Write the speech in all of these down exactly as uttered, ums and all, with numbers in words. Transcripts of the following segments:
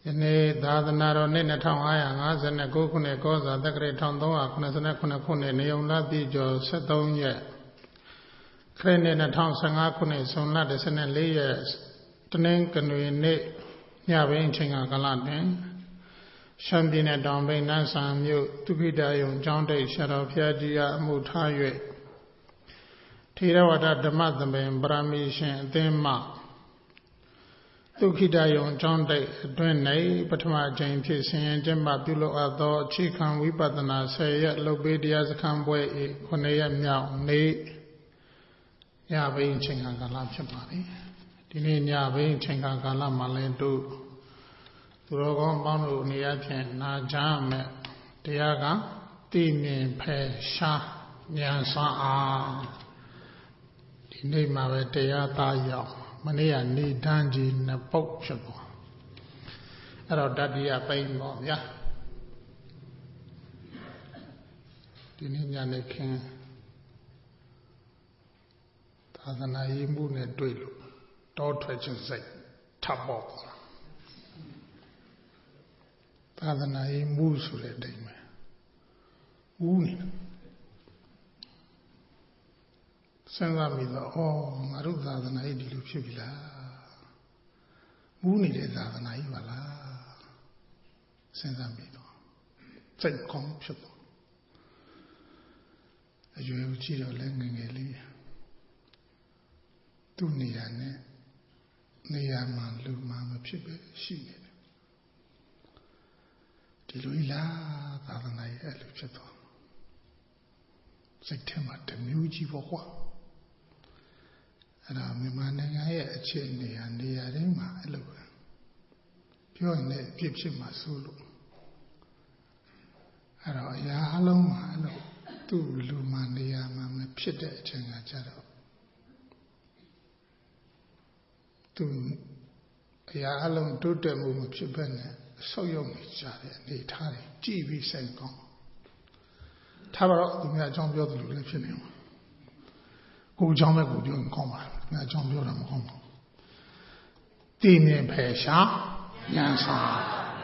ယနေ့သာသနာတော်နှစ်နှစ်၅၅၉ခုနှစ်ကောဇာတက္ကရာတစ်သုံးရာခုနှစ်ခုနှစ်နေုံလပြည့်ကျော်ဆက်သုံးရက်ခရစ်နှစ်၂၀၁၅ခုနှစ်ဇွန်လ၁၄ရက်တနင်္ဂနွေနေ့ညပိုင်းအချိန်ကာလတွင်ရှမ်းပြည်နယ်တောင်ပိုင်းနန်းဆန်မြို့သူခိတယုံကျောင်းတိတ်ဆရာတော်ဘုရားကြီးအားအမှုထား၍ထေရဝါဒဓမ္မသဘင်ပရမီရှင်အသင်းမှသုခိတယုံကျောင်းတိတ်အတွင်း၌ပထမအကြိမ်ဖြစ်ဆင်ရင်ကျင်းပပြုလုပ်အပ်သောအခြေခံဝိပဿနာဆယ်ရက်လုပ်ပေးတရားစခန်းပွဲ၏ခုနှစ်ရက်မြောက်နေ့ညပိုင်းအချိန်ကာလဖြစ်ပါသည်ဒီနေ့ညပိုင်းအချိန်ကာလမှာလည်းတို့သူတော်ကောင်းပေါင်းတို့အနေအချင်းနာကြားမဲ့တရားကတိမြင်ဖယ်ရှားဉာဏ်စွမ်းအားဒီနေ့မှာပဲတရားသားရောက်မနေ့ကနေတန်းကြီးနှစ်ပုတ်ဖြစ်သွားအဲ့တော့တတိယပိုင်းပေါ့ဗျာဒီနေ့ညနေခင်းသာသနာရေးမှုနဲ့တွေ့လို့တောထွက်ခြင်းစိတ်ထပ်ပေါ်သာသနာရေးမှုဆိုတဲ့အတိုင်းပဲဦးနေစဉ်းစားမိတော့ဩငါတို့သာသနာရေးဒီလိုဖြစ်ပြီလားဦးနေတဲ့သာသနာရေးပါလားစဉ်းစားမိတော့စိတ်ကောင်းဖြစ်တော့အရွယ်ကြီးတော့လည်းငယ်ငယ်လေးသူ့နေရာနဲ့နေရာမှာလူမှမဖြစ်ပဲရှိနေတယ်ဒီလိုလားသာသနာရေးအဲ့လိုဖြစ်တော့စိတ်ထဲမှာတမျိုးကြီးပေါ့ကွာအဲ့ဒါမြန်မာနိုင်ငံရဲ့အခြေအနေဟာနေရာတိုင်းမှာအဲ့လိုပဲပြောရင်လည်းအဖြစ်ဖြစ်မှာစိုးလို့အဲ့တော့အရာအလုံးမှာအဲ့လိုသူ့လူမှနေရာမှာမဖြစ်တဲ့အချိန်ကကြတော့သူအရာအလုံးတိုးတက်မှုမဖြစ်ဘဲနဲ့ဆောက်ရောက်နေကြတဲ့အနေထားတွေကြည်ပြီးစိတ်ကောင်းထားပါတော့သူများအကြောင်းပြောသလိုလည်းဖြစ်နေမှာကိုအကြောင်းပဲကိုပြောရင်ကောင်းပါလားငါအကြောင်းပြောတာမဟုတ်ဘူးတည်မြင်ဖယ်ရှားဉာဏ်စွမ်း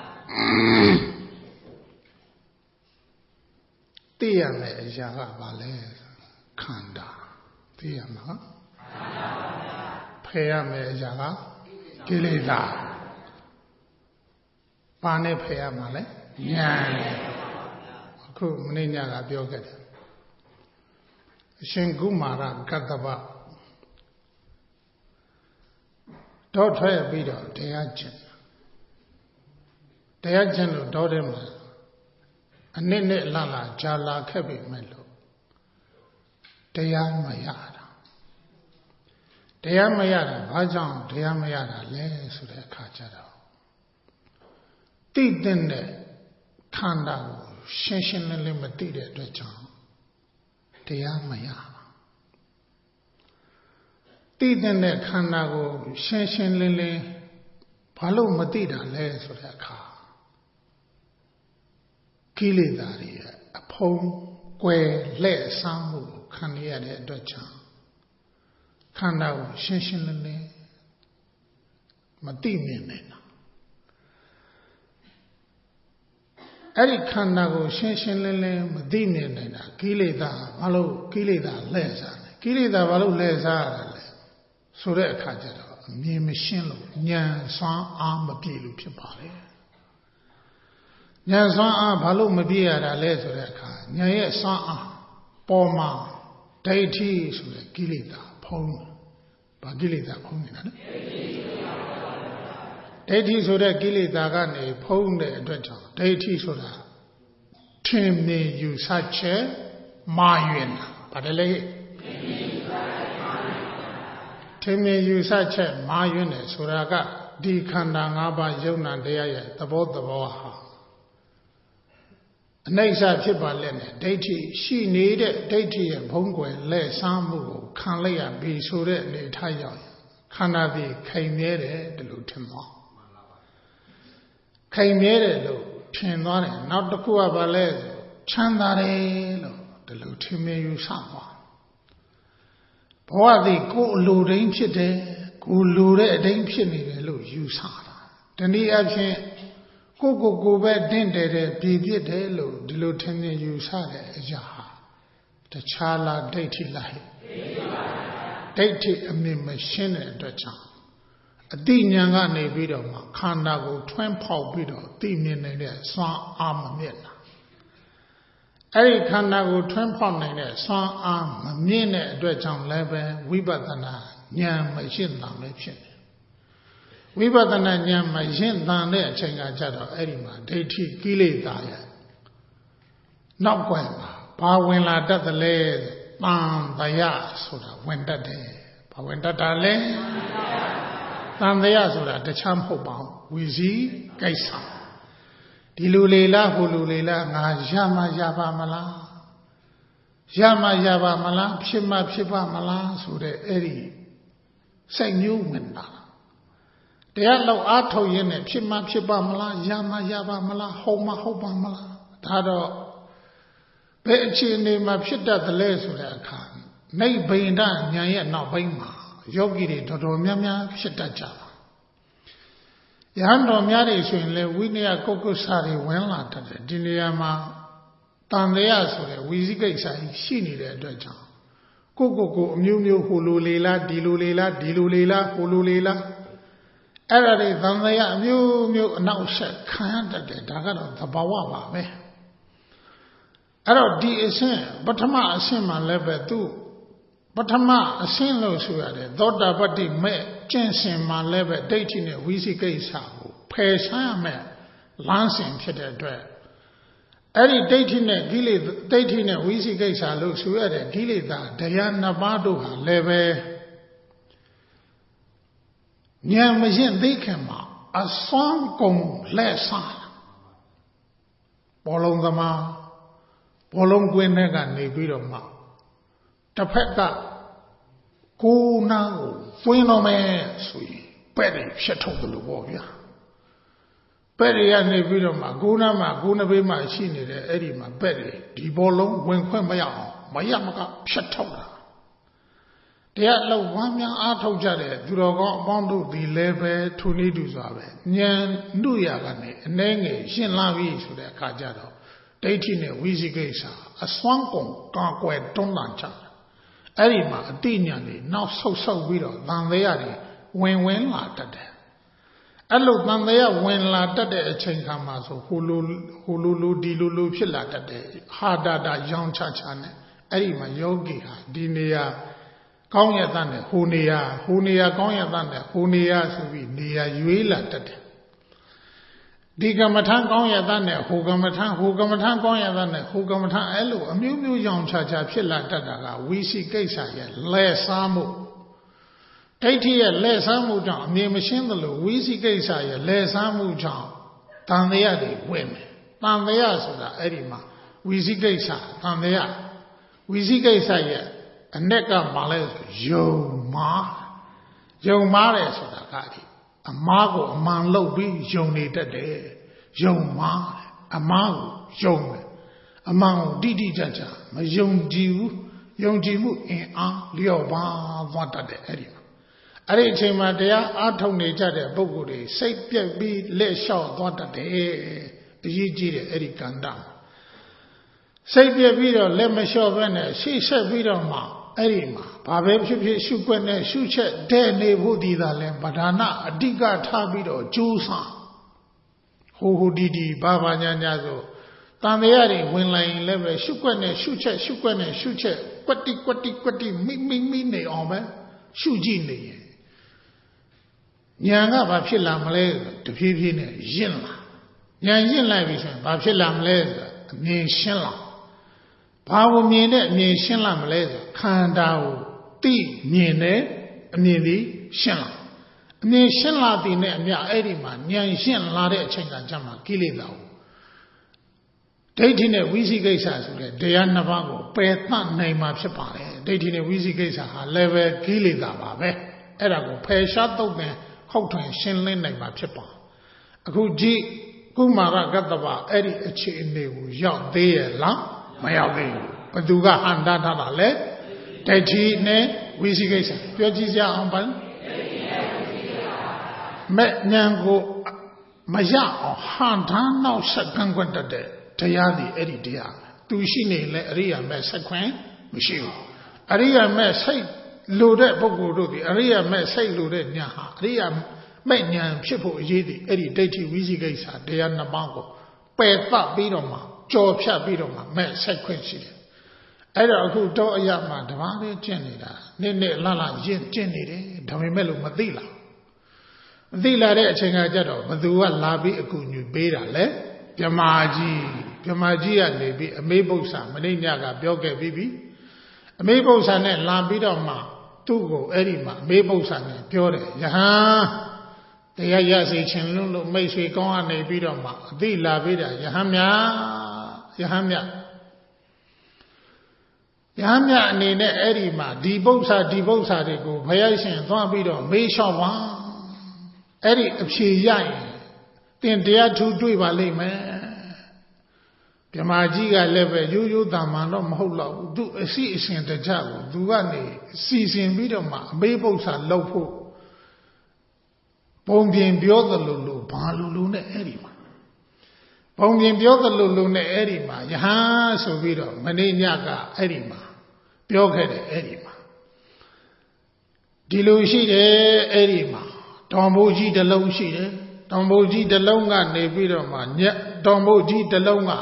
တည်ရမယ့်အရာကဘာလဲခန္ဓာတည်ရမှာဖယ်ရမယ့်အရာကကိလေသာဘာနဲ့ဖယ်ရမှာလဲဉာဏ်အခုမနေ့ညကပြောခဲ့တယ်အရှင်ကုမာရကတ္တဗတော့ထွက်ပြီးတော့တရားကျင့်တရားကျင့်လို့တော့တယ်မှာအနည်းနဲ့လှလာကြာလာခဲ့ပြီမဲ့လို့တရားမရတာတရားမရတာဘာကြောင့်တရားမရတာလဲဆိုတဲ့အခါကျတော့သိတဲ့ခန္ဓာကိုရှင်းရှင်းလင်းလင်းမသိတဲ့အတွက်ကြောင့်တရားမရပါသိတဲ့ခန္ဓာကိုရှင်းရှင်းလင်းလင်းဘာလို့မသိတာလဲဆိုတဲ့အခါကိလေသာတွေအဖုံးကွယ်လှဲ့ဆန်းမှုခံရတဲ့အတွက်ကြောင့်ခန္ဓာကိုရှင်းရှင်းလင်းလင်းမသိမြင်နိုင်တာအဲ့ဒီခန္ဓာကိုရှင်းရှင်းလင်းလင်းမသိမြင်နိုင်တာကိလေသာဘာလို့ကိလေသာလှဲ့စားလဲကိလေသာဘာလို့လှဲ့စားရလဲဆိုတဲ့အခါကျတော့အမြင်မရှင်းလို့ဉာဏ်စွမ်းအားမပြည့်လို့ဖြစ်ပါလေဉာဏ်စွမ်းအားဘာလို့မပြည့်ရတာလဲဆိုတဲ့အခါဉာဏ်ရဲ့စွမ်းအားပေါ်မှာဒိဋ္ဌိဆိုတဲ့ကိလေသာဖုံးဘာကိလေသာဖုံးနေတာလဲဒိဋ္ဌိဆိုတဲ့ကိလေသာကနေဖုံးတဲ့အတွက်ကြောင့်ဒိဋ္ဌိဆိုတာထင်မြင်ယူဆချက်မှားယွင်းတာဗါတယ်လေထင်မြင်ယူဆချက်မှားယွင်းတယ်ဆိုတာကဒီခန္ဓာ၅ပါးယုံနာတရားရဲ့သဘောသဘောဟာအနိစ္စဖြစ်ပါလက်နဲ့ဒိဋ္ဌိရှိနေတဲ့ဒိဋ္ဌိရဲ့ဘုံကွယ်လက်ဆန်းမှုကိုခံလိုက်ရပြီဆိုတဲ့အနေထားရောက်ခန္ဓာပြီးခိုင်မြဲတယ်တလို့ထင်သွားခိုင်မြဲတယ်လို့ထင်သွားတယ်နောက်တစ်ခုကဘာလဲချမ်းသာတယ်လို့ဒီလိုထင်မြင်ယူဆသွားဘဝသည်ကိုယ်အလိုတိုင်းဖြစ်တယ်ကိုယ်လိုတဲ့အတိုင်းဖြစ်နေတယ်လို့ယူဆတာဒတနည်းအားဖြင့်ကိုကိုကိုပဲတင့်တယ်တဲ့ပြည်ပြစ်တယ်လို့ဒီလိုထင်မြင်ယူဆတဲ့အရာဟာတခြားလားဒိဋ္ဌိလားဟဲ့ဒိဋ္ဌိအမြင်မရှင်းတဲ့အတွက်ကြောင့်အတိညာဏ်ကနေပြီးတော့မှခန္ဓာကိုထွန်းဖောက်ပြီးတော့သိမြင်နေတဲ့စွမ်းအားမမြင့်တာအဲ့ဒီခန္ဓာကိုထွန်းဖောက်နိုင်တဲ့စွမ်းအားမမြင့်တဲ့အတွက်ကြောင့်လည်းပဲဝိပဿနာဉာဏ်မရှင်းတာပဲဖြစ်တယ်ဝိပဿနာဉာဏ်မရှင်းတန်တဲ့အချိန်ကကြတော့အဲ့ဒီမှာဒိဋ္ဌိကိလေသာရဲ့နောက်ွယ်မှာဘာဝင်လာတတ်တယ်လဲတန်တရားဆိုတာဝင်တတ်တယ်ဘာဝင်တတ်တာလဲတန်တရားဆိုတာတခြားမဟုတ်ပါဘူးဝီစီကိစ္စဒီလူလေလားဟိုလူလေလားငါရမရပါမလားရမရပါမလားဖြစ်မဖြစ်ပါမလားဆိုတဲ့အဲ့ဒီစိတ်မျိုးဝင်တာတရားလောက်အားထုတ်ရင်းနဲ့ဖြစ်မဖြစ်ပါမလားရမရပါမလားဟုတ်မဟုတ်ပါမလားဒါတော့ဘယ်အခြေအနေမှာဖြစ်တတ်တယ်လဲဆိုတဲ့အခါနိဗ္ဗိန္ဒဉာဏ်ရဲ့နောက်ပိုင်းမှာယောဂီတွေတော်တော်များများဖြစ်တတ်ကြပါယဟန်တော်များတွေဆိုရင်လည်းဝိနည်းကုက္ကုဆာတွေဝင်လာတတ်တယ်ဒီနေရာမှာတန်တရားဆိုတဲ့ဝီစိကိစ္စရှိနေတဲ့အတွက်ကြောင့်ကိုကိုကိုအမျိုးမျိုးဟိုလိုလေလားဒီလိုလေလားဒီလိုလေလားဟိုလိုလေလားအဲ့ဒါတွေတန်တရားအမျိုးမျိုးအနောက်ဆက်ခံရတတ်တယ်ဒါကတော့သဘာဝပါပဲအဲ့တော့ဒီအဆင့်ပထမအဆင့်မှာလည်းပဲသူပထမအဆင့်လို့ဆိုရတယ်သောတာပတ္တိမဲ့ကျင့်စဉ်မှာလည်းပဲဒိဋ္ဌိနဲ့ဝိသိကိစ္စကိုဖယ်ရှားရမယ်လမ်းစဉ်ဖြစ်တဲ့အတွက်အဲ့ဒီဒိဋ္ဌိနဲ့ကိလေသာဒိဋ္ဌိနဲ့ဝိသိကိစ္စလို့ဆိုရတဲ့ကိလေသာတရားနှစ်ပါးတို့ဟာလည်းပဲဉာဏ်မရှင်းသိခင်မှာအစွမ်းကုန်လက်စားဘောလုံးသမားဘောလုံးကွင်းထဲကနေပြီးတော့မှတစ်ဖက်ကကိုးနာကိုသွင်းတော့မယ်ဆိုရင်ပဲ့တယ်ဖြစ်ထုတ်တယ်လို့ပေါ့ဗျာပဲ့တွေကနေပြီးတော့မှကိုးနာမှာကိုးနှဘေးမှာရှိနေတဲ့အဲ့ဒီမှာပဲ့တယ်ဒီဘောလုံးဝင်ခွင့်မရအောင်မရမကဖြစ်ထုတ်တာတရားလောက်ဝမ်းများအားထုတ်ကြတဲ့သူတော်ကောင်းအပေါင်းတို့ဒီလည်းပဲထူနေတူစွာပဲဉာဏ်နှုရကနေအနှဲငယ်ရှင်းလာပြီဆိုတဲ့အခါကျတော့ဒိဋ္ဌိနဲ့ဝိသိကိစ္စအစွမ်းကုန်ကာကွယ်တွန်းလှန်ကြတယ်အဲ့ဒီမှာအတိညာဏ်တွေနောက်ဆုတ်ဆုတ်ပြီးတော့သံသယတွေဝင်ဝင်လာတတ်တယ်အဲ့လိုသံသယဝင်လာတတ်တဲ့အချိန်ခါမှာဆိုဟိုလိုဟိုလိုလိုဒီလိုလိုဖြစ်လာတတ်တယ်ဟာတာတာရောင်ချချနဲ့အဲ့ဒီမှာယောဂီဟာဒီနေရာကောင်းရတဲ့နဲ့ဟိုနေရာဟိုနေရာကောင်းရတဲ့နဲ့ဟိုနေရာဆိုပြီးနေရာရွေးလာတတ်တယ်ဒီကမ္မထံကောင်းရတဲ့နဲ့ဟိုကမ္မထံဟိုကမ္မထံကောင်းရတဲ့နဲ့ဟိုကမ္မထံအဲ့လိုအမျိုးမျိုးရောင်ချချဖြစ်လာတတ်တာကဝိသိကိစ္စရဲ့လက်စားမှုဒိဋ္ဌိရဲ့လက်စားမှုကြောင့်အမြင်မရှင်းသလိုဝိသိကိစ္စရဲ့လက်စားမှုကြောင့်တန်တရားတွေဝင်မယ်တန်တရားဆိုတာအဲ့ဒီမှာဝိသိကိစ္စတန်တရားဝိသိကိစ္စရဲ့အ내ကမှလဲယုံမာယုံမာတယ်ဆိုတာကဒီအမားကိုအမှန်လုပ်ပြီးယုံနေတတ်တယ်ယုံမာအမားကိုယုံတယ်အမှန်ကိုတိတိကျကျမယုံကြည်ဘူးယုံကြည်မှုအင်အားလျော့ပါသွားတတ်တယ်အဲ့ဒီအဲ့ဒီအချိန်မှာတရားအားထုတ်နေကြတဲ့ပုဂ္ဂိုလ်တွေစိတ်ပြက်ပြီးလက်လျှော့သွားတတ်တယ်အရေးကြီးတယ်အဲ့ဒီကံတစိတ်ပြက်ပြီးတော့လက်မလျှော့ဘဲနဲ့ရှေ့ဆက်ပြီးတော့မှအဲ့ဒီမှာဘာပဲဖြစ်ဖြစ်ရှုွက်နဲ့ရှုချက်တဲ့နေဖို့ဒီသာလဲပဓာနအဓိကထားပြီးတော့ကြိုးစားဟိုဟိုဒီဒီဘာဘာညာညာဆိုတန်တရားတွေဝင်လာရင်လည်းပဲရှုွက်နဲ့ရှုချက်ရှုွက်နဲ့ရှုချက်ကွက်တိကွက်တိကွက်တိမိမိမိနေအောင်ပဲရှုကြည့်နေရင်ညာကဘာဖြစ်လာမလဲတဖြည်းဖြည်းနဲ့ရင့်လာညာရင့်လိုက်ပြီဆိုရင်ဘာဖြစ်လာမလဲဆိုအမြင်ရှင်းလာဘာကိုမြင်တဲ့အမြင်ရှင်းလာမလဲဆိုခန္ဓာကိုသိမြင်တဲ့အမြင်သည်ရှင်းလာအမြင်ရှင်းလာတဲ့နဲ့အမြအဲ့ဒီမှာဉာဏ်ရှင်းလာတဲ့အချိန်ကကြမှာကိလေသာကိုဒိဋ္ဌိနဲ့ဝိသိကိစ္စဆိုတဲ့တရားနှစ်ပါးကိုပယ်သနိုင်မှာဖြစ်ပါတယ်ဒိဋ္ဌိနဲ့ဝိသိကိစ္စဟာလည်းပဲကိလေသာပါပဲအဲ့ဒါကိုဖယ်ရှားတုတ်တယ်ခောက်ထွင်ရှင်းလင်းနိုင်မှာဖြစ်ပါအခုကြည့်ကုမာရကတ္တဗအဲ့ဒီအခြေအနေကိုရောက်သေးရဲ့လားမရောက်သေးဘူးဘသူကဟန္တာထားတာလဲဒိဋ္ဌိနဲ့ဝိသိကိစ္စပြောကြည့်ကြအောင်ပါမဲ့ဉာဏ်ကိုမရအောင်ဟန်ထမ်းနောက်ဆက်ကန့်ကွက်တတ်တဲ့တရားဒီအဲ့ဒီတရားသူရှိနေလဲအရိယာမဲ့ဆက်ခွင့်မရှိဘူးအရိယာမဲ့စိတ်လိုတဲ့ပုဂ္ဂိုလ်တို့ဒီအရိယာမဲ့စိတ်လိုတဲ့ညာဟာအရိယာမဲ့ညာဖြစ်ဖို့အရေးဒီအဲ့ဒီဒိဋ္ဌိဝိသိကိစ္စတရားနှစ်ပါးကိုပယ်သပြီးတော့မှကြော်ဖြတ်ပြီးတော့မှမဲ့ဆက်ခွင့်ရှိတယ်အဲ့တော့အခုတော့အရာမှာတပါးလေးကျင့်နေတာနေ့နေ့လှလှရင့်ကျင့်နေတယ်ဒါပေမဲ့လို့မသိလားမသိလာတဲ့အချိန်ကကြတော့ဘသူကလာပြီးအကူအညီပေးတာလဲပြမာကြီးပြမာကြီးကနေပြီးအမေပု္ပ္ပာမနေ့ညကပြောခဲ့ပြီးပြီအမေပု္ပ္ပာနဲ့လာပြီးတော့မှသူ့ကိုအဲ့ဒီမှာအမေပု္ပ္ပာနဲ့ပြောတယ်ယဟန်တရားရစေခြင်းလို့လို့မိတ်ဆွေကောင်းကနေပြီးတော့မှအသိလာပြီးတာယဟန်မြယဟန်မြယဟန်မြအနေနဲ့အဲ့ဒီမှာဒီပု္ပ္ပာဒီပု္ပ္ပာတွေကိုဘုရားရှင်သွားပြီးတော့မေးလျှောက်ပါအဲ့ဒီအဖြေရရင်သင်တရားထူးတွေ့ပါလိမ့်မယ်ပြမကြီးကလည်းပဲရိုးရိုးတာမှန်တော့မဟုတ်တော့ဘူးသူအစီအစဉ်တကြကိုသူကနေစီစဉ်ပြီးတော့မှအမေပု္ပ္ပာလောက်ဖို့ပုံပြင်ပြောသလိုလိုဘာလိုလိုနဲ့အဲ့ဒီမှာပုံပြင်ပြောသလိုလိုနဲ့အဲ့ဒီမှာယဟန်ဆိုပြီးတော့မနေ့ညကအဲ့ဒီမှာပြောခဲ့တယ်အဲ့ဒီမှာဒီလိုရှိတယ်အဲ့ဒီမှာတောင်ဘိုးကြီးတစ်လုံးရှိတယ်တောင်ဘိုးကြီးတစ်လုံးကနေပြီးတော့မှညတောင်ဘိုးကြီးတစ်လုံးက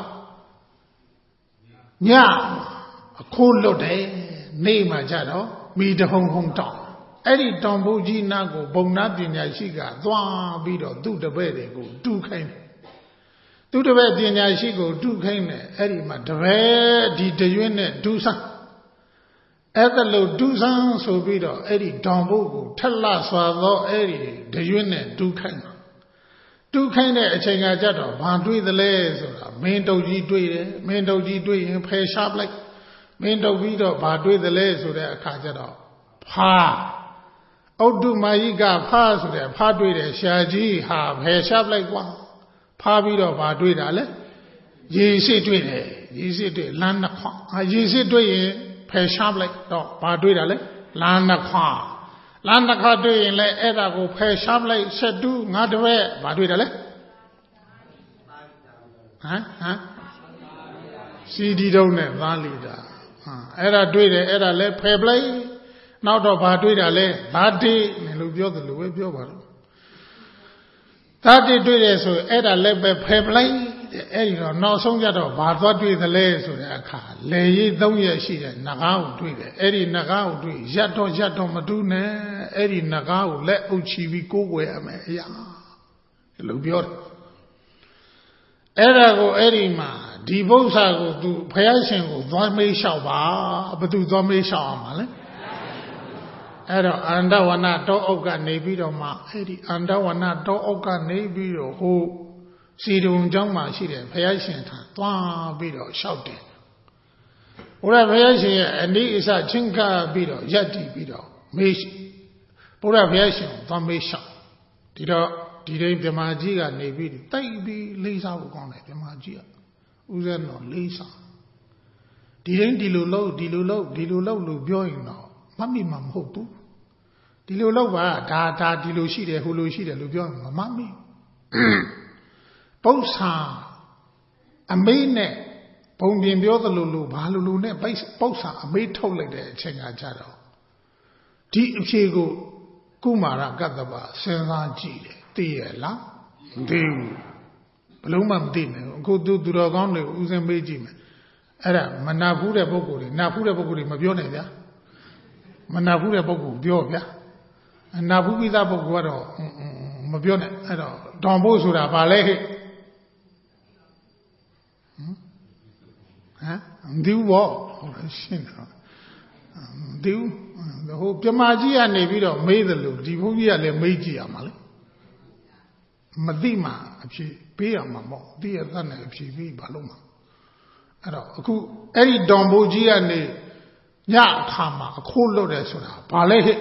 ညအခိုးလွတ်တယ်နေမှကြတော့မိတဟုံဟုံတောင်းအဲ့ဒီတောင်ဘိုးကြီးနာကိုဘုံနာပညာရှိကသွားပြီးတော့သူ့တပည့်တွေကိုတူးခိုင်းတယ်သူ့တပည့်ပညာရှိကိုတူးခိုင်းတယ်အဲ့ဒီမှာတပည့်ဒီတရွင်းနဲ့ဒူးဆန်းအဲ့ဒါလို့ဒူးဆန်းဆိုပြီးတော့အဲ့ဒီတောင်ဘိုးကိုထက်လှစွာသောအဲ့ဒီတရွင်းနဲ့တူးခိုင်းတယ်တူးခိုင်းတဲ့အချိန်ကကြတော့ဘာတွေးသလဲဆိုတာမင်းတုတ်ကြီးတွေးတယ်မင်းတုတ်ကြီးတွေးရင်ဖယ်ရှားလိုက်မင်းတုတ်ပြီးတော့ဘာတွေးသလဲဆိုတဲ့အခါကျတော့ဖာဩဒ္ဓမာယိကဖာဆိုတဲ့ဖာတွေးတယ်ရှားကြီးဟာဖယ်ရှားလိုက်ကွာဖာပြီးတော့ဘာတွေးတာလဲရေစစ်တွေးတယ်ရေစစ်တွေးလမ်းနှစ်ခွအာရေစစ်တွေးရင်ဖယ်ရှားလိုက်တော့ဘာတွေးတာလဲလမ်းနှစ်ခွလမ်းတစ်ခါတွေ့ရင်လည်းအဲ့ဒါကိုဖယ်ရှားလိုက်ဆက်တူးငါတပည့်ဘာတွေ့တယ်လဲဟမ်ဟမ်စီဒီတုံးနဲ့သားလီတာဟာအဲ့ဒါတွေ့တယ်အဲ့ဒါလည်းဖယ်ပလိုက်နောက်တော့ဘာတွေ့တာလဲဓာတိလို့ပြောတယ်လို့ပဲပြောပါတော့ဓာတိတွေ့တယ်ဆိုအဲ့ဒါလည်းပဲဖယ်ပလိုက်အဲ့ဒီတော့နောက်ဆုံးကြတော့ဘာသွားတွေ့သလဲဆိုတဲ့အခါလေရေးသုံးရက်ရှိတဲ့နဂါးကိုတွေ့တယ်အဲ့ဒီနဂါးကိုတွေ့ရက်တော့ရက်တော့မတူးနဲ့အဲ့ဒီနဂါးကိုလက်အုပ်ချီပြီးကိုးကွယ်ရမယ်အရာဒီလိုပြောတယ်အဲ့ဒါကိုအဲ့ဒီမှာဒီပု္ပ္ပာကိုသူဘုရားရှင်ကိုသွားမေးလျှောက်ပါဘယ်သူသွားမေးလျှောက်အောင်ပါလဲအဲ့တော့အန္တဝနတောအုပ်ကနေပြီးတော့မှအဲ့ဒီအန္တဝနတောအုပ်ကနေပြီးတော့ဟိုစီတုံကျောင်းမှာရှိတယ်ဘုရားရှင်ထံသွားပြီးတော့လျှောက်တယ်ဘုရားဘုရားရှင်ရဲ့အနိစ္စချင်းကပ်ပြီးတော့ယက်တည်ပြီးတော့မေးဘုရားဘုရားရှင်သွားမေးလျှောက်ဒီတော့ဒီတိုင်းပြမကြီးကနေပြီးတိုက်ပြီးလေးစားဖို့ကောင်းတယ်ပြမကြီးကဥစ္စာတော့လေးစားဒီတိုင်းဒီလိုလုပ်ဒီလိုလုပ်ဒီလိုလုပ်လို့ပြောရင်တော့မမိမှာမဟုတ်ဘူးဒီလိုလုပ်ပါဒါဒါဒီလိုရှိတယ်ဟိုလိုရှိတယ်လို့ပြောရင်မမမိပု္ပ္ပာအမေးနဲ့ဘုံပြင်ပြောသလိုလိုဘာလိုလိုနဲ့ပု္ပ္ပာအမေးထုတ်လိုက်တဲ့အချိန်ကကြတော့ဒီအဖြေကိုကုမာရကတ္တပစဉ်းစားကြည့်တယ်သိရလားမသိဘူးဘလုံးမှမသိနိုင်ဘူးအခုသူသူတော်ကောင်းတွေဥစဉ်မေးကြည့်မယ်အဲ့ဒါမနာဘူးတဲ့ပုဂ္ဂိုလ်တွေနာဘူးတဲ့ပုဂ္ဂိုလ်တွေမပြောနိုင်ဗျာမနာဘူးတဲ့ပုဂ္ဂိုလ်ပြောဗျာနာဘူးပိသပုဂ္ဂိုလ်ကတော့မပြောနဲ့အဲ့တော့တောင်ဖို့ဆိုတာဘာလဲဟဲ့ဟမ်မသိဘူးပေါ့ဟုတ်တယ်ရှင်းတယ်မသိဘူးဟိုပြမကြီးကနေပြီးတော့မေးတယ်လို့ဒီဘုန်းကြီးကလည်းမေးကြည့်ရမှာလေမသိမှအဖြေပေးရမှာပေါ့သိရတဲ့နဲ့အဖြေပေးဘာလို့မှာအဲ့တော့အခုအဲ့ဒီတောင်ဘိုးကြီးကနေညအခါမှာအခိုးလွတ်တယ်ဆိုတာဘာလဲဟဲ့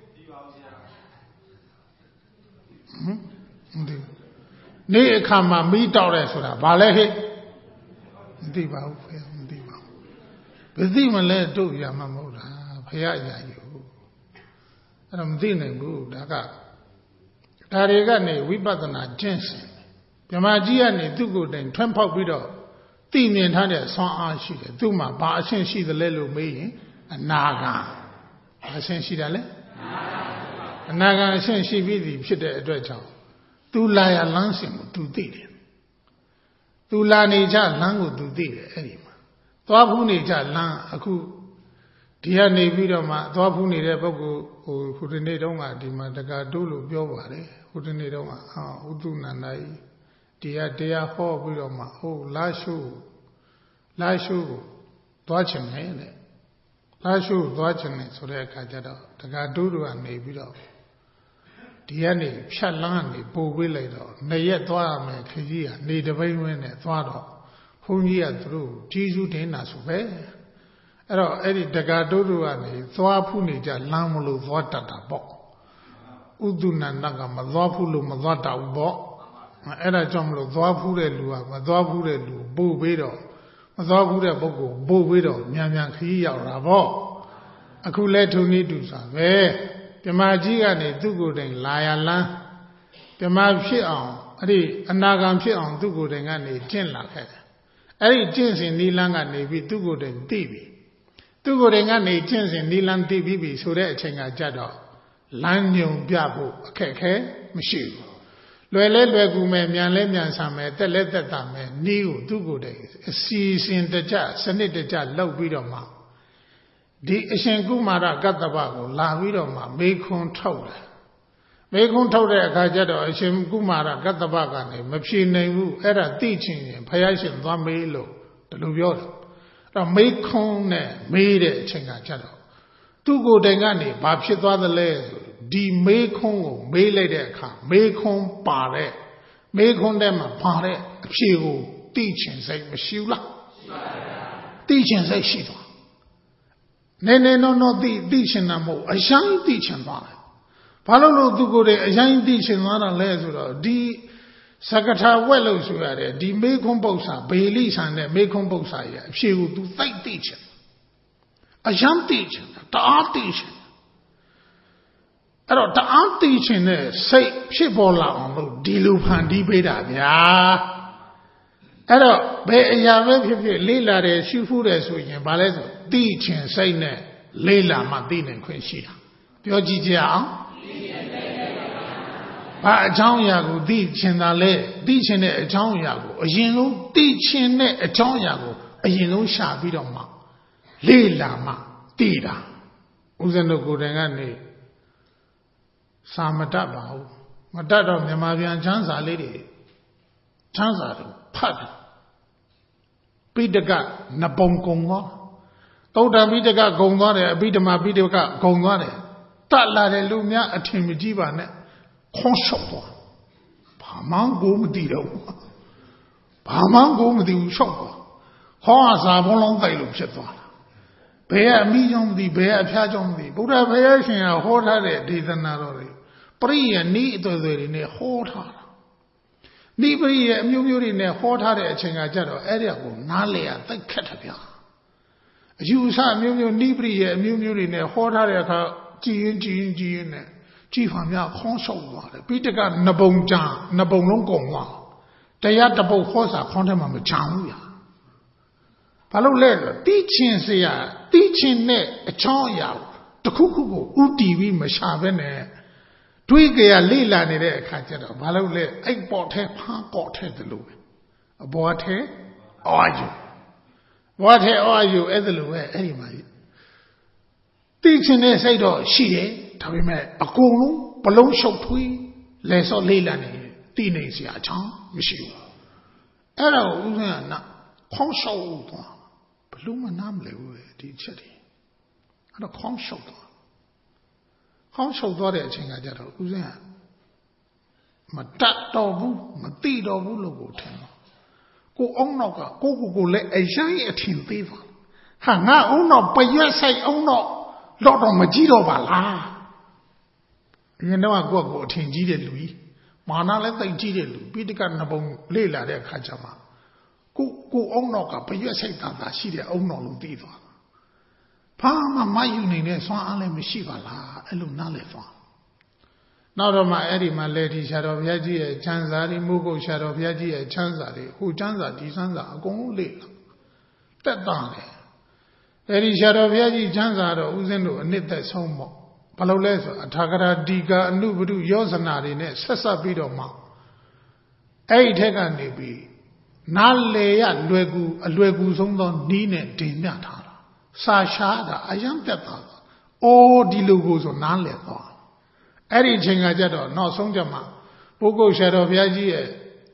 ဟမ်မသိဘူးနေ့အခါမှာမီးတောက်တယ်ဆိုတာဘာလဲဟဲ့မသိပါဘူးဖေမသိပါဘူးဘယ်သိမလဲတို့ရမှာမဟုတ်လားဖရာအရာကြီးအဲ့တော့မသိနိုင်ဘူးဒါကဒါတွေကနေဝိပဿနာကျင့်စဉ်မြမကြီးကနေသူ့ကိုယ်တိုင်ထွန်းဖောက်ပြီးတော့သိမြင်ထားတဲ့ဆွမ်းအားရှိတယ်သူ့မှာဘာအရှင်းရှိသလဲလို့မေးရင်အနာဂံအရှင်းရှိတယ်လေအနာဂံအရှင်းရှိပြီးပြီဖြစ်တဲ့အတွက်ကြောင့်သူလာရလမ်းစဉ်ကိုသူသိတယ်သူလာနေကြလမ်းကိုသူသိတယ်အဲ့ဒီမှာသွားဖူးနေကြလမ်းအခုဒီကနေပြီးတော့မှသွားဖူးနေတဲ့ပုဂ္ဂိုလ်ဟိုခုဒီနေ့တုန်းကဒီမှာတက္ကတိုးလို့ပြောပါတယ်ခုဒီနေ့တုန်းကဟာဥဒုနန္ဒာကြီးတရားတရားဟောပြီးတော့မှဟုတ်လာရှုလာရှုကိုသွားချင်တယ်တဲ့လာရှုသွားချင်တယ်ဆိုတဲ့အခါကျတော့တက္ကတိုးတို့ကနေပြီးတော့ဒီကနေဖြတ်လန်းနေပို့ပေးလိုက်တော့နေရက်သွားရမယ်ခကြီးကနေတပိန်းဝင်းနဲ့သွားတော့ဘုန်းကြီးကသူတို့ကြီးစုတင်တာဆိုပဲအဲ့တော့အဲ့ဒီတက္ကတိုးတို့ကနေသွားဖူးနေကြလမ်းမလို့သွားတတ်တာပေါ့ဥဒုနန္ဒကမသွားဖူးလို့မသွားတတ်ဘူးပေါ့အဲ့ဒါကြောင့်မလို့သွားဖူးတဲ့လူကမသွားဖူးတဲ့လူပို့ပေးတော့မသွားဖူးတဲ့ပုဂ္ဂိုလ်ပို့ပေးတော့မြန်မြန်ခကြီးရောက်တာပေါ့အခုလဲထုံနည်းတူစွာပဲပြမကြီးကနေသူ့ကိုယ်တိုင်လာရလန်းပြမဖြစ်အောင်အဲ့ဒီအနာဂံဖြစ်အောင်သူ့ကိုယ်တိုင်ကနေကျင့်လာခဲ့တယ်အဲ့ဒီကျင့်စဉ်နီလန်းကနေပြီးသူ့ကိုယ်တိုင်သိပြီသူ့ကိုယ်တိုင်ကနေကျင့်စဉ်နီလန်းသိပြီးပြီဆိုတဲ့အချိန်ကကြတော့လမ်းညွန်ပြဖို့အခက်ခဲမရှိဘူးလွယ်လဲလွယ်ကူမယ်မြန်လဲမြန်ဆန်မယ်တက်လဲတက်တာမယ်နီးကိုသူ့ကိုယ်တိုင်အစီအစဉ်တကျစနစ်တကျလောက်ပြီးတော့မှဒီအရှင်ကုမာရကတ္တပကိုလာပြီးတော့မှမေခွန်းထုတ်တယ်မေခွန်းထုတ်တဲ့အခါကျတော့အရှင်ကုမာရကတ္တပကနေမဖြေနိုင်ဘူးအဲ့ဒါသိချင်ရင်ဘုရားရှင်သွားမေးလို့ဒီလိုပြောတယ်အဲ့တော့မေခွန်းနဲ့မေးတဲ့အချိန်ကကျတော့သူ့ကိုယ်တိုင်ကနေဘာဖြစ်သွားသလဲဒီမေခွန်းကိုမေးလိုက်တဲ့အခါမေခွန်းပါတဲ့မေခွန်းထဲမှာပါတဲ့အဖြေကိုသိချင်စိတ်မရှိဘူးလားရှိပါဘူးသိချင်စိတ်ရှိသွားနေနေနော်နော်သိသိချင်တာမဟုတ်အရင်သိချင်သွားတယ်ဘာလို့လို့သူကိုယ်တည်းအရင်သိချင်သွားတာလဲဆိုတော့ဒီစကထာဝက်လို့ဆိုရတယ်ဒီမေခွန်းပု္ပ္ပာဘေလိဆန်တဲ့မေခွန်းပု္ပ္ပာရဲ့အဖြေကို तू သိသိချင်အရင်သိချင်တအားသိချင်အဲ့တော့တအားသိချင်တဲ့စိတ်ဖြစ်ပေါ်လာအောင်လို့ဒီလိုဖန်တီးပေးတာဗျာအဲ့တော့ဘယ်အရာပဲဖြစ်ဖြစ်လေးလာတယ်ရှုဖူးတယ်ဆိုရင်ဘာလဲဆိုသိချင်စိတ်နဲ့လေးလာမှသိနိုင်ခွင့်ရှိတာပြောကြည့်ကြအောင်ဘာအကြောင်းအရာကိုသိချင်တာလဲသိချင်တဲ့အကြောင်းအရာကိုအရင်ဆုံးသိချင်တဲ့အကြောင်းအရာကိုအရင်ဆုံးရှာပြီးတော့မှလေးလာမှသိတာဦးဇင်းတို့ကိုယ်တိုင်ကနေစာမတတ်ပါဘူးမတတ်တော့မြန်မာပြန်ချမ်းစာလေးတွေချမ်းစာတွေဖတ်တယ်ပိဋကနပုံကုံသွားသုဒ္ဓပိဋကဂုံသွားတယ်အပိဓမ္မာပိဋကဂုံသွားတယ်တတ်လာတဲ့လူများအထင်မကြီးပါနဲ့ခေါင်းလျှောက်သွားဘာမှကိုမသိတော့ဘူးဘာမှကိုမသိဘူးလျှောက်သွားဟောအစာဘုံလုံးတိုက်လို့ဖြစ်သွားတာဘယ်ကအမိကြောင့်မသိဘယ်အဖျားကြောင့်မသိဘုရားဘုရားရှင်ကဟောထားတဲ့ဒေသနာတော်တွေပရိယနိအသွယ်သွယ်တွေနဲ့ဟောထားတာနိပရိယအမျိုးမျိုးတွေနဲ့ဟောထားတဲ့အချိန်ကကြတော့အဲ့ဒီကိုနားလေရသိခက်တယ်ဗျာအယူအဆအမျိုးမျိုးနိပရိယအမျိုးမျိုးတွေနဲ့ဟောထားတဲ့အခါကြည်ရင်ကြည်ရင်ကြည်ရင်နဲ့ကြည်ဖာများခေါင်းဆောက်သွားတယ်ပိဋကနပုံကြနပုံလုံးကုန်သွားတရားတပုတ်ဟောစာခေါင်းထဲမှာမချမ်းဘူးဗျာဘာလို့လဲဆိုတိချင်းစရာတိချင်းနဲ့အချောင်းအရာတခုခုကိုဥတီပြီးမရှာဘဲနဲ့တွေးကြရလေ့လာနေတဲ့အခါကျတော့ဘာလို့လဲအိတ်ပေါ်ထဲဖားကော့ထဲတယ်လို့ပဲအပေါ်ထဲအော်ယူဘောထဲအော်ယူအဲ့ဒါလိုပဲအဲ့ဒီမှာတိချင်းတဲ့စိတ်တော့ရှိတယ်ဒါပေမဲ့အကုန်လုံးဘလုံးရှုပ်ထွေးလဲစောလေ့လာနေတိနေစရာအချောင်းမရှိဘူးအဲ့ဒါကိုဦးဇင်းကနာခေါင်းရှောက်သွားဘလို့မနားမလဲဘူးဒီအချက်တွေအဲ့တော့ခေါင်းရှောက်သွားခေါင်းရှုပ်သွားတဲ့အချိန်ကကြတော့ဦးဇင်းကမတတ်တော့ဘူးမသိတော့ဘူးလို့ကိုထင်တော့ကိုအောင်နောက်ကကိုကိုကိုလည်းအရင်အထင်သေးပါဟာငါအောင်နောက်ပရွက်ဆိုင်အောင်နောက်တော့တော့မကြည့်တော့ပါလားအရင်တော့ကိုကိုအထင်ကြီးတဲ့လူကြီးမာနလည်းသိကြည့်တဲ့လူပိဋကနဘုံလေ့လာတဲ့အခါကျမှကိုကိုအောင်နောက်ကပရွက်ဆိုင်တာသာရှိတဲ့အောင်နောက်လို့သိသွားဘာမှမယူနိုင်တဲ့ဆွမ်းအားလည်းမရှိပါလားအဲ့လိုနားလည်သွားနောက်တော့မှအဲ့ဒီမှာလေဒီရှာတော်ဘုရားကြီးရဲ့ချမ်းသာတွေမုဂုတ်ရှာတော်ဘုရားကြီးရဲ့ချမ်းသာတွေဟိုချမ်းသာဒီချမ်းသာအကုန်လုံးလေ့လာတက်တာတယ်အဲ့ဒီရှာတော်ဘုရားကြီးချမ်းသာတော့ဦးဇင်းတို့အနှစ်သက်ဆုံးပေါ့ဘာလို့လဲဆိုအထာဂရဒီကာအနုဘုဒ္ဓယောဇနာတွေနဲ့ဆက်ဆက်ပြီးတော့မှအဲ့ဒီထက်ကနေပြီးနားလေရလွယ်ကူအလွယ်ကူဆုံးသောနီးနဲ့တင်ပြထားတာစာရှားတာအယံတက်တာအိုးဒီလိုကိုဆိုနားလည်သွားအဲ့ဒီအချိန်ကကြတော့နောက်ဆုံးကြမှာပုဂ္ဂိုလ်ရှာတော်ဘုရားကြီးရဲ့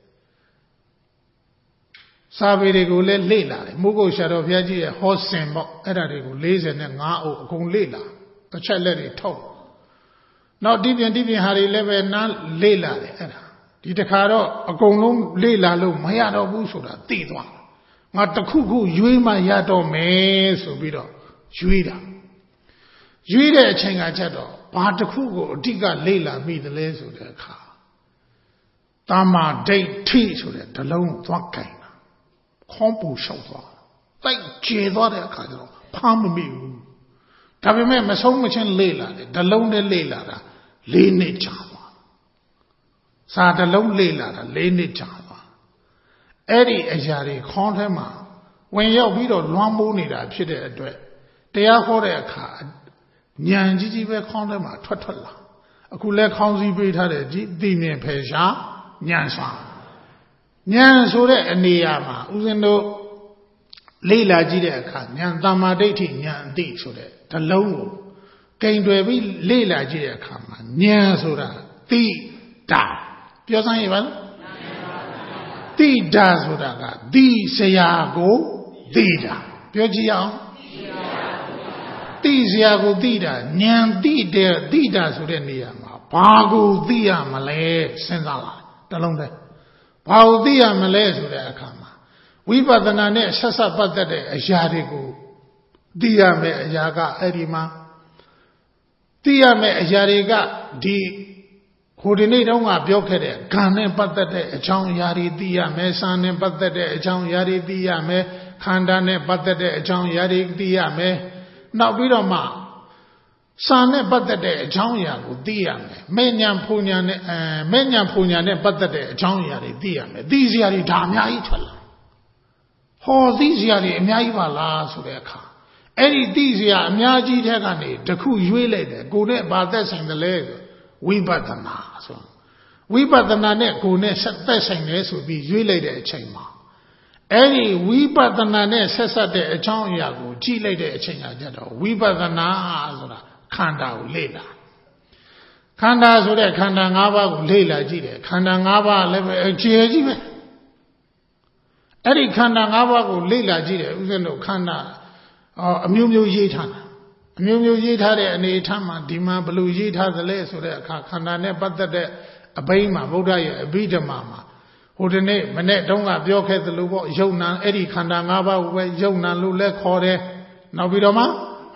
စာပေတွေကိုလည်းလေ့လာတယ်ပုဂ္ဂိုလ်ရှာတော်ဘုရားကြီးရဲ့ဟောစဉ်ပေါ့အဲ့ဒါတွေကို၄၅အုပ်အကုန်လေ့လာတစ်ချက်လက်တွေထုတ်နောက်ဒီပြင်ဒီပြင်ဟာတွေလည်းပဲနားလေ့လာတယ်အဲ့ဒါဒီတခါတော့အကုန်လုံးလေ့လာလို့မရတော့ဘူးဆိုတာသိသွားငါတခုခုရွေးမှရတော့မယ်ဆိုပြီးတော့ရွေးတာရွေးတဲ့အချိန်ကကြတော့ဘာတခုကိုအဓိကလေ့လာမိတယ်လဲဆိုတဲ့အခါတာမာဒိဋ္ဌိဆိုတဲ့ဓလုံးသွားကြိုင်တာခေါင်းပူလျှောက်သွားတိုက်ကျေသွားတဲ့အခါကျတော့ဖမ်းမမိဘူးဒါပေမဲ့မဆုံးမချင်းလေ့လာတယ်ဓလုံးနဲ့လေ့လာတာ၄နှစ်ကြာသွားစာဓလုံးလေ့လာတာ၄နှစ်ကြာသွားအဲ့ဒီအရာတွေခေါင်းထဲမှာဝင်ရောက်ပြီးတော့လွှမ်းမိုးနေတာဖြစ်တဲ့အတွက်တရားဟောတဲ့အခါဉာဏ်ကြီးကြီးပဲခေါင်းထဲမှာထွက်ထွက်လာအခုလဲခေါင်းစည်းပေးထားတဲ့ဒီသိမြင်ဖယ်ရှားဉာဏ်စွာဉာဏ်ဆိုတဲ့အနေအမှာဦးဇင်းတို့လေ့လာကြည့်တဲ့အခါဉာဏ်တမ္မာဒိဋ္ဌိဉာဏ်အသိဆိုတဲ့ဓလုံးကိုကင်တွယ်ပြီးလေ့လာကြည့်တဲ့အခါမှာဉာဏ်ဆိုတာသိတာပြောစမ်းရပါလားသိတာဆိုတာကသိစရာကိုသိတာပြောကြည့်အောင်သိစရာကိုသိတာဉာဏ်သိတဲ့သိတာဆိုတဲ့နေရာမှာဘာကိုသိရမလဲစဉ်းစားလာတလုံးတည်းဘာကိုသိရမလဲဆိုတဲ့အခါမှာဝိပဿနာနဲ့ဆက်ဆက်ပတ်သက်တဲ့အရာတွေကိုသိရမယ်အရာကအဲ့ဒီမှာသိရမယ်အရာတွေကဒီဟိုဒီနေ့တုန်းကပြောခဲ့တဲ့ဂန်နဲ့ပတ်သက်တဲ့အကြောင်းအရာတွေသိရမယ်စာနဲ့ပတ်သက်တဲ့အကြောင်းအရာတွေသိရမယ်ခန္ဓာနဲ့ပတ်သက်တဲ့အကြောင်းအရာတွေသိရမယ်နောက်ပြီးတော့မှစာနဲ့ပတ်သက်တဲ့အကြောင်းအရာကိုသိရမယ်မဲ့ညာဖူညာနဲ့အဲမဲ့ညာဖူညာနဲ့ပတ်သက်တဲ့အကြောင်းအရာတွေသိရမယ်သိစရာတွေဒါအများကြီးထွက်လာဟောသိစရာတွေအများကြီးပါလားဆိုတဲ့အခါအဲ့ဒီသိစရာအများကြီးတဲ့ကနေတခုရွေးလိုက်တယ်ကိုနဲ့ဘာသက်ဆိုင်တယ်လဲဝိပဿနာဆိုဝိပဿနာနဲ့ကိုနဲ့ဆက်သက်ဆိုင်တယ်ဆိုပြီးရွေးလိုက်တဲ့အချိန်မှာအဲ့ဒီဝိပဿနာနဲ့ဆက်ဆက်တဲ့အကြောင်းအရာကိုကြည့်လိုက်တဲ့အချိန်ကကြတော့ဝိပဿနာဆိုတာခန္ဓာကိုလေ့လာခန္ဓာဆိုတဲ့ခန္ဓာ၅ပါးကိုလေ့လာကြည့်တယ်ခန္ဓာ၅ပါးလည်းပဲအကျေကြီးပဲအဲ့ဒီခန္ဓာ၅ပါးကိုလေ့လာကြည့်တယ်ဥစဉ်တို့ခန္ဓာအမျိုးမျိုးရေးထားတာအမျိုးမျိုးရေးထားတဲ့အနေအထားမှာဒီမှာဘယ်လိုရေးထားသလဲဆိုတဲ့အခါခန္ဓာနဲ့ပတ်သက်တဲ့အဘိဓမ္မာဗုဒ္ဓရဲ့အဘိဓမ္မာမှာဟိုဒီနေ့မနေ့တုန်းကပြောခဲ့သလိုပေါ့ယုံနာအဲ့ဒီခန္ဓာ၅ပါးကိုပဲယုံနာလို့လည်းခေါ်တယ်နောက်ပြီးတော့မှ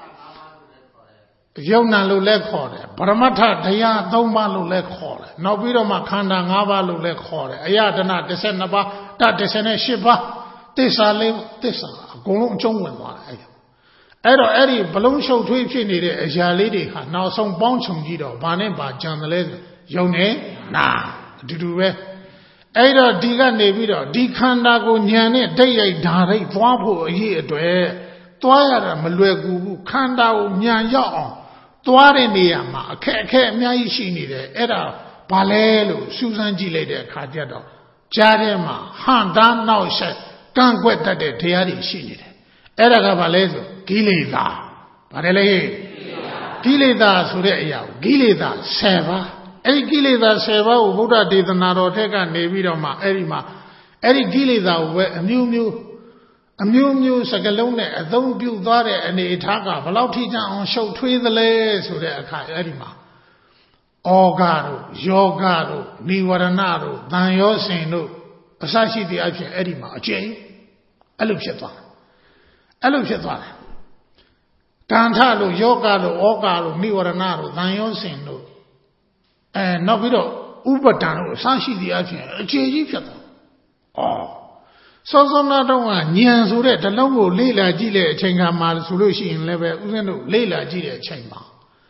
ယုံနာလို့လည်းခေါ်တယ်ပရမတ္ထတရား၃ပါးလို့လည်းခေါ်တယ်နောက်ပြီးတော့မှခန္ဓာ၅ပါးလို့လည်းခေါ်တယ်အယတနာ၁၂ပါးတ၁၈ပါးသစ္စာလေးသစ္စာအကုန်လုံးအကျုံးဝင်သွားတယ်အဲ့တော့အဲ့ဒီဘလုံးရှုပ်ထွေးဖြစ်နေတဲ့အရာလေးတွေဟာနောက်ဆုံးပေါင်းခြုံကြည့်တော့ဘာနဲ့ဘာကြံတယ်လဲဆိုယုံနေနာအတူတူပဲအဲ့တော့ဒီကနေပြီးတော့ဒီခန္ဓာကိုဉာဏ်နဲ့တိတ်ရိုက်ဓာရိတ်သွားဖို့အရေးအတွက်သွားရတာမလွယ်ကူဘူးခန္ဓာကိုဉာဏ်ရောက်အောင်သွားတဲ့နေရာမှာအခက်အခဲအများကြီးရှိနေတယ်အဲ့ဒါဘာလဲလို့စူးစမ်းကြည့်လိုက်တဲ့အခါကျတော့ကြားထဲမှာဟန်တာနောက်ဆက်ကန့်ကွက်တတ်တဲ့တရားတွေရှိနေတယ်အဲ့ဒါကဘာလဲဆိုကိလေသာဘာလဲလဲကိလေသာဆိုတဲ့အရာကိုကိလေသာ၁၀ပါးအဲ့ဒီကိလေသာ၁၀ပါးကိုဗုဒ္ဓဒေသနာတော်ထက်ကနေပြီးတော့မှအဲ့ဒီမှာအဲ့ဒီကိလေသာကိုပဲအမျိုးမျိုးအမျိုးမျိုးစကလုံးနဲ့အသုံးပြုသွားတဲ့အနေအထားကဘလောက်ထိကြအောင်ရှုပ်ထွေးသလဲဆိုတဲ့အခါအဲ့ဒီမှာဩဃတို့ယောဂတို့နိဝရဏတို့တန်ရောစင်တို့အစရှိတဲ့အဖြစ်အဲ့ဒီမှာအကျဉ်းအဲ့လိုဖြစ်သွားတယ်အဲ့လိုဖြစ်သွားတယ်တန်ထတို့ယောဂတို့ဩဃတို့နိဝရဏတို့တန်ရောစင်တို့အဲနောက်ပြီးတော့ဥပဒံတို့အစရှိတဲ့အဖြစ်အခြေကြီးဖြစ်သွားဩစောစောနာတော့ကဉာဏ်ဆိုတဲ့ဓလုံးကိုလေ့လာကြည့်တဲ့အချိန်ခါမှာဆိုလို့ရှိရင်လည်းပဲဥစဉ်တို့လေ့လာကြည့်တဲ့အချိန်မှာ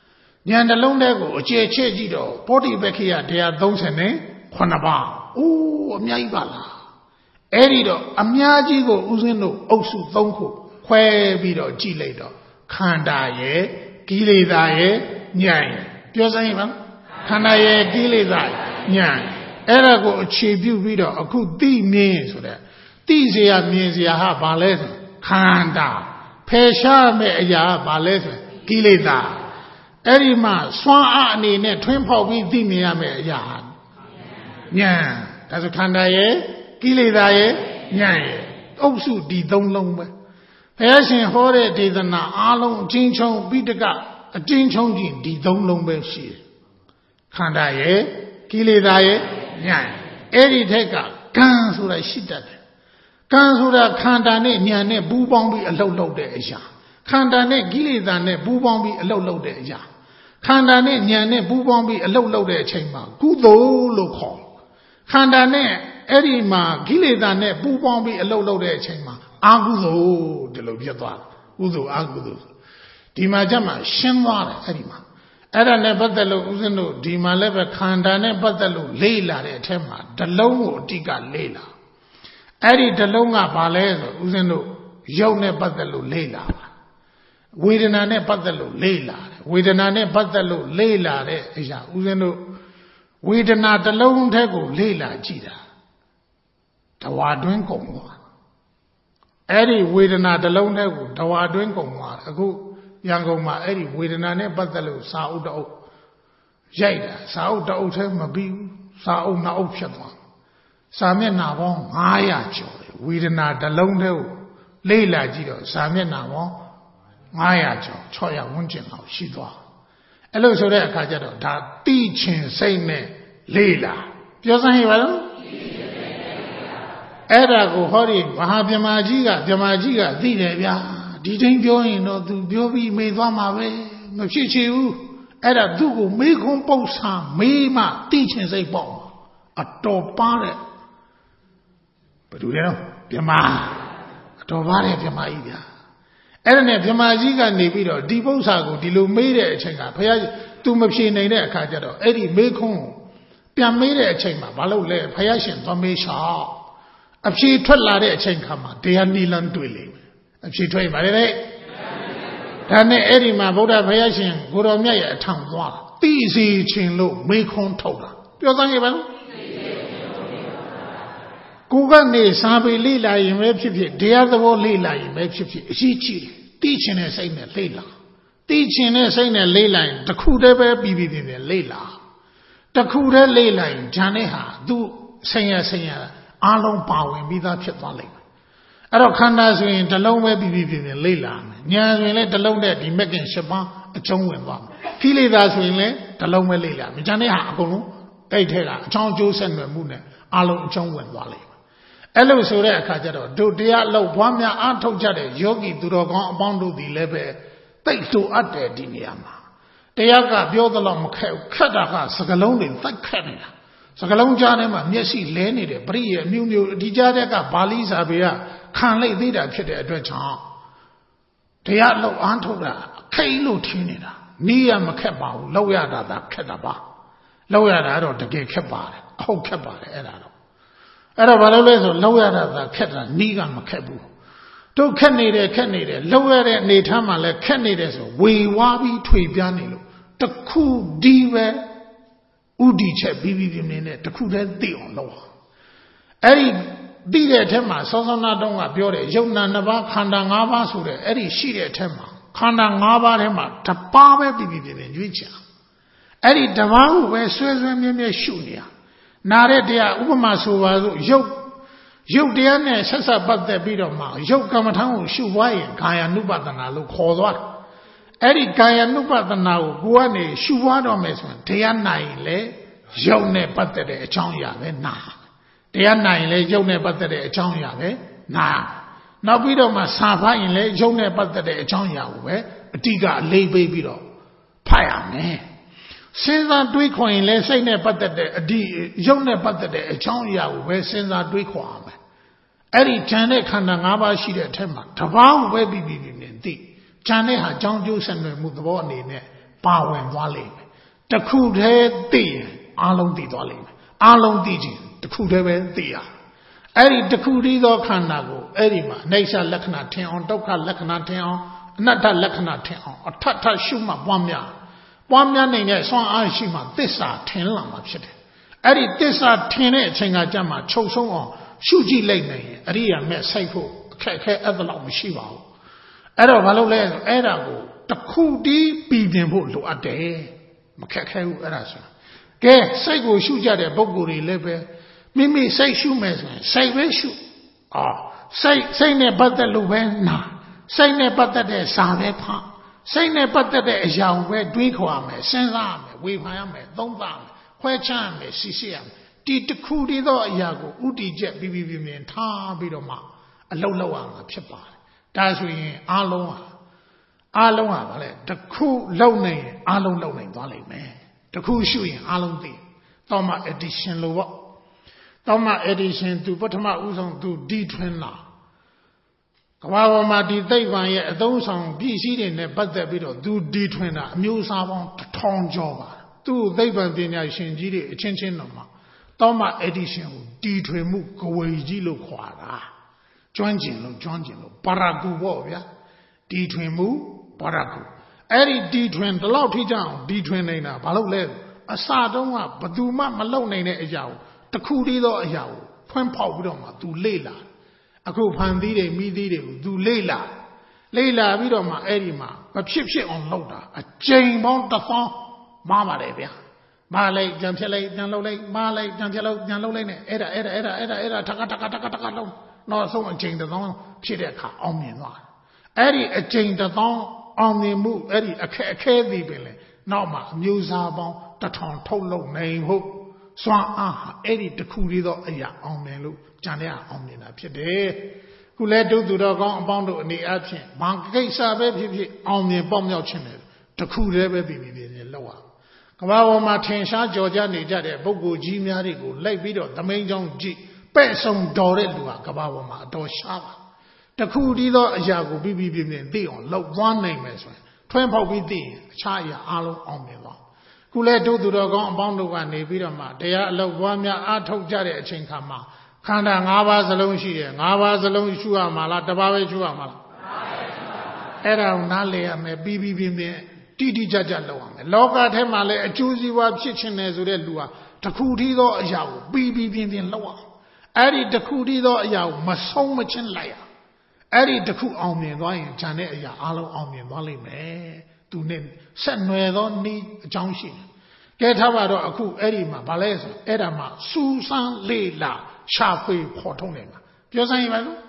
ဉာဏ်တစ်လုံးတည်းကိုအကျေချဲ့ကြည့်တော့ပောတိပက္ခိယတရားသုံးဆယ်နဲ့ခုနှစ်ပါးအိုးအများကြီးပါလားအဲ့ဒီတော့အများကြီးကိုဥစဉ်တို့အုပ်စုသုံးခုခွဲပြီးတော့ကြည့်လိုက်တော့ခန္ဓာရဲ့ကိလေသာရဲ့ဉာဏ်ရဲ့ပြောစမ်းရင်ပါခန္ဓာရဲ့ကိလေသာဉာဏ်အဲ့ဒါကိုအခြေပြုပြီးတော့အခုသိမြင်ဆိုတဲ့သိเสียမြင်เสียဟာဘာလဲဆိုခန္ဓာဖယ်ရှားမဲ့အရာဘာလဲဆိုကိလေသာအဲ့ဒီမှာစွမ်းအားအနေနဲ့ထွင်းဖောက်ပြီးသိမြင်ရမယ့်အရာဉာဏ်ဒါဆိုခန္ဓာရဲ့ကိလေသာရဲ့ဉာဏ်ရဲ့အုပ်စုဒီသုံးလုံးပဲဘုရားရှင်ဟောတဲ့ဒေသနာအားလုံးအချင်းချင်းပိဋကအချင်းချင်းချင်းဒီသုံးလုံးပဲရှိတယ်ခန္ဓာရဲ့ကိလေသာရဲ့ဉာဏ်အဲ့ဒီထက်ကကံဆိုတာရှိတတ်တယ်ကံဆိုတာခန္ဓာနဲ့ဉာဏ်နဲ့ပူးပေါင်းပြီးအလုပ်လုပ်တဲ့အရာခန္ဓာနဲ့ကိလေသာနဲ့ပူးပေါင်းပြီးအလုပ်လုပ်တဲ့အရာခန္ဓာနဲ့ဉာဏ်နဲ့ပူးပေါင်းပြီးအလုပ်လုပ်တဲ့အချိန်မှာကုသိုလ်လို့ခေါ်ခန္ဓာနဲ့အဲ့ဒီမှာကိလေသာနဲ့ပူးပေါင်းပြီးအလုပ်လုပ်တဲ့အချိန်မှာအာကုသိုလ်ဒီလိုဖြစ်သွားတယ်ကုသိုလ်အာကုသိုလ်ဒီမှာကျမှရှင်းသွားတယ်အဲ့ဒီမှာအဲ့ဒါနဲ့ပတ်သက်လို့ဦးဇင်းတို့ဒီမှာလည်းပဲခန္ဓာနဲ့ပတ်သက်လို့လေ့လာတဲ့အထက်မှာဓလုံးကိုအတိကလေ့လာအဲ့ဒီဓလုံးကဘာလဲဆိုဦးဇင်းတို့ရုပ်နဲ့ပတ်သက်လို့လေ့လာပါဝေဒနာနဲ့ပတ်သက်လို့လေ့လာတယ်ဝေဒနာနဲ့ပတ်သက်လို့လေ့လာတဲ့အရာဦးဇင်းတို့ဝေဒနာတစ်လုံးထဲကိုလေ့လာကြည့်တာတဝါတွင်းကုန်သွားအဲ့ဒီဝေဒနာတစ်လုံးထဲကိုတဝါတွင်းကုန်သွားအခုရန်ကုန်မှာအဲ့ဒီဝေဒနာနဲ့ပတ်သက်လို့စာအုပ်တအုပ်ရိုက်တာစာအုပ်တအုပ်ထဲမပြီးဘူးစာအုပ်နှစ်အုပ်ဖြစ်သွားစာမျက်နှာပေါင်းငါးရာကျော်တယ်ဝေဒနာတစ်လုံးထဲကိုလေ့လာကြည့်တော့စာမျက်နှာပေါင်းငါးရာကျော်ခြောက်ရာဝန်းကျင်လောက်ရှိသွားအဲ့လိုဆိုတဲ့အခါကျတော့ဒါတိချင်စိတ်နဲ့လေ့လာပြောစမ်းရပါလားအဲ့ဒါကိုဟောဒီမဟာပြမကြီးကပြမကြီးကသိတယ်ဗျာဒီတိုင်းပြောရင်တော့သူပြောပြီးမေ့သွားမှာပဲမဖြစ်ချင်ဘူးအဲ့ဒါသူ့ကိုမေးခွန်းပုတ်ဆာမေးမှတိချင်စိတ်ပေါ့အတော်ပါတဲ့ဘယ်လိုလဲတော့ပြမအတော်ပါတဲ့ပြမကြီးဗျာအဲ့ဒါနဲ့ပြမကြီးကနေပြီးတော့ဒီပု္ပ္ပာကိုဒီလိုမေးတဲ့အချိန်ကဘုရားသူမဖြေနိုင်တဲ့အခါကျတော့အဲ့ဒီမေးခွန်းပြန်မေးတဲ့အချိန်မှာဘာလို့လဲဘုရားရှင်သွားမေးချောက်အဖြေထွက်လာတဲ့အချိန်ခါမှာတရားနိလန်းတွေ့လိမ့်မယ်အဖြေထွက်ပါလေတဲ့ဒါနဲ့အဲ့ဒီမှာဗုဒ္ဓဘုရားရှင်ကိုတော်မြတ်ရဲ့အထံသွားသိစီခြင်းလို့မေးခွန်းထုတ်တာပြောသမ်းရပါလားကိုကနေစာပေလေ့လာရင်ပဲဖြစ်ဖြစ်တရားသဘောလေ့လာရင်ပဲဖြစ်ဖြစ်အရေးကြီးတယ်သိချင်တဲ့စိတ်နဲ့လေ့လာသိချင်တဲ့စိတ်နဲ့လေ့လာရင်တစ်ခုတည်းပဲပြီးပြီးပြီးလေ့လာတစ်ခုတည်းလေ့လာရင်ဉာဏ်နဲ့ဟာသူ့ဆင်ရဆင်ရအားလုံးပါဝင်ပြီးသားဖြစ်သွားလိမ့်မယ်အဲ့တော့ခန္ဓာဆိုရင်တစ်လုံးပဲပြီးပြီးပြီးလေ့လာမယ်ဉာဏ်ဆိုရင်လည်းတစ်လုံးနဲ့ဒီမက်ကင်၈ပါးအကျုံးဝင်သွားမယ်ကိလေသာဆိုရင်လည်းတစ်လုံးပဲလေ့လာမယ်ဉာဏ်နဲ့ဟာအကုန်လုံးအဲ့ထဲကအချောင်းအကျိုးဆက်နွယ်မှုနဲ့အားလုံးအကျုံးဝင်သွားလိမ့်မယ်အဲ့လိုဆိုတဲ့အခါကျတော့တို့တရားလောက်ဘွားများအားထုတ်ကြတဲ့ယောဂီသူတော်ကောင်းအပေါင်းတို့ဒီလည်းပဲတိတ်တူအပ်တယ်ဒီနေရာမှာတရားကပြောသလောက်မခက်ဘူးခက်တာကစကလုံးတွေတိုက်ခက်နေတာစကလုံးကြားထဲမှာမျက်စိလဲနေတယ်ပရိယေအမျိုးမျိုးဒီကြားတဲ့ကဘာလိစာပေကခံလိုက်သေးတာဖြစ်တဲ့အတွက်ကြောင့်တရားလောက်အားထုတ်တာခိတ်လို့ထင်းနေတာနီးရမခက်ပါဘူးလောက်ရတာသာခက်တာပါလောက်ရတာတော့တကယ်ခက်ပါတယ်အဟုတ်ခက်ပါတယ်အဲ့ဒါတော့အဲ့တော့ဘာလို့လဲဆိုလောက်ရတာသာခက်တာနီးကမခက်ဘူးတို့ခက်နေတယ်ခက်နေတယ်လောက်ရတဲ့အနေထားမှာလည်းခက်နေတယ်ဆိုဝေဝါးပြီးထွေပြားနေလို့တခုဒီပဲဥတီချက်ပြီးပြီးပြင်းနေတခုတည်းသိအောင်လုပ်အဲ့ဒီသိတဲ့အထက်မှာစောစောနာတုံးကပြောတယ်ယုံနာနှစ်ပါးခန္ဓာ၅ပါးဆိုတဲ့အဲ့ဒီရှိတဲ့အထက်မှာခန္ဓာ၅ပါးထဲမှာတစ်ပါးပဲပြီးပြီးပြင်းနေရွေးချယ်အဲ့ဒီတစ်ပါးကိုပဲဆွဲဆွဲမြဲမြဲရှုနေရနာတဲ့တရားဥပမာဆိုပါစို့ယုတ်ယုတ်တရားနဲ့ဆက်ဆက်ပတ်သက်ပြီးတော့မှယုတ်ကမ္မထံကိုရှုသွားရင်ကာယ ानु ပဒနာလို့ခေါ်သွားတယ်အဲ့ဒီကာယ ानु ပဒနာကိုကိုယ်ကနေရှုသွားတော့မယ်ဆိုရင်တရားနိုင်လေယုတ်နဲ့ပတ်သက်တဲ့အကြောင်းအရာပဲနာတရားနိုင်လေယုတ်နဲ့ပတ်သက်တဲ့အကြောင်းအရာပဲနာနောက်ပြီးတော့မှစာဖတ်ရင်လေယုတ်နဲ့ပတ်သက်တဲ့အကြောင်းအရာကိုပဲအတိကအလေးပေးပြီးတော့ဖတ်ရမယ်စဉ်းစားတွေးခေါ်ရင်လည်းစိတ်နဲ့ပတ်သက်တဲ့အဒီရုပ်နဲ့ပတ်သက်တဲ့အကြောင်းအရာကိုပဲစဉ်းစားတွေးခေါ်ရမယ်အဲ့ဒီဉာဏ်နဲ့ခန္ဓာ၅ပါးရှိတဲ့အထက်မှာတဘာကိုပဲပြီးပြီးပြီးနဲ့သိဉာဏ်နဲ့ဟာအကြောင်းကျိုးဆက်နွယ်မှုသဘောအနေနဲ့ပါဝင်သွားလိမ့်မယ်တခုတည်းသိရင်အားလုံးသိသွားလိမ့်မယ်အားလုံးသိခြင်းတခုတည်းပဲသိရအဲ့ဒီတခုတည်းသောခန္ဓာကိုအဲ့ဒီမှာအိဋ္ဌလက္ခဏာထင်အောင်ဒုက္ခလက္ခဏာထင်အောင်အနတ္တလက္ခဏာထင်အောင်အထထရှုမှပွားများပွားများနိုင်တဲ့ဆွမ်းအားရှိမှသစ္စာထင်လာမှာဖြစ်တယ်အဲ့ဒီသစ္စာထင်တဲ့အချိန်ကကြမှာချုပ်ဆုံးအောင်ရှုကြည့်လိုက်နိုင်ရင်အရိယာမဲ့စိုက်ဖို့အခက်အခဲအဲ့ဒါလောက်မရှိပါဘူးအဲ့တော့ဘာလို့လဲဆိုအဲ့ဒါကိုတခုတည်းပြည်ပြင်ဖို့လိုအပ်တယ်မခက်ခဲဘူးအဲ့ဒါဆိုကဲစိတ်ကိုရှုကြတဲ့ပုဂ္ဂိုလ်တွေလည်းပဲမိမိစိတ်ရှုမယ်ဆိုရင်စိတ်ပဲရှုအာစိတ်စိတ်နဲ့ပတ်သက်လို့ပဲနာစိတ်နဲ့ပတ်သက်တဲ့စာပဲဖတ်စိတ်နဲ့ပတ်သက်တဲ့အရာကိုပဲတွေးခေါ်ရမယ်စဉ်းစားရမယ်ဝေဖန်ရမယ်သုံးသပ်ရမယ်ခွဲခြားရမယ်စီစစ်ရမယ်ဒီတစ်ခုတည်းသောအရာကိုဥတီချက်ပြီးပြီးပြင်းထားပြီးတော့မှအလုံးလောက်ရမှာဖြစ်ပါတယ်ဒါဆိုရင်အားလုံးဟာအားလုံးဟာဗါလဲတစ်ခုလုံနေရင်အားလုံးလုံနိုင်သွားလိမ့်မယ်တစ်ခုရှုရင်အားလုံးသိတော့မှ addition လို့ပေါ့တော့မှ addition သူပထမဦးဆုံးသူဒီထွင်းလာကဘာပေါ်မှာဒီသိပ္ပံရဲ့အသုံးဆောင်ပြည့်စည်တွေနဲ့ပတ်သက်ပြီးတော့သူဒီထွင်းတာအမျိုးအစားပေါင်းတစ်ထောင်ကျော်ပါသူ့သိပ္ပံပညာရှင်ကြီးတွေအချင်းချင်းတော့မှတော့မှ addition ကိုဒီထွင်းမှုကဝေကြီးလို့ခေါ်တာကျွမ်းကျင်လို့ကျွမ်းကျင်လို့ပါရဂူပေါ့ဗျာဒီထွင်းမှုပါရဂူအဲ့ဒီဒီထွင်းဒီလောက်ထိကြအောင်ဒီထွင်းနေတာဘာလို့လဲအစတုန်းကဘသူမှမလုံနိုင်တဲ့အရာကိုတခုတည်းသောအရာကိုဖွင့်ဖောက်ပြီးတော့မှ तू လေ့လာအခုဖန်သီးတွေမိသီးတွေကို तू လေ့လာလေ့လာပြီးတော့မှအဲ့ဒီမှာမဖြစ်ဖြစ်အောင်လုပ်တာအကျိန်ပေါင်းတစ်သောင်းမားပါတယ်ဗျာမားလိုက်ကြံဖြစ်လိုက်ကြံလုပ်လိုက်မားလိုက်ကြံဖြစ်လို့ကြံလုပ်လိုက်နဲ့အဲ့ဒါအဲ့ဒါအဲ့ဒါအဲ့ဒါအဲ့ဒါထကထကထကထကလုံးနောက်ဆုံးအကျိန်တစ်သောင်းဖြစ်တဲ့အခါအောင်မြင်သွားတယ်အဲ့ဒီအကျိန်တစ်သောင်းအောင်မြင်မှုအဲ့ဒီအခက်အခဲသည်ပင်လေနောက်မှအမျိုးသားပေါင်းတစ်ထောင်ထုတ်လုပ်နိုင်ဖို့စွမ်းအားဟာအဲ့ဒီတစ်ခုတည်းသောအရာအောင်မြင်လို့ကြံတဲ့အောင်မြင်တာဖြစ်တယ်ခုလဲဒုသူတော်ကောင်းအပေါင်းတို့အနေအချင်းဘာကိစ္စပဲဖြစ်ဖြစ်အောင်မြင်ပေါက်မြောက်ခြင်းတယ်တစ်ခုတည်းပဲပြည်ပြည်ပြည်လောက်အောင်ကမ္ဘာပေါ်မှာထင်ရှားကြော်ကြားနေကြတဲ့ပုဂ္ဂိုလ်ကြီးများတွေကိုလိုက်ပြီးတော့သမိန်ကြောင်းကြည့်ပဲ့ဆုံတော်တဲ့လူဟာကမ္ဘာပေါ်မှာအတော်ရှားပါတခုတည်းသောအရာကိုပြီးပြီးပြင်းပြင်းသိအောင်လှုပ်သွားနိုင်မယ်ဆိုရင်ထွန်းဖောက်ပြီးသိရင်အခြားအရာအလုံးအောင်မြင်သွားခုလဲတို့သူတော်ကောင်းအပေါင်းတို့ကနေပြီးတော့မှတရားအလုပ်ပွားများအားထုတ်ကြတဲ့အချိန်ခါမှာခန္ဓာ၅ပါးစလုံးရှိတယ်၅ပါးစလုံးရှုရမှာလားတစ်ပါးပဲရှုရမှာလားအဲ့ဒါကိုနားလည်ရမယ်ပြီးပြီးပြင်းပြင်းတိတိကျကျလုပ်ရမယ်လောကထဲမှာလည်းအကျိုးစီးပွားဖြစ်ခြင်းတယ်ဆိုတဲ့လူဟာတခုတည်းသောအရာကိုပြီးပြီးပြင်းပြင်းလုပ်ရအဲ့ဒီတခုတည်းသောအရာကိုမဆုံးမချင်းလိုက်ရအဲ့ဒီတခုအောင်မြင်သွားရင်ဂျန်တဲ့အရာအလုံးအောင်မြင်သွားလိမ့်မယ်သူနဲ့ဆက်နွယ်သောဤအကြောင်းရှိတယ်ကဲထားပါတော့အခုအဲ့ဒီမှာဗာလဲဆိုအဲ့ဒါမှစူးစမ်းလေ့လာရှာဖွေဖော်ထုတ်နေမှာပြောစမ်းရပါလို့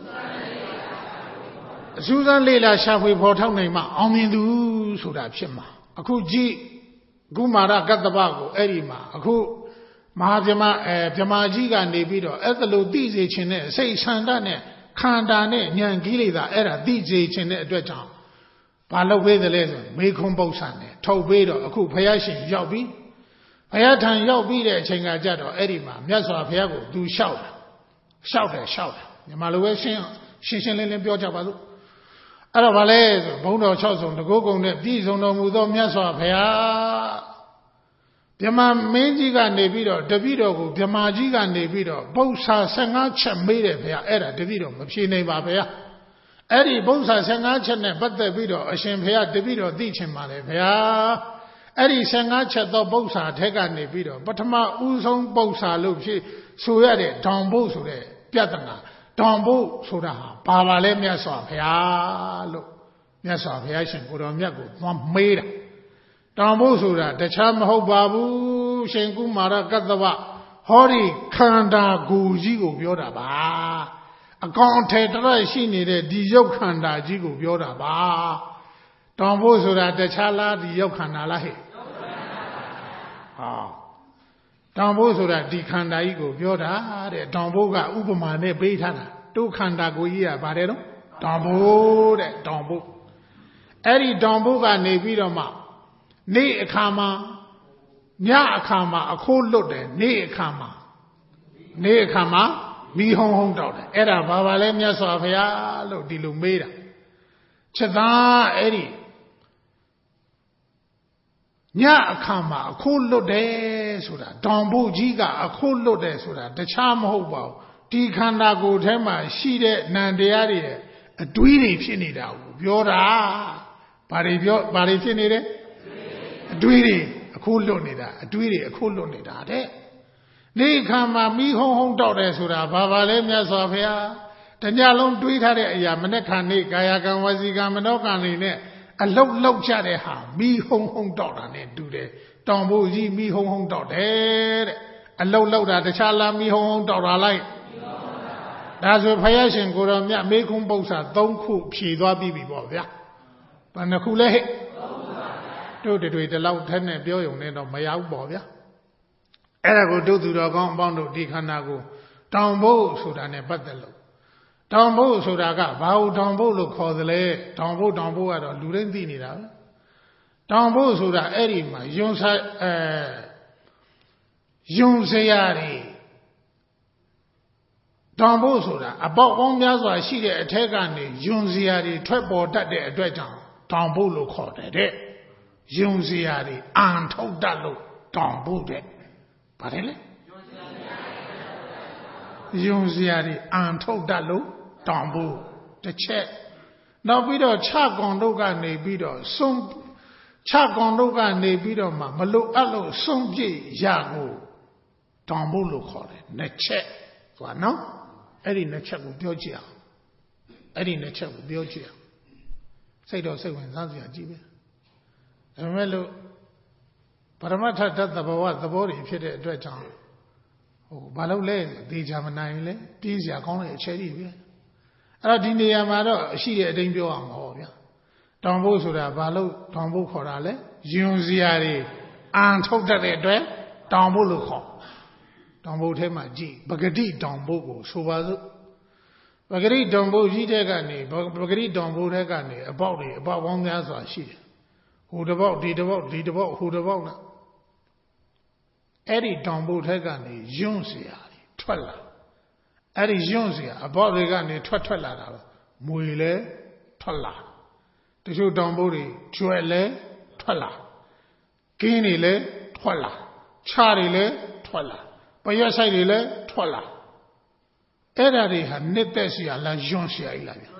စူးစမ်းလေ့လာရှာဖွေဖော်ထုတ်နိုင်မှအောင်မြင်သူဆိုတာဖြစ်မှာအခုကြည့်ဂုမာရကတ္တပကိုအဲ့ဒီမှာအခုမဟာဗြဟ္မအဲဗြဟ္မာကြီးကနေပြီးတော့အဲ့ဒါလိုသိစေခြင်းနဲ့စိတ်ဆန္ဒနဲ့ခန္ဓာနဲ့ဉာဏ်ကြီးလေသာအဲ့ဒါသိစေခြင်းတဲ့အတွက်ကြောင့်ဘာလုပ်ပေးသလဲဆိုမေခွန်းပု္ပ္ပာနဲ့ထုတ်ပေးတော့အခုဘုရားရှင်ရောက်ပြီဘုရားထံရောက်ပြီးတဲ့အချိန်ကကြတော့အဲ့ဒီမှာမြတ်စွာဘုရားကိုသူလျှောက်တယ်လျှောက်တယ်လျှောက်တယ်ညီမလိုပဲရှင်းရှင်းရှင်းလင်းလင်းပြောကြပါစို့အဲ့တော့ဗာလဲဆိုဘုန်းတော်၆ဆုံတကုတ်ကုံနဲ့ပြည်စုံတော်မူသောမြတ်စွာဘုရားဗြဟ္မာမင်းကြီးကနေပြီးတော့တပည့်တော်ကိုဗြဟ္မာကြီးကနေပြီးတော့ပု္ပ္ပာ၁၅ချက်မေးတယ်ဘုရားအဲ့ဒါတပည့်တော်မဖြေနိုင်ပါဘုရားအဲ့ဒီပု္ပ္ပာ၁၅ချက်နဲ့ပတ်သက်ပြီးတော့အရှင်ဘုရားတပည့်တော်သိချင်ပါလေဘုရားအဲ့ဒီ၁၅ချက်သောပု္ပ္ပာထက်ကနေပြီးတော့ပထမဦးဆုံးပု္ပ္ပာလို့ဖြစ်ဆိုရတဲ့ဒေါံဘုတ်ဆိုတဲ့ပြဿနာဒေါံဘုတ်ဆိုတာဟာဘာပါလဲမြတ်စွာဘုရားလို့မြတ်စွာဘုရားရှင်ကိုတော်မြတ်ကိုသွားမေးတာဒေါံဘုတ်ဆိုတာတခြားမဟုတ်ပါဘူးရှင်ကုမာရကတ္တဗဟောဒီခန္ဓာကိုယ်ကြီးကိုပြောတာပါအကောင်အထည်တရရှိနေတဲ့ဒီရုပ်ခန္ဓာကြီးကိုပြောတာပါတောင်ဖို့ဆိုတာတခြားလားဒီရုပ်ခန္ဓာလားဟဲ့ဟာတောင်ဖို့ဆိုတာဒီခန္ဓာကြီးကိုပြောတာတဲ့တောင်ဖို့ကဥပမာနဲ့ပေးထားတာတို့ခန္ဓာကိုယ်ကြီးကဗါတယ်နော်တောင်ဖို့တဲ့တောင်ဖို့အဲ့ဒီတောင်ဖို့ကနေပြီးတော့မှနေ့အခါမှာညအခါမှာအခိုးလွတ်တယ်နေ့အခါမှာနေ့အခါမှာမီးဟုံးဟုံးတောက်တယ်အဲ့ဒါဘာပါလဲမြတ်စွာဘုရားလို့ဒီလိုမေးတာချက်သားအဲ့ဒီညအခါမှာအခုလွတ်တယ်ဆိုတာတောင်ဖို့ကြီးကအခုလွတ်တယ်ဆိုတာတခြားမဟုတ်ပါဘူးဒီခန္ဓာကိုယ်ထဲမှာရှိတဲ့နံတရားတွေရဲ့အတွေးတွေဖြစ်နေတာကိုပြောတာဘာတွေပြောဘာတွေဖြစ်နေတယ်အတွေးတွေအခုလွတ်နေတာအတွေးတွေအခုလွတ်နေတာတဲ့နေခါမှာမိဟုံဟုံတောက်တယ်ဆိုတာဘာပါလဲမြတ်စွာဘုရားတညလုံးတွေးထားတဲ့အရာမနဲ့ခံနေကာယကံဝစီကံမနောကံတွေနဲ့အလုတ်လောက်ကြတဲ့ဟာမိဟုံဟုံတောက်တာနဲ့တူတယ်တောင်ဖို့ကြီးမိဟုံဟုံတောက်တယ်တဲ့အလုတ်လောက်တာတခြားလားမိဟုံဟုံတောက်တာလိုက်ဒါဆိုဘုရားရှင်ကိုတော်မြတ်မေခွန်းပု္ပ္ပာသုံးခုဖြေသွားပြီးပြီပေါ့ဗျာဘယ်နှခုလဲဟဲ့တို့တွေတလောက်ထက်နဲ့ပြောရုံနဲ့တော့မရဘူးပေါ့ဗျာအဲ့ဒါကိုတို့သူတော်ကောင်းအပေါင်းတို့ဒီခန္ဓာကိုတောင်ဖို့ဆိုတာနဲ့ပတ်သက်လို့တောင်ဖို့ဆိုတာကဘာလို့တောင်ဖို့လို့ခေါ်သလဲတောင်ဖို့တောင်ဖို့ကတော့လူတိုင်းသိနေတာပဲတောင်ဖို့ဆိုတာအဲ့ဒီမှာယွန်ဆအဲယွန်စရာတွေတောင်ဖို့ဆိုတာအပေါက်ပေါင်းများစွာရှိတဲ့အထက်ကနေယွန်စရာတွေထွက်ပေါ်တတ်တဲ့အတွက်ကြောင့်တောင်ဖို့လို့ခေါ်တယ်တဲ့ယွန်စရာတွေအန်ထုတ်တတ်လို့တောင်ဖို့တဲ့ပါတယ်လေယုံစရာတွေအန်ထုတ်တတ်လို့တောင်ဖို့တစ်ချက်နောက်ပြီးတော့ခြကောင်တို့ကနေပြီးတော့စွန့်ခြကောင်တို့ကနေပြီးတော့မှမလို့အပ်လို့စွန့်ပြည့်ရကိုတောင်ဖို့လို့ခေါ်တယ်နှစ်ချက်ဆိုတာနော်အဲ့ဒီနှစ်ချက်ကိုပြောကြည့်အောင်အဲ့ဒီနှစ်ချက်ကိုပြောကြည့်အောင်စိတ်တော်စိတ်ဝင်စားစရာကြည့်ပဲဒါပေမဲ့လို့ပရမတ္ထတသဘောဝသဘောတွေဖြစ်တဲ့အတွက်ကြောင့်ဟိုဘာလို့လဲသေချာမနိုင်လဲပြေးစရာကောင်းတဲ့အချက်ကြီးပဲအဲ့တော့ဒီနေရာမှာတော့အရှိတဲ့အတိုင်းပြောအောင်ဟောဗျာတောင်ဖို့ဆိုတာဘာလို့တောင်ဖို့ခေါ်တာလဲယွန်စရာတွေအန်ထုတ်တတ်တဲ့အတွက်တောင်ဖို့လို့ခေါ်တောင်ဖို့ထဲမှာကြည့်ပဂတိတောင်ဖို့ကိုဆိုပါစို့ပဂတိတောင်ဖို့ကြီးတဲ့ကနေပဂတိတောင်ဖို့တဲ့ကနေအပေါက်တွေအပေါက်ပေါင်းများစွာရှိတယ်ဟိုတစ်ပေါက်ဒီတစ်ပေါက်ဒီတစ်ပေါက်ဟိုတစ်ပေါက်လားအဲ့ဒီတောင်ဖို့ထက်ကနေယွန့်เสียထွက်လာအဲ့ဒီယွန့်เสียအဘောက်တွေကနေထွက်ထွက်လာတာပဲမွေလဲထွက်လာတချို့တောင်ဖို့တွေကျွဲလဲထွက်လာကင်းတွေလဲထွက်လာခြားတွေလဲထွက်လာပရွက်ဆိုင်တွေလဲထွက်လာအဲ့ဒါတွေဟာနှစ်သက်เสียလားယွန့်เสียကြီးလားဗျ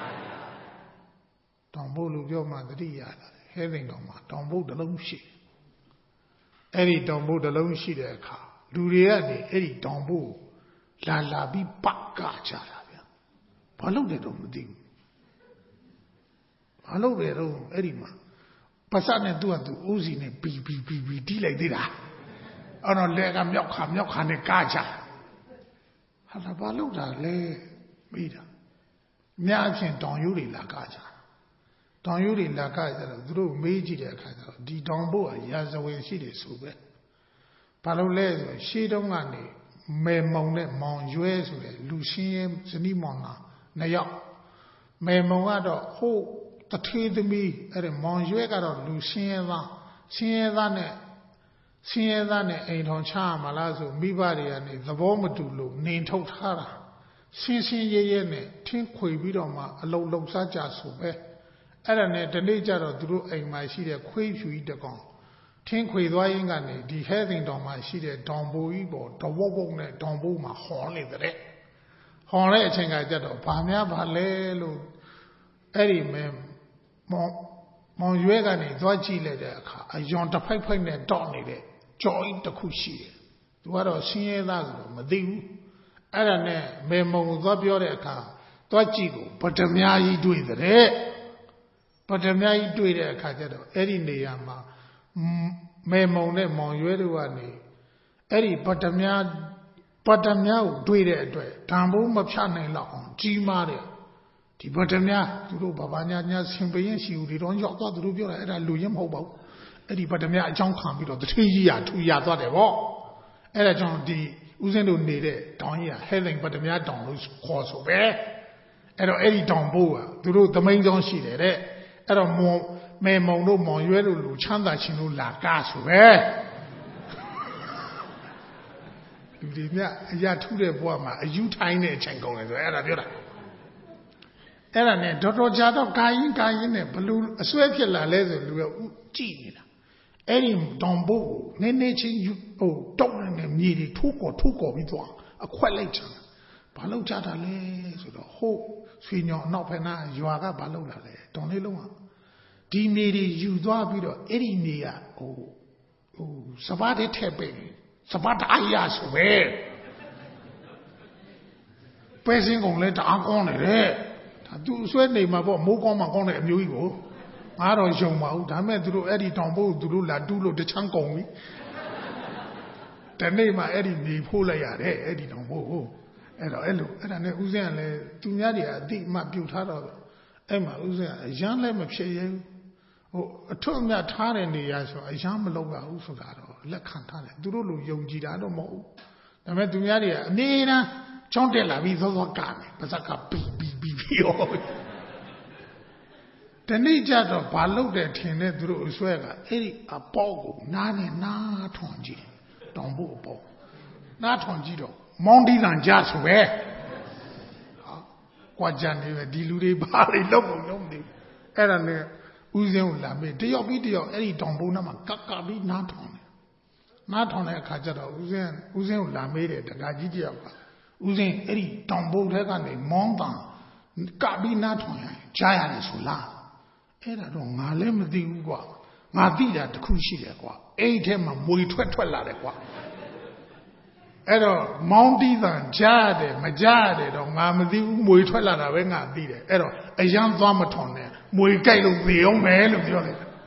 တောင်ဖို့လူပြောမှသတိရလာတယ်ဟဲသိန်တော်မှာတောင်ဖို့တစ်လုံးရှိအဲ့ဒီတောင်ဖို့တစ်လုံးရှိတဲ့အခါလူတွေကနေအဲ့ဒီတောင်ဖို့လာလာပြီးပတ်ကကြတာဗျာဘာလို့လဲတော့မသိဘူးဘာလို့လဲတော့အဲ့ဒီမှာပါစနဲ့သူ့ဟာသူဦးစီနဲ့ဘီဘီဘီဘီတီးလိုက်သေးတာအဲ့တော့လက်ကမြောက်ခါမြောက်ခါနဲ့ကကြဟာလာဘာလို့တာလဲပြီးတာအများအဖြစ်တောင်ရိုးတွေလာကကြတောင်ရိုးတွေလာကကြတော့သူတို့မေးကြည့်တဲ့အခါကျတော့ဒီတောင်ဖို့ကရာဇဝင်ရှိတယ်ဆိုပဲဘာလို့လဲဆိုရှေးတုန်းကနေမေမုံနဲ့မောင်ရွဲဆိုတဲ့လူရှင်းရဲ့ဇနီးမောင်နာနှစ်ယောက်မေမုံကတော့ဟိုတထေးသမီးအဲ့ဒါမောင်ရွဲကတော့လူရှင်းရဲ့သားရှင်းရဲ့သားနဲ့ရှင်းရဲ့သားနဲ့အိမ်ထောင်ချရမှာလားဆိုမိဘတွေကနေသဘောမတူလို့နေထုတ်ထားတာရှင်းရှင်းရဲရဲနဲ့ထင်းခွေပြီးတော့မှအလုံးလုံးစားကြဆိုပဲအဲ့ဒါနဲ့ဒီနေ့ကျတော့သူတို့အိမ်မှာရှိတဲ့ခွေးဖြူကြီးတကောင်ထင်းခွေသွားရင်းကနေဒီဟဲသိန်တော်မှာရှိတဲ့ဒေါင်ပိုကြီးပေါ်တဝုတ်ဝုတ်နဲ့ဒေါင်ပိုးမှာဟောနေတဲ့ဟောတဲ့အချိန်ကကျတော့ဘာများဘာလဲလို့အဲ့ဒီမဲမောင်မောင်ရွဲကနေသွားကြည့်လိုက်တဲ့အခါအယွန်တစ်ဖိုက်ဖိုက်နဲ့တောက်နေတဲ့ကြော်ကြီးတစ်ခုရှိတယ်သူကတော့ဆင်းရဲသားဆိုတော့မသိဘူးအဲ့ဒါနဲ့မေမုံသွားပြောတဲ့အခါသွားကြည့်ကိုဗဒမြာကြီးတွေ့တဲ့ပထမကြီးတွေ့တဲ့အခါကျတော့အဲ့ဒီနေရာမှာမေမုံနဲ့မောင်ရွဲတို့ကနေအဲ့ဒီပထမပထမကိုတွေ့တဲ့အတွက်ဓာန်ဘုံမဖြတ်နိုင်တော့အောင်ကြီးမားတဲ့ဒီပထမသူတို့ဘာဘာညာညာဆင်ပရင်ရှိဦးဒီတော့ရောက်သွားသူတို့ပြောတာအဲ့ဒါလူရင်မဟုတ်ပါဘူးအဲ့ဒီပထမအကြောင်းခံပြီးတော့တထေးကြီးရထူရသွားတယ်ဗောအဲ့ဒါကြောင့်ဒီဦးစင်းတို့နေတဲ့တောင်ကြီးကဟဲသိန်ပထမတောင်လို့ခေါ်ဆိုပဲအဲ့တော့အဲ့ဒီတောင်ဘိုးကသူတို့သမိန်ကြောင်းရှိတယ်တဲ့အဲ့တော့မောင်မေမုံတို့မောင်ရွဲတို့လူချမ်းသာခြင်းလို့လာကားဆိုပဲလူတွေမြအရာထူးတဲ့ဘဝမှာအယူထိုင်းတဲ့အချိန်ကုန်တယ်ဆိုအဲ့ဒါပြောတာအဲ့ဒါနဲ့တော်တော်ကြာတော့ကာယင်းကာယင်းနဲ့ဘလူအစွဲဖြစ်လာလဲဆိုလူကကြည့်နေတာအဲ့ဒီတောင်ပို့ကိုနည်းနည်းချင်းဟိုတောက်နေတဲ့မြေတွေထိုးကော်ထိုးကော်ပြီးသွားအခွက်လိုက်ချင်ဘာလို့ကြတာလဲဆိုတော့ဟိုဆွေညောင်နောက်ဖက်နာရွာကဘာလို့လာလဲတောင်လေးလုံးကဒီမြေတွေယူသွားပြီးတော့အဲ့ဒီမြေကဟိုဟိုစပါးတွေထည့်ပေးစပါးတအားရဆိုပဲပဲစင်းကုန်လဲတအားကောင်းတယ်တဲ့ဒါသူဆွဲနေမှာပေါ့မိုးကောင်းမှကောင်းတဲ့အမျိုးကြီးကိုငါတော့ယုံပါဘူးဒါမဲ့သူတို့အဲ့ဒီတောင်ပို့သူတို့လာတူးလို့တချမ်းကုန်ပြီတနေ့မှအဲ့ဒီမြေဖိုးလိုက်ရတယ်အဲ့ဒီတောင်ပို့ကိုအဲ့တော့အဲ့လိုအဲ့ဒါနဲ့ဦးစင်းကလည်းသူများတွေအတိအမှပြုတ်ထားတော့အဲ့မှာဦးစင်းကအရန်လည်းမဖြစ်ရဘူးဟိုအထွတ်အမြတ်ထားတဲ့နေရာဆိုအရန်မလောက်ရဘူးဆိုတာတော့လက်ခံထားတယ်သူတို့လိုယုံကြည်တာတော့မဟုတ်ဘူးဒါပေမဲ့သူများတွေကအမြဲတမ်းကြောင်းတက်လာပြီးသောသောကမယ်ပါဇက်ကပီပီပီပီရောတနေ့ကျတော့ဘာလုပ်တယ်ထင်တဲ့သူတို့အစွဲကအဲ့ဒီအပေါကိုနားနဲ့နားထွန်ကြည့်တောင်ဖို့အပေါနားထွန်ကြည့်တော့မောင်းတီးတန်ကြဆိုပဲဟာကြွားကြနေပဲဒီလူတွေဘာတွေလုပ်ဖို့လုံးနေအဲ့ဒါနဲ့ဦးစင်းကိုလာမေးတယောက်ပြီးတယောက်အဲ့ဒီတောင်ဖို့နားမှာကကပြီးနားထွန်တယ်နားထွန်တဲ့အခါကျတော့ဦးစင်းဦးစင်းကိုလာမေးတယ်တက္ကကြီးတယောက်ကဦးစင်းအဲ့ဒီတောင်ဖို့ထဲကနေမောင်းတန်ကပြီးနားထွန်ရင်ကြားရတယ်ဆိုလားအဲ့ဒါတော့ငါလည်းမသိဘူးကွာငါသိတာတခုရှိတယ်ကွာအဲ့ဒီထဲမှာမွေထွက်ထွက်လာတယ်ကွာအဲ့တော့မောင်းတီးတန်ကြားတယ်မကြားတယ်တော့ငါမသိဘူးမွေထွက်လာတာပဲငါသိတယ်အဲ့တော့အရန်သွားမထွန်နဲ့မွေကြိုက်လို့သေအောင်မယ်လို့ပြောလိုက်တာ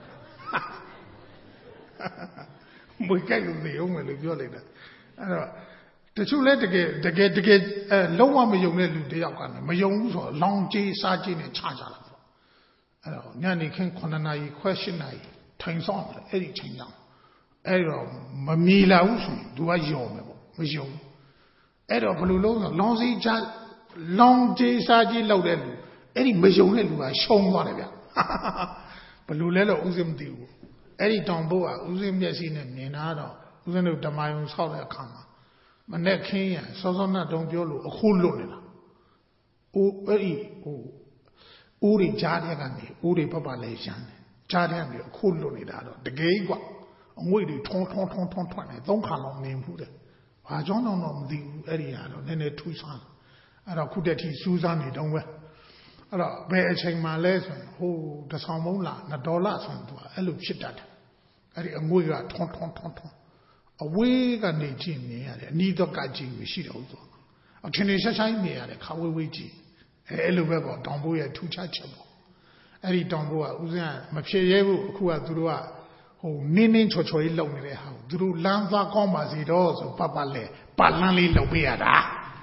မွေကြိုက်လို့သေအောင်မယ်လို့ပြောလိုက်တာအဲ့တော့တချို့လဲတကယ်တကယ်တကယ်အဲလုံးဝမယုံတဲ့လူတယောက်ကမယုံဘူးဆိုတော့လောင်ကြီးစားကြီးနဲ့ခြားကြတာအဲ့တော့ညနေခင်းခုနှစ်နာရီခွဲ၈နာရီထိုင်ဆောင်တယ်အဲ့ဒီချိန်ကြောင်အဲ့တော့မမီလာဘူးဆိုရင်သူကယုံမယ်ပေါ့မယုံအဲ့တော့ဘယ်လိုလုပ်ဆိုလောင်စီချလောင်ကြီးစားကြီးလောက်တဲ့လူအဲ့ဒီမယုံတဲ့လူကရှုံးသွားတယ်ဗျဘယ်လိုလဲတော့ဥစဉ်မသိဘူးအဲ့ဒီတောင်ဖို့ကဥစဉ်မျက်စိနဲ့မြင်တာတော့ဥစဉ်တို့ဓမ္မယုံဆောက်တဲ့အခါမှာမနဲ့ခင်းရစောစောနဲ့တုံပြောလို့အခုလွတ်နေတာအိုးအဲ့ဒီဟိုဦးတွေကြားတဲ့ကနေဦးတွေပပလဲရမ်းတယ်ကြားတဲ့ကနေအခုလွတ်နေတာတော့တကယ်ကွာအငွေ့တွေထုံးထုံးထုံးထုံးထွက်နေသုံးခါလောက်နေမှုတယ်ဘာကြောင့်တော့မသိဘူးအဲ့ဒီဟာတော့နည်းနည်းထူးဆန်းအဲ့တော့ခုတည်းထိစူးစမ်းနေတော့ပဲအဲ့တော့ဘယ်အချိန်မှလဲဆိုရင်ဟိုတဆောင်မုံလားနှစ်ဒေါ်လာဆိုရင်သူကအဲ့လိုဖြစ်တတ်တယ်အဲ့ဒီအငွေ့ကထုံးထုံးထုံးထုံးအဝေးကနေကြည့်နေရတယ်အနီးတော့ကကြည့်မရှိတော့ဘူးဆိုအထင်နေရှားရှားနေရတယ်ခါဝေးဝေးကြည့်အဲ့လိုပဲပေါ့တောင်ပိုးရဲ့ထူးခြားချက်ပေါ့အဲ့ဒီတောင်ပိုးကဦးစင်းကမဖြစ်ရဲဘူးအခုကသူတို့ကဟိုနင်းနင်းချော်ချော်လေးလုံနေတဲ့ဟာကိုသူတို့လမ်းသွားကောင်းပါစေတော့ဆိုပတ်ပတ်လဲပတ်လန်းလေးလုံပေးရတာ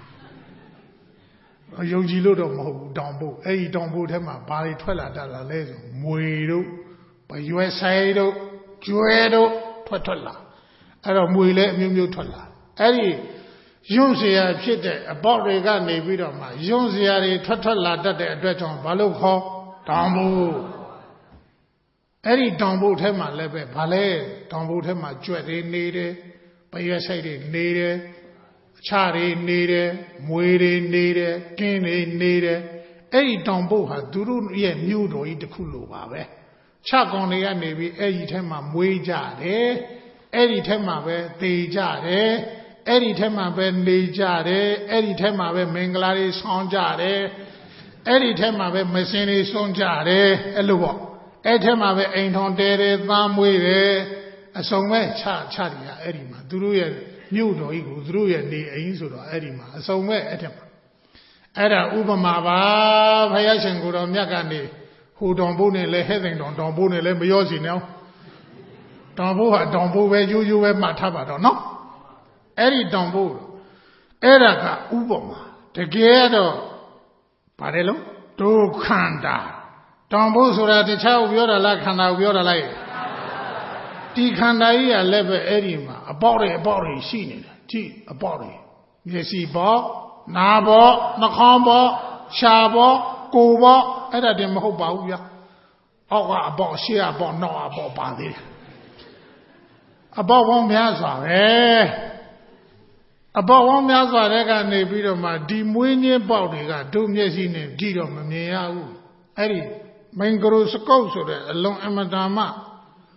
ယုံကြည်လို့တော့မဟုတ်ဘူးတောင်ပိုးအဲ့ဒီတောင်ပိုးထဲမှာဘာတွေထွက်လာတတ်လာလဲဆိုမွေတို့ပရွယ်ဆိုင်တို့ကျွဲတို့ထွက်ထွက်လာအဲ့တော့မွေလည်းအမျိုးမျိုးထွက်လာအဲ့ဒီယွန်းစရာဖြစ်တဲ့အပေါက်တွေကနေပြီးတော့မှယွန်းစရာတွေထွက်ထွက်လာတတ်တဲ့အတွက်ကြောင့်ဘာလို့ခေါ်တောင်ပိုးအဲ့ဒီတောင်ပိုးထဲမှာလည်းပဲဘာလဲတောင်ပိုးထဲမှာကြွက်တွေနေတယ်ပရွက်ဆိုင်တွေနေတယ်အခြားတွေနေတယ်မွေတွေနေတယ်ကင်းတွေနေတယ်အဲ့ဒီတောင်ပိုးဟာသူတို့ရဲ့မြို့တော်ကြီးတစ်ခုလိုပါပဲခြေကောင်တွေကနေပြီးအဲ့ဒီထဲမှာမွေးကြတယ်အဲ့ဒီထဲမှာပဲသေကြတယ်အဲ့ဒီထဲမှာပဲနေကြတယ်အဲ့ဒီထဲမှာပဲမင်္ဂလာတွေဆောင်းကြတယ်အဲ့ဒီထဲမှာပဲမစင်တွေစွန့်ကြတယ်အဲ့လိုပေါ့အဲ့ထဲမှာပဲအိမ်ထွန်တဲတယ်သားမွေးတယ်အစုံပဲချချတယ်အဲ့ဒီမှာသူတို့ရဲ့မြို့တော်ကြီးကိုသူတို့ရဲ့နေအိမ်ဆိုတော့အဲ့ဒီမှာအစုံပဲအဲ့ထဲမှာအဲ့ဒါဥပမာပါဘုရားရှင်ကိုယ်တော်မြတ်ကနေဟိုတောင်ပိုးနဲ့လဲဟဲ့သိန်တောင်တောင်ပိုးနဲ့လဲမရောစီနဲ့တောင်ပိုးဟာတောင်ပိုးပဲရိုးရိုးပဲမှတ်ထားပါတော့နော်အဲ့ဒီတောင်ပိုးအဲ့ဒါကဥပမာတကယ်တော့ဗါတယ်လို့ဒုက္ခန္တာတောင်ပိုးဆိုတာတခြားကိုပြောတာလားခန္ဓာကိုပြောတာလားဒီခန္ဓာကြီးကလည်းပဲအဲ့ဒီမှာအပေါက်တွေအပေါက်တွေရှိနေတယ်ကြည့်အပေါက်တွေမျက်စိပေါ့နားပေါ့နှာခေါင်းပေါ့ရှားပေါ့ကိုယ်ပေါ့အဲ့ဒါတည်းမဟုတ်ပါဘူးဗျာအောက်ကအပေါက်ရှေ့ကအပေါက်နောက်အပေါက်ပါသေးတယ်အပေါက်ပေါင်းများစွာပဲအပေါက်ပေါင်းများစွာတဲ့ကနေပြီးတော့မှဒီမွေးညင်းပေါက်တွေကတို့မျက်စိနဲ့ကြည့်တော့မမြင်ရဘူးအဲ့ဒီမင်္ဂရိုစကုပ်ဆိုတဲ့အလွန်အမတန်မှ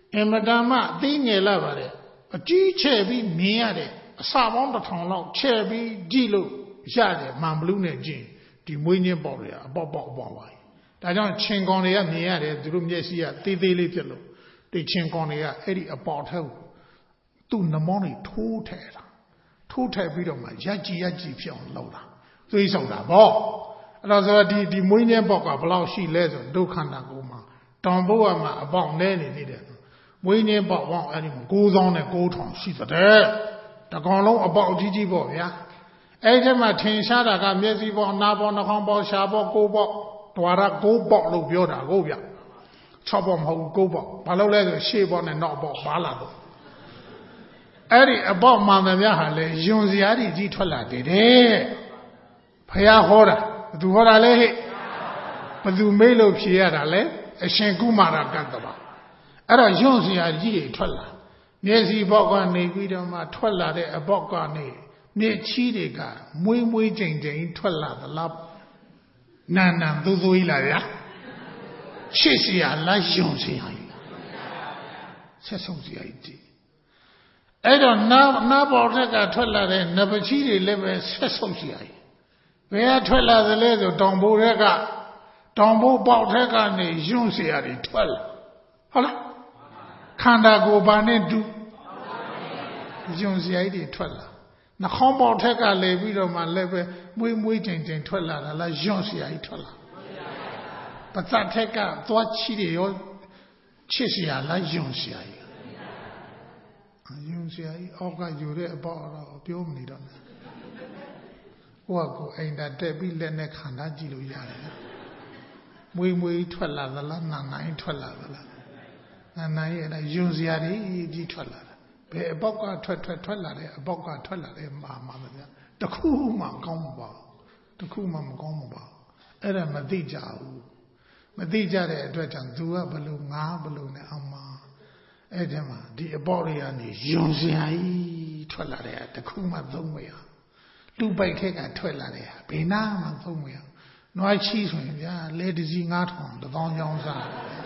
အင်မတန်မှသိငယ်လာပါတယ်အကြီးချဲ့ပြီးမြင်ရတဲ့အစာပေါင်းတစ်ထောင်လောက်ချဲ့ပြီးကြည့်လို့ရတယ်မှန်ဘလူးနဲ့ကြည့်ဒီမွေးညင်းပေါက်တွေကအပေါက်ပေါက်အပေါက်ပါဒါကြောင့်ချင်းကောင်တွေကမြင်ရတယ်သူတို့မျက်စိကသေးသေးလေးဖြစ်လို့ဒီချင်းကောင်တွေကအဲ့ဒီအပေါက်ထဲကိုသူ့နှမောင်းတွေထိုးထဲတာထိုးထဲပြီးတော့မှရက်ကြီးရက်ကြီးဖြစ်အောင်လုပ်တာသွေးဆောင်တာပေါ့အဲ့တော့ဆိုတော့ဒီဒီမွေးညင်းပေါက်ကဘယ်လောက်ရှိလဲဆိုဒုက္ခနာကိုမှတောင်ဘုတ်ကမှအပေါက်နဲနေသေးတယ်မွေးညင်းပေါက်ပေါက်အဲ့ဒီကိုးသောင်းနဲ့ကိုးထောင်ရှိတဲ့တကောင်လုံးအပေါက်ကြီးကြီးပေါ့ဗျာအဲ့ဒီမှာထင်ရှားတာကမျက်စိပေါက်နားပေါက်နှာခေါင်းပေါက်ရှားပေါက်ကိုးပေါက်ဒွါရကိုးပေါက်လို့ပြောတာကိုဗျ၆ပေါက်မဟုတ်ကိုးပေါက်ဘာလို့လဲဆိုရှေ့ပေါက်နဲ့နောက်ပေါက်ပါလာတော့အဲ့ဒီအပေါက်မှန်သမျှဟာလေယွန်စရာကြီးထွက်လာတယ်တဲ့ဖះဟောတာဘသူဟောတာလဲဟဲ့ဘသူမေးလို့ဖြေရတာလဲအရှင်ကုမာရကတ္တဗအဲ့တော့ယွန်စရာကြီးတွေထွက်လာမျက်စိပေါက်ကနေပြီးတော့မှထွက်လာတဲ့အပေါက်ကနေမျက်ချီးတွေကမွေးမွေးကြိမ်ကြိမ်ထွက်လာသလားနာနာသိုးသိုးကြီးလာဗျာရှေ့စရာလားယွန်စရာကြီးဆက်ဆုံးစရာကြီးအဲ့တော့နာနာပေါက်ထက်ကထွက်လာတဲ့နပချီတွေလည်းပဲဆက်ဆုံးစရာကြီးဘယ်ကထွက်လာသလဲဆိုတောင်ဘိုးထက်ကတောင်ဘိုးပေါက်ထက်ကနေယွန်စရာတွေထွက်လာဟုတ်လားခန္ဓာကိုယ်ပါနဲ့တူယွန်စရာတွေထွက်လာနှာခေါင်းပေါက်ထက်ကလည်းပြီးတော့မှလည်းပဲမွေးမွေးချိန်ချိန်ထွက်လာတာလားယွန်စရာကြီးထွက်လာပါသတ်ထက်ကသွားချီတယ်ရောချစ်စရာလားယွန်စရာကြီးယွန်စရာကြီးအောက်ကယူတဲ့အပေါက်တော့ပြောမနေတော့နဲ့ကိုယ့်ကိုအိမ်သာတက်ပြီးလက်နဲ့ခန္ဓာကြည့်လို့ရတယ်မွေးမွေးထွက်လာသလားနာနိုင်ထွက်လာသလားနာနိုင်ရဲ့ယွန်စရာကြီးထွက်လာတာဘယ်အပေါက်ကထွက်ထွက်ထွက်လာတဲ့အပေါက်ကထွက်လာတဲ့မှာမှာဗျာတခုမှမကောင်းမပါတခုမှမကောင်းမပါအဲ့ဒါမသိကြဘူးမသိကြတဲ့အတွက်ကြောင့်သူကဘလို့ငါဘလို့နဲ့အောင်မှာအဲ့ဒီမှာဒီအပေါက်တွေကနေယွန်စရာကြီးထွက်လာတဲ့တခုမှသုံးမရလူပိုက်ထက်ကထွက်လာတဲ့ဘယ်နာမှသုံးမရနွားချီဆိုရင်ဗျာလေတစီငါးထောင်တစ်သောင်းချောင်းစား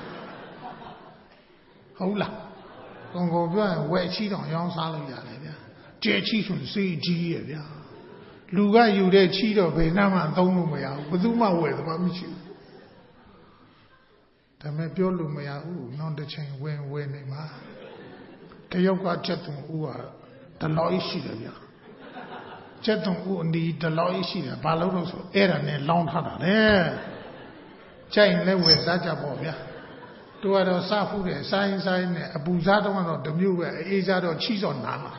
ဟုတ်လားကုံကုံပြောရင်ဝယ်ချီတောင်ရောင်းစားလို့ရတယ်ဗျာကျဲချီဆိုစေးကြီးရဲ့ဗျာလူကယူတဲ့ချီတော့ဘယ်နာမှသုံးလို့မရဘူးဘယ်သူမှဝယ်သမားမရှိဘူးဒါမဲ့ပြောလို့မရဘူးနောက်တစ်ချိန်ဝင်ဝင်နေမှာတယောက်ကချက်သွန်ဦးကတလောက်ရှိတယ်ဗျာချက်သွန်ဦးအနီးတလောက်ရှိတယ်ဘာလို့လို့ဆိုအဲ့ဒါနဲ့လောင်းထားတာလေကြိုက်လဲဝယ်စားကြပေါ့ဗျာတို့ကတော့စားဖူးတယ်စားရင်စားရင်နဲ့အပူစားတော့တော့တမျိုးပဲအေးစားတော့ချီစော်နာမှာ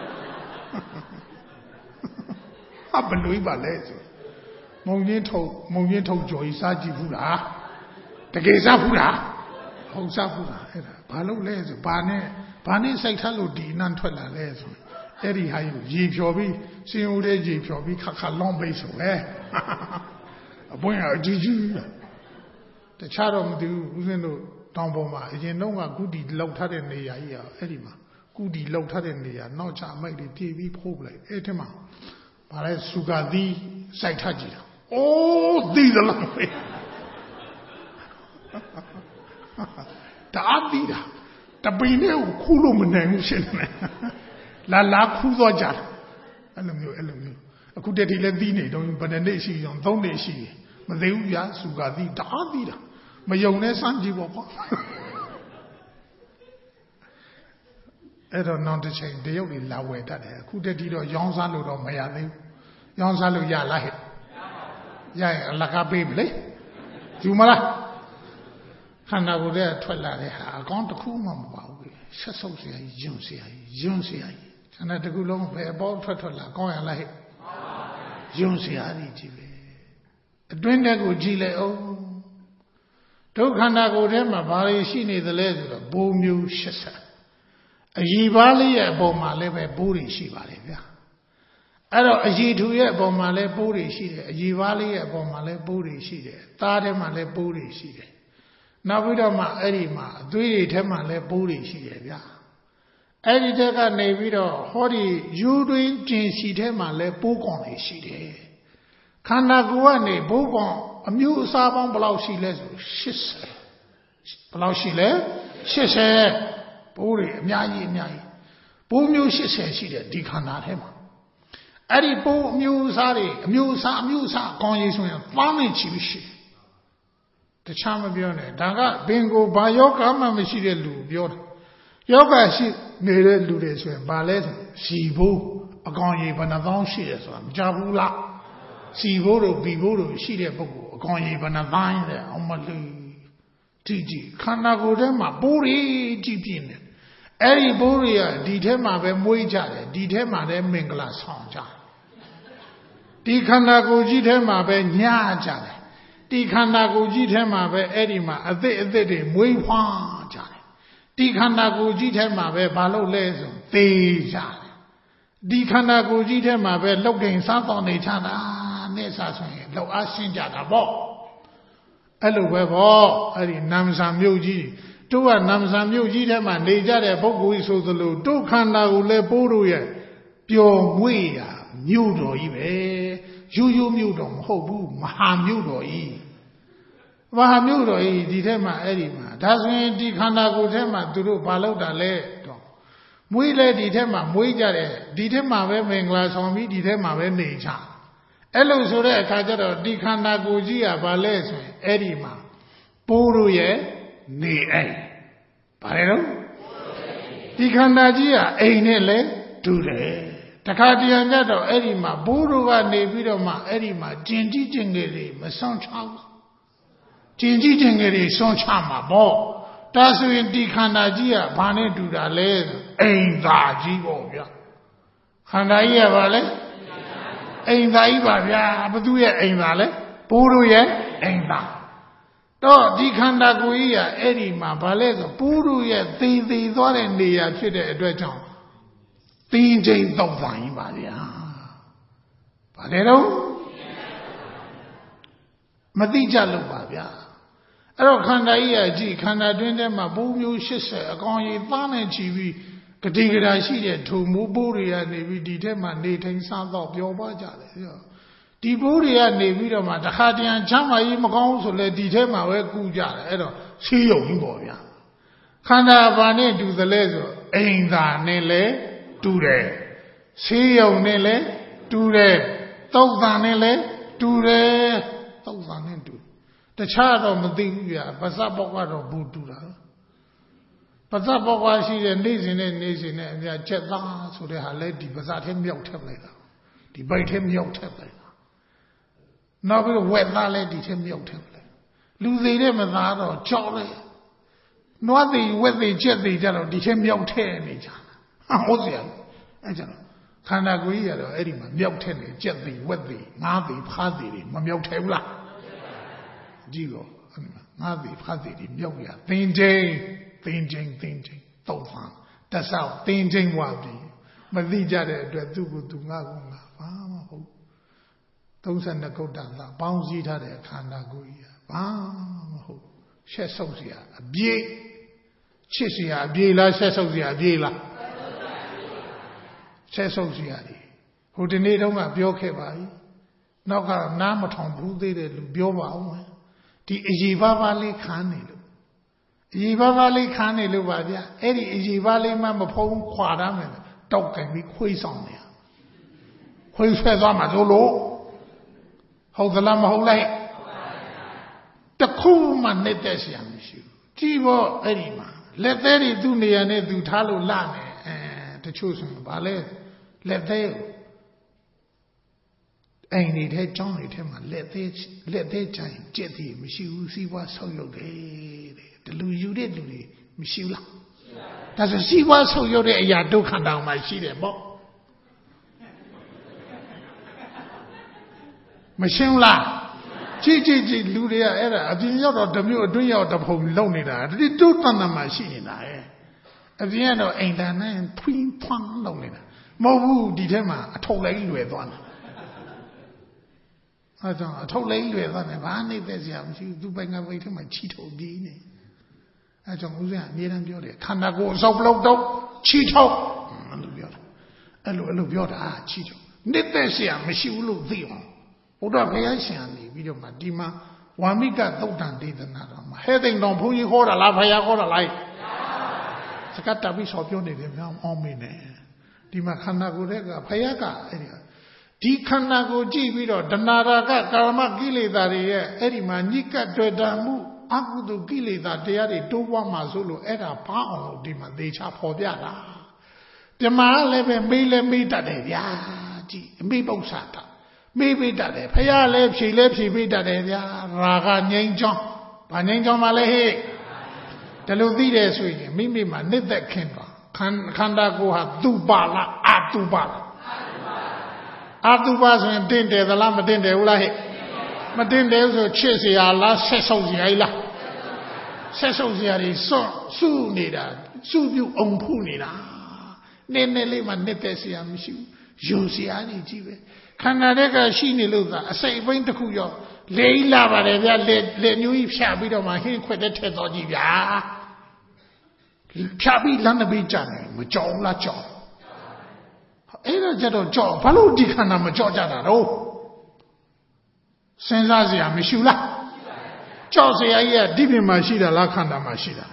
အဘလို့ပါလဲဆိုမုံချင်းထုတ်မုံချင်းထုတ်ကြော်ကြီးစားကြည့်ဘူးလားတကယ်စားဖူးလားဟုတ်စားဖူးလားအဲ့ဒါဘာလို့လဲဆိုဘာနဲ့ဘာနဲ့စိုက်ထားလို့ဒီနန်းထွက်လာလဲဆိုအဲ့ဒီဟာကြီးရေဖြော်ပြီးစင်ဦးတဲ့ရေဖြော်ပြီးခါခါလောင်းပိတ်ဆိုပဲအပွင့်အကြီးကြီးတခြားတော့မသိဘူးဦးဇင်းတို့တောင်ပေါ်မှာအရင်တော့ကကုတီလောက်ထားတဲ့နေရာကြီးอ่ะအဲ့ဒီမှာကုတီလောက်ထားတဲ့နေရာနောက်ချအမိုက်တွေပြေးပြီးဖိုးပလိုက်အဲ့ဒီမှာဗါလဲစူဂါသီးစိုက်ထားကြည့်တာအိုးသီးသလားပဲတာသီးတာတပင်းနဲ့ခူးလို့မနိုင်ဘူးရှင်းတယ်လာလာခူးသွားကြတယ်အဲ့လိုမျိုးအဲ့လိုမျိုးအခုတည်းတည်းလဲသီးနေတော့ဘယ်နှစ်နှစ်ရှိအောင်သုံးနှစ်ရှိမသိဘူးဗျာစူဂါသီးတာသီးတာမယုံနဲ့စမ်းကြည့်ပေါ့ကွာအဲ့တော့နောက်တစ်ချိန်တရုတ်တွေလာဝယ်တတ်တယ်အခုတည်းတည်းတော့ရောင်းစားလို့တော့မရသေးဘူးရောင်းစားလို့ရလားဟဲ့ရရင်အလကားပေးမလဲယူမလားခန္ဓာကိုယ်ထဲထွက်လာတဲ့ဟာအကောင်းတစ်ခုမှမပါဘူးဆက်ဆုပ်စရာကြီးယွန်းစရာကြီးယွန်းစရာကြီးခန္ဓာတစ်ခုလုံးပဲအပေါင်းထွက်ထွက်လာကောင်းရလားဟဲ့ယွန်းစရာကြီးကြည့်ပဲအတွင်းထဲကိုကြည့်လိုက်အောင်ဒုက္ခန္တာကိုယ်ထဲမှာဘာတွေရှိနေသလဲဆိုတော့ဘိုးမျိုးရှစ်ဆက်အည်ပါလေးရဲ့အပေါ်မှာလည်းပဲဘိုးတွေရှိပါတယ်ဗျာအဲ့တော့အည်ထူရဲ့အပေါ်မှာလည်းဘိုးတွေရှိတယ်အည်ပါလေးရဲ့အပေါ်မှာလည်းဘိုးတွေရှိတယ်သားထဲမှာလည်းဘိုးတွေရှိတယ်နောက်ပြီးတော့မှအဲ့ဒီမှာအသွေးတွေထဲမှာလည်းဘိုးတွေရှိတယ်ဗျာအဲ့ဒီတက်ကနေပြီးတော့ဟောဒီယူတွင်ကျင်စီထဲမှာလည်းဘိုးကောင်တွေရှိတယ်ခန္ဓာကိုယ်ကနေဘိုးကောင်အမျိုးအစားပေါင်းဘယ်လောက်ရှိလဲဆိုရှစ်ဆယ်ဘယ်လောက်ရှိလဲရှစ်ဆယ်ပိုးတွေအများကြီးအများကြီးပိုးမျိုး၈၀ရှိတယ်ဒီခန္ဓာထဲမှာအဲ့ဒီပိုးအမျိုးအစားတွေအမျိုးအစားအမျိုးအစားအကောင်ကြီးဆိုရင်ပေါင်းနေချီရှိတခြားမပြောနဲ့ဒါကဘင်ကိုဘာယောဂမှမရှိတဲ့လူပြောတာယောဂရှိနေတဲ့လူတွေဆိုရင်ဘာလဲဆိုစီဘိုးအကောင်ကြီးဘယ်နှသောင်းရှိတယ်ဆိုတာမကြဘူးလားစီဘိုးတို့ဘီဘိုးတို့ရှိတဲ့ပုဂ္ဂိုလ်အကောင်ကြီးဘယ်နှသောင်းလဲအောင်မလို့ကြည့်ကြည့်ခန္ဓာကိုယ်ထဲမှာပိုးတွေကြည့်ပြင်းတယ်အဲ့ဒီပိုးတွေကဒီထဲမှာပဲမွေးကြတယ်ဒီထဲမှာလည်းမင်္ဂလာဆောင်ကြတယ်ဒီခန္ဓာကိုယ်ကြီးထဲမှာပဲညှာကြတယ်ဒီခန္ဓာကိုယ်ကြီးထဲမှာပဲအဲ့ဒီမှာအသစ်အသစ်တွေမွေးဖွားကြတယ်ဒီခန္ဓာကိုယ်ကြီးထဲမှာပဲဘာလို့လဲဆိုသေကြတယ်ဒီခန္ဓာကိုယ်ကြီးထဲမှာပဲလောက်ကိန်းစားတော်နေကြတာနဲ့စားဆိုရင်လောက်အားရှင်းကြတာပေါ့အဲ့လိုပဲပေါ့အဲ့ဒီနမ်ဆာမြို့ကြီးတို့ကနမ်ဆာမြို့ကြီးထဲမှာနေကြတဲ့ပုဂ္ဂိုလ်ကြီးဆိုသလိုတို့ခန္ဓာကိုလည်းပိုးတို့ရဲ့ပျော်မွေ့ရာမြို့တော်ကြီးပဲရိုးရိုးမြို့တော်မဟုတ်ဘူးမဟာမြို့တော်ကြီးမဟာမြို့တော်ကြီးဒီထဲမှာအဲ့ဒီမှာဒါဆိုရင်ဒီခန္ဓာကိုယ်ထဲမှာသူတို့ဘာလုပ်တာလဲတော့မွေးလဲဒီထဲမှာမွေးကြတယ်ဒီထဲမှာပဲမင်္ဂလာဆောင်ပြီးဒီထဲမှာပဲနေကြအဲ့လိုဆိုတဲ့အခါကျတော့ဒီခန္ဓာကိုယ်ကြီးကဘာလဲဆိုရင်အဲ့ဒီမှာပိုးတို့ရဲ့နေအိမ်ဘာလဲတော့ဒီခန္ဓာကြီးကအိမ်နဲ့လဲတူတယ်တခါတရံကြတော့အဲ့ဒီမှာဘိုးတို့ကနေပြီးတော့မှအဲ့ဒီမှာကျင်ကြီးကျင်ငယ်တွေမဆောင်ချဘူးကျင်ကြီးကျင်ငယ်တွေဆောင်ချမှာပေါ့ဒါဆိုရင်ဒီခန္ဓာကြီးကဘာနဲ့တူတာလဲအိမ်သာကြီးပေါ့ဗျာခန္ဓာကြီးကဘာလဲအိမ်သာကြီးပါဗျာဘသူရဲ့အိမ်သာလဲဘိုးတို့ရဲ့အိမ်သာတော့ဒီခန္ဓာကိုယ်ကြီးကအဲ့ဒီမှာဘာလဲဆိုဘိုးတို့ရဲ့သေသေးသွားတဲ့နေရာဖြစ်တဲ့အတွက်ကြောင့်သင်္ချိန်တော့ပါရင်ပါဗျာဗါတယ်တော့မသိကြလို့ပါဗျာအဲ့တော့ခန္ဓာကြီးကကြည့်ခန္ဓာတွင်းထဲမှာပိုးမျိုး၈၀အကောင်ကြီးသားနဲ့ချီပြီးဂတိဂရာရှိတဲ့ထုံမိုးပိုးတွေကနေပြီးဒီထဲမှာနေထိုင်စားတော့ပျော်ပါကြတယ်ဒီပိုးတွေကနေပြီးတော့မှတခါတရံချမ်းသာကြီးမကောင်းဆိုလဲဒီထဲမှာပဲကူကြတယ်အဲ့တော့ဆေးရုံကြီးပေါ့ဗျာခန္ဓာဘာနဲ့တူသလဲဆိုအိမ်သာနဲ့လဲတူတယ်ဆေးရုံနဲ့လဲတူတယ်သုတ်သံနဲ့လဲတူတယ်သုတ်သံနဲ့တူတခြားတော့မသိဘူးဗျာပါဇက်ပေါက်ကတော့ဘူးတူတာပါဇက်ပေါက်ကရှိတဲ့နေ့စဉ်နဲ့နေ့စဉ်နဲ့အများချက်သားဆိုတဲ့ဟာလဲဒီပါဇက်ထဲမြောက်ထက်လိုက်တာဒီပိုက်ထဲမြောက်ထက်လိုက်တာနောက်ပြီးဝက်သားလဲဒီထဲမြောက်ထက်လိုက်လူသေးတဲ့မသားတော့ကြောက်လိုက်နွားသေးဝက်သေးချက်သေးကြတော့ဒီထဲမြောက်ထက်နေကြတာဟုတ်စီရအဲ့ကြတော့ခန္ဓာကိုယ်ကြီးကတော့အဲ့ဒီမှာမြောက်ထက်နေကြက်သေးဝက်သေးငါးသေးဖားသေးတွေမမြောက်ထဲဘူးလားကြည့်တော့ငါးသေးဖားသေးတွေမြောက်ရသင်ချင်းသင်ချင်းသင်ချင်းတောက်ဖန်တဆောက်သင်ချင်းဝါပြီမသိကြတဲ့အတွက်သူ့ကိုသူငါ့ကိုငါဘာမှမဟုတ်သုံးဆယ်နှစ်ကုဋ္ဌာသာပေါင်းစည်းထားတဲ့ခန္ဓာကိုယ်ကြီးဘာမှမဟုတ်ရှက်ဆုပ်เสียအပြေးချစ်เสียအပြေးလားရှက်ဆုပ်เสียအပြေးလားဆဲဆုပ်စီရတယ်ဟိုဒီနေ့တုန်းကပြောခဲ့ပါပြီနောက်ကနားမထောင်ဘူးသေးတဲ့လူပြောပါဦးမယ်ဒီအကြီးပါးပါးလေးခန်းနေလို့အကြီးပါးပါးလေးခန်းနေလို့ပါဗျအဲ့ဒီအကြီးပါးလေးမှမဖုံးခွာရမယ်တောက်ကင်ပြီးခွေးဆောင်နေခွေးဆွဲသွားမှာဆိုလို့ဟုတ်သလားမဟုတ်လိုက်တခုမှနေတဲ့ဆရာမရှိဘူးကြည့်ဖို့အဲ့ဒီမှာလက်သေးတွေသူ့နေရာနဲ့သူထားလို့လမယ်အဲတချို့ဆိုရင်ဗာလဲလက်သေးအိမ်နေတဲ့ကြောင်းတွေထဲမှာလက်သေးလက်သေးချိုင်ကြက်သေးမရှိဘူးစီးပွားဆောက်ရုပ်တယ်တဲ့ဒီလူယူတဲ့လူတွေမရှိဘူးလားဒါဆိုစီးပွားဆောက်ရုပ်တဲ့အရာဒုက္ခတောင်မှရှိတယ်ပေါ့မရှင်းလားကြည့်ကြည့်ကြည့်လူတွေကအဲ့ဒါအပြင်ရောက်တော့တမျိုးအတွင်းရောက်တဖုံလုံနေတာဒီတုတ်တန်တန်မှရှိနေတာရဲ့အပြင်ကတော့အိမ်တန်နဲ့ဖွင်းဖွန်းလုံနေတာမဟုတ်ဘူးဒီထဲမှာအထုပ်လိုက်လွယ်သွားတယ်အဲကြောင့်အထုပ်လိုက်လွယ်သွားတယ်ဘာနေတဲ့စရာမရှိဘူးသူပိုင်ကပိတ်ထဲမှာချီထုတ်ပြီးနေအဲကြောင့်ဦးဇင်းကအမြဲတမ်းပြောတယ်ခန္ဓာကိုယ်အစောက်ပလောက်တော့ချီထုတ်အဲ့လိုပြောတာအဲ့လိုအဲ့လိုပြောတာချီထုတ်နေတဲ့စရာမရှိဘူးလို့သိအောင်ဘုရားဘုရားရှင်နေပြီးတော့မှဒီမှာဝါမိကသုတ်တန်ဒေသနာတော်မှာဟဲ့သိမ်တော်ဘုန်းကြီးဟောတာလားဘုရားဟောတာလားစကတ်တပ်ပြီးဆော်ပြောနေတယ်များအောင်မင်းနဲ့ဒီမှာခန္ဓာကိုယ်တဲ့ကဖယားကအဲ့ဒီဒီခန္ဓာကိုကြည့်ပြီးတော့တဏှာရာဂကာမကိလေသာတွေရဲ့အဲ့ဒီမှာညစ်ကပ်တွေ့တာမှုအကုသိုလ်ကိလေသာတရားတွေတိုးပွားမှဆိုလို့အဲ့ဒါဘာအောင်လို့ဒီမှာသေချာဖော်ပြတာပြမလည်းပဲမေးလည်းမေးတတ်တယ်ဗျာကြည့်အမေးပု္ပ္ပာတာမေးပေးတတ်တယ်ဖယားလည်းဖြေလည်းဖြေပေးတတ်တယ်ဗျာရာဂငြိမ်းချောင်းဘာငြိမ်းချောင်းမှလည်းဟဲ့ဒါလို့သိတယ်ဆိုရင်မိမိမှာနှစ်သက်ခင်ပါခန္ဓာကိုယ်ဟာသူပါလားအတူပါလားအတူပါဆိုရင်တင့်တယ်သလားမတင့်တယ်ဘူးလားဟဲ့မတင်တယ်ဆိုချစ်เสียလားဆက်ဆုပ်เสียလားဆက်ဆုပ်เสียတွေစွန့်စုနေတာစုပြုတ်အောင်ဖုနေတာနည်းနည်းလေးမှနှစ်သက်เสียမရှိဘူးယုံเสียနေကြည့်ပဲခန္ဓာတက်ကရှိနေလို့သာအစိတ်အပိုင်းတစ်ခုရောလေးလာပါတယ်ဗျာလေလေမျိုးကြီးဖြတ်ပြီးတော့မှဟင်းခွက်တဲ့ထက်တော်ကြီးဗျာဖြတ်ပြီးလမ်းတစ်ပေးကြတယ်မကြောက်လားကြောက်အဲ့ဒါကြတော့ကြောက်ဘာလို့ဒီခန္ဓာမကြောက်ကြတာတော့စဉ်းစားစရာမရှိဘူးလားကြောက်စရာကြီးကဒီပြင်မှာရှိတာလားခန္ဓာမှာရှိတာ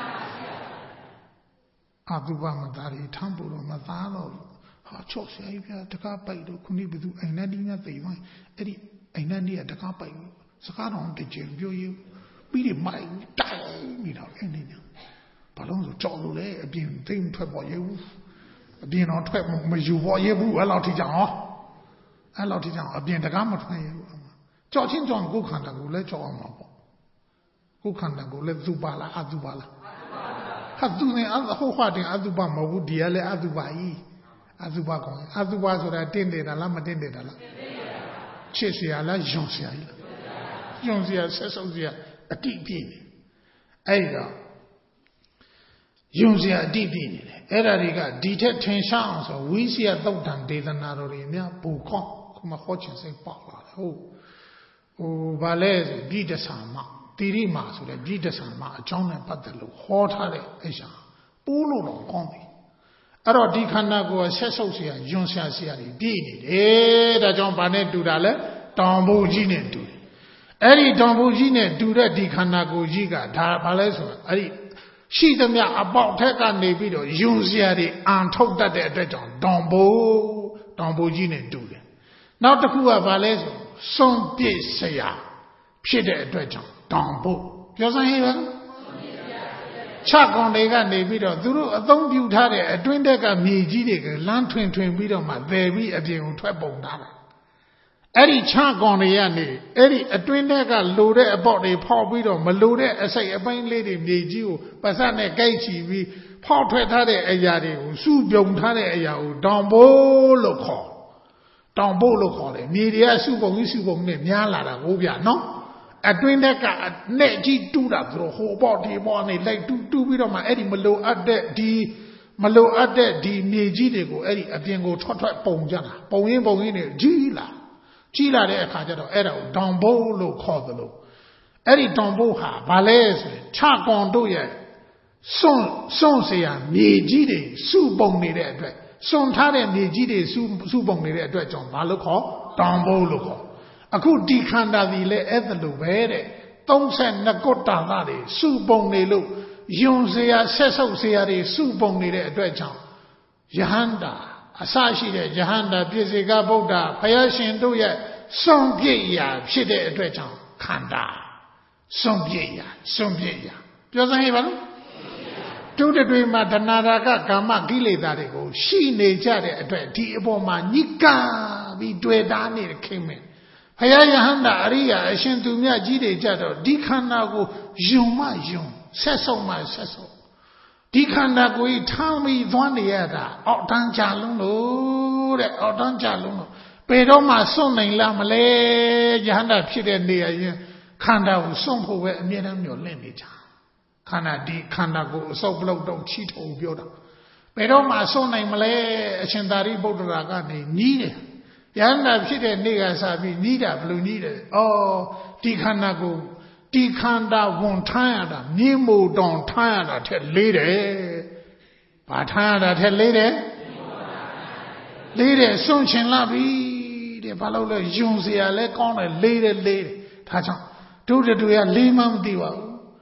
အတုပမသားရီထမ်းဖို့တော့မသားတော့ဟာကြောက်စရာကြီးပြတကားပိုက်တော့ခုနှစ်ဘသူအိမ်နဲ့ဒီနဲ့သိသွားအဲ့ဒီအိမ်နဲ့ဒီကတကားပိုက်စကားတော့တကြင်ပြောရပြီးဒီမိုက်တိုင်နေတာအဲ့ဒီညာဘာလို့ဆိုကြောက်လို့လေအပြင်သိမထွက်ပေါ်ရဘူးအပြင်တော့ထွက်မယူပေါ်ရဘူးအဲ့လောက်ထိကြောင်ဟောအဲ့လောက်ထိကြောင်အပြင်တကားမထွက်ရဘူးကြောက်ချင်းကြောင့်ကိုယ်ခန္ဓာကိုလည်းကြောက်အောင်မှာပေါ့ကိုယ်ခန္ဓာကိုလည်းသူပါလားအသူပါလားဟာသူနဲ့အဟိုဟာတင်အသူပါမဟုတ်ဘူးဒီကလည်းအသူပါကြီးအသူပါကောင်းအသူပါဆိုတာတင့်တယ်တာလားမတင့်တယ်တာလားချစ်เสียလားယုံเสียလားယုံเสียဆက်ဆုပ်เสียအတိပြည့်နေအဲ့တော့ယုံเสียအတိပြည့်နေတယ်အဲ့ဒါတွေကဒီထက်ထင်ရှားအောင်ဆိုဝိစီယသုတ်တံဒေသနာတော်တွေအများပူကောင်းခုမှဟောချင်စိတ်ပေါက်လာတယ်ဟုတ်ဟိုဗာလဲဆိုပြိတ္တဆာမတိရိမာဆိုတဲ့ပြိတ္တဆာမအကြောင်းနဲ့ပတ်သက်လို့ဟောထားတဲ့အရာပူးလို့တော့ကောင်းတယ်အဲ့တော့ဒီခန္ဓာကိုယ်ဆက်ဆုပ်เสียယွန်ဆရာဆရာတွေပြည့်နေတယ်ဒါကြောင့်ဗာနဲ့တူတာလဲတောင်ဖို့ကြီးနဲ့တူတယ်အဲ့ဒီတောင်ဖို့ကြီးနဲ့တူတဲ့ဒီခန္ဓာကိုယ်ကြီးကဒါဗာလဲဆိုတော့အဲ့ဒီရှိသမျှအပေါက်ထက်ကနေပြီးတော့ယွန်ဆရာတွေအန်ထုတ်တတ်တဲ့အတွက်ကြောင့်တောင်ဖို့တောင်ဖို့ကြီးနဲ့တူတယ်နောက်တစ်ခုကဗာလဲဆိုစွန့်ပစ်เสียဖြစ်တဲ့အတွက်ကြောင့်တောင်ဖို့ပြောစမ်းဟဲ့ပါချကောင်တွေကနေပြီးတော့သူတို့အသုံးပြုထားတဲ့အတွင်းတက်ကမြေကြီးတွေကလမ်းထွင်ထွင်ပြီးတော့မှသယ်ပြီးအပြင်ကိုထွက်ပုံထားတာအဲ့ဒီချကောင်တွေကနေအဲ့ဒီအတွင်းတက်ကလိုတဲ့အပေါက်တွေဖောက်ပြီးတော့မလိုတဲ့အစိတ်အပိုင်းလေးတွေမြေကြီးကိုပါစက်နဲ့ကြိုက်ချီပြီးဖောက်ထွက်ထားတဲ့အရာတွေကိုစုပြုံထားတဲ့အရာကိုတောင်ဖို့လို့ခေါ်တောင်ဖို့လို့ခေါ်တယ်မြေတွေကစုပုံကြီးစုပုံနဲ့များလာတာကိုဗျာနော်အတွင်းတက်ကအနဲ့ကြီးတူးတာသူတို့ဟိုပေါ့ဒီပေါ့နဲ့လိုက်တူးတူးပြီးတော့မှအဲ့ဒီမလိုအပ်တဲ့ဒီမလိုအပ်တဲ့ဒီမြေကြီးတွေကိုအဲ့ဒီအပြင်ကိုထွက်ထွက်ပုံကြတာပုံရင်းပုံရင်းနဲ့ကြီးလာကြီးလာတဲ့အခါကျတော့အဲ့ဒါကိုတောင်ဖို့လို့ခေါ်သလိုအဲ့ဒီတောင်ဖို့ဟာဘာလဲဆိုရင်ချကောင်တို့ရဲ့စွန့်စွန့်เสียမြေကြီးတွေစုပုံနေတဲ့အတွက်စွန့်ထားတဲ့မြေကြီးတွေစုစုပုံနေတဲ့အတွက်ကြောင့်ဘာလို့ခေါ်တောင်ဖို့လို့ခေါ်အခုဒီခန္ဓာဒီလဲအဲ့ဒါလိုပဲတဲ့သုံးဆယ်နှစ်ကုဋ္ဌာလတွေစုပုံနေလို့ယွန်เสียဆက်ဆုပ်เสียတွေစုပုံနေတဲ့အတွက်ကြောင့်ယဟန္တာအစရှိတဲ့ယဟန္တာပြည့်စေကဗုဒ္ဓဘုရားရှင်တို့ရဲ့စွန့်ပြစ်ရာဖြစ်တဲ့အတွက်ကြောင့်ခန္ဓာစွန့်ပြစ်ရာစွန့်ပြစ်ရာပြောစမ်းဟဲ့ပါလို့တို့တွေမှာတဏှာရာဂကာမကိလေသာတွေကိုရှိနေကြတဲ့အတွက်ဒီအပေါ်မှာညစ်ကပြီးတွေ့တာနေတဲ့ခင်မင်းဘုရားယဟန္တာအရိယာအရှင်သူမြတ်ကြီးတွေကြတော့ဒီခန္ဓာကိုယုံမှယုံဆက်ဆုံးမှဆက်ဆုံးဒီခန္ဓာကိုယ်ထမ်းပြီးသွားနေရတာအောက်တန်းကြလုံးလို့တဲ့အောက်တန်းကြလုံးလို့ဘယ်တော့မှစွန့်နိုင်လားမလဲယဟန္တာဖြစ်တဲ့နေရာရင်ခန္ဓာကိုစွန့်ဖို့ပဲအမြဲတမ်းမျှော်လင့်နေကြခန္ဓာဒီခန္ဓာကိုအစုပ်ပလုတ်တော့ချီထုံပြောတာဘယ်တော့မှစွန့်နိုင်မလဲအရှင်သာရိပုတ္တရာကနေညီးတယ်ယန္တာဖြစ်တဲ့နေ့ကစပြီးညီးတာဘယ်လိုညီးတယ်ဩဒီခန္ဓာကိုဒီခန္ဓာဝန်ထမ်းရတာမြင်းမို့တောင်ထမ်းရတာထက်လေးတယ်ဘာထမ်းရတာထက်လေးတယ်လေးတယ်စွန့်ချင်လာပြီတဲ့ဘာလို့လဲယုံเสียလဲကောင်းတယ်လေးတယ်လေးတယ်ဒါကြောင့်တို့တူရလေးမှမသိပါဘူး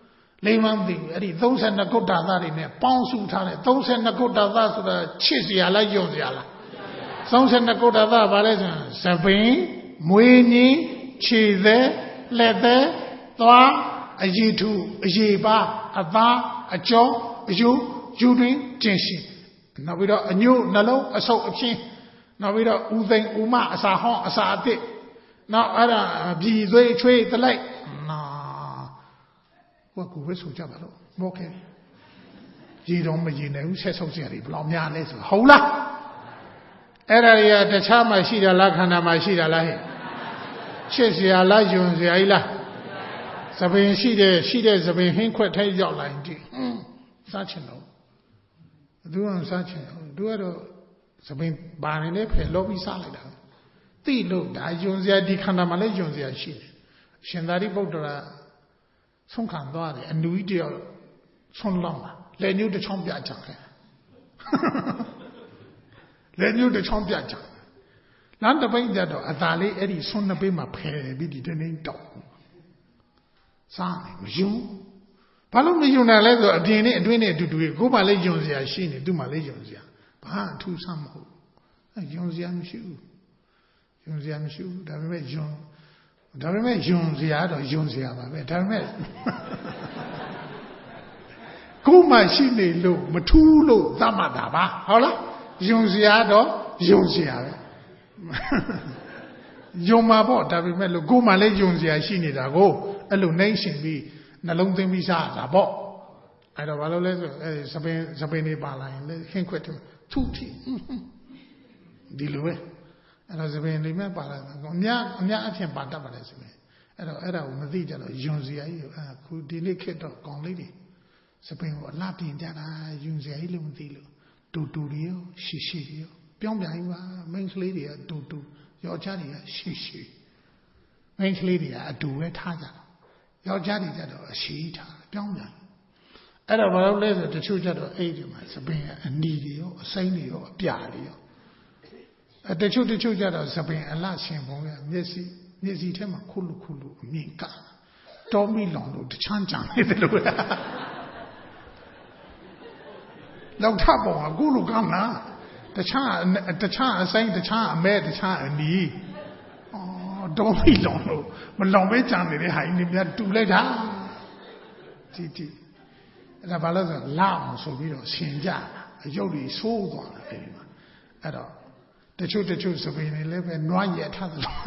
လိမ္မာသိဘူးအဲ့ဒီသုံးဆယ်နှစ်ခုတာသားတွေနဲ့ပေါင်းစုထားတဲ့သုံးဆယ်နှစ်ခုတာသားဆိုတာချစ်စရာလားယုံစရာလားသုံးဆယ်နှစ်ခုတာသားဘာလဲဆိုရင်သပင်မွေးညင်းခြေသက်လက်သက်သွားအရည်ထူအရည်ပါအသားအကျော်အယူယူတွင်ကျင်ရှိနောက်ပြီးတော့အညို့နှလုံးအဆုပ်အချင်းနောက်ပြီးတော့ဦးသိမ့်ဦးမအစာဟောင်းအစာအသစ်နောက်အဲ့ဒါပြည်သွေးချွေးတလိုက်နာဟိုကဝဲဆိုကြပါတော့မောခဲရေတော့မရေနိုင်ဘူးဆက်ဆုပ်စရာတွေဘယ်လောက်များလဲဆိုဟုတ်လားအဲ့ဒါတွေကတခြားမှရှိတာလားခန္ဓာမှာရှိတာလားဟဲ့ချစ်စရာလားယွန်စရာကြီးလားသပင်ရှိတဲ့ရှိတဲ့သပင်ဟင်းခွက်ထဲရောက်လာရင်ဒီဟင်းစားချင်တော့သူကစားချင်တော့သူကတော့သပင်ပါနေတဲ့ဖယ်လောပြီးစားလိုက်တာသိလို့ဒါယွန်စရာဒီခန္ဓာမှာလည်းယွန်စရာရှိတယ်ရှင်သာရိပုတ္တရာဆုံးခံသွားတယ်အနူကြီးတယောက်ဆုံးလောင်းတာလက်ညှိုးတစ်ချောင်းပြချခဲ့လက်ညှိုးတစ်ချောင်းပြချလမ်းတစ်ပိတ်ကြတော့အသာလေးအဲ့ဒီဆုံးနှစ်ပိတ်မှာဖယ်ပြီးဒီတင်းတောက်စားတယ်မယုံဘာလို့မယုံတာလဲဆိုအပြင်နဲ့အတွင်းနဲ့အတူတူကိုယ်မှလည်းယုံစရာရှိနေသူမှလည်းယုံစရာဘာအထူးဆန်းမဟုတ်အဲယုံစရာမရှိဘူးယုံစရာမရှိဘူးဒါပေမဲ့ယုံဒါပေမဲ့ယုံစရာတော့ယုံစရာပါပဲဒါပေမဲ့ကိုယ်မှရှိနေလို့မထူးလို့သတ်မှတ်တာပါဟုတ်လားယုံစရာတော့ယုံစရာပဲယုံမှာပေါ့ဒါပေမဲ့လို့ကိုယ်မှလည်းယုံစရာရှိနေတာကိုအဲ့လိုနှိမ့်ရှင်ပြီးနှလုံးသွင်းပြီးစားတာပေါ့အဲ့တော့ဘာလို့လဲဆိုအဲစပင်စပင်နေပါလာရင်လေခင်းခွက်တယ်ထုထိဒီလိုပဲအဲ့တော့စပင်လေးမဲ့ပါလာတယ်အများအများအဖြစ်ပါတတ်ပါလေစပင်အဲ့တော့အဲ့ဒါကိုမသိကြတော့ယွန်စရာကြီးအခုဒီနေ့ခေတ်တော့ကောင်းလေးတွေစပင်ကိုအလှပြင်ကြတာယွန်စရာကြီးလို့မသိလို့တူတူတွေရောရှီရှီတွေရောပြောင်းပြန်ပါမိန်းကလေးတွေကတူတူယောက်ျားတွေကရှီရှီမိန်းကလေးတွေကအတူပဲထားကြတာယောက်ျားတွေကြတော့အရှိထားပြောင်းပြန်အဲ့တော့ဘာလို့လဲဆိုတချို့ကြတော့အဲ့ဒီမှာစပင်အနီတွေရောအစိမ့်တွေရောအပြာတွေရောအဲတချို့တချို့ကြတော့စပင်အလှရှင်ပုံရမျက်စိမျက်စိထဲမှာခုလူခုလူအမြင်ကတော်မီလောင်လို့တချမ်းကြံနေတယ်လို့လောက်ထပုံကခုလူကမ်းလားတခြားတခြားအစိမ့်တခြားအမဲတခြားအနီအော်တော်မီလောင်လို့မလောင်ပဲကြံနေတဲ့ဟာကြီးနေမြတ်တူလိုက်တာတီတီအဲ့ဒါဘာလို့ဆိုလာအောင်ဆိုပြီးတော့ရှင်ကြအယုတ်တွေဆိုးသွားတယ်အဲ့ဒီမှာအဲ့တော့တချို့တချို့စပင်းတွေလည်းပဲနွားရထားသလို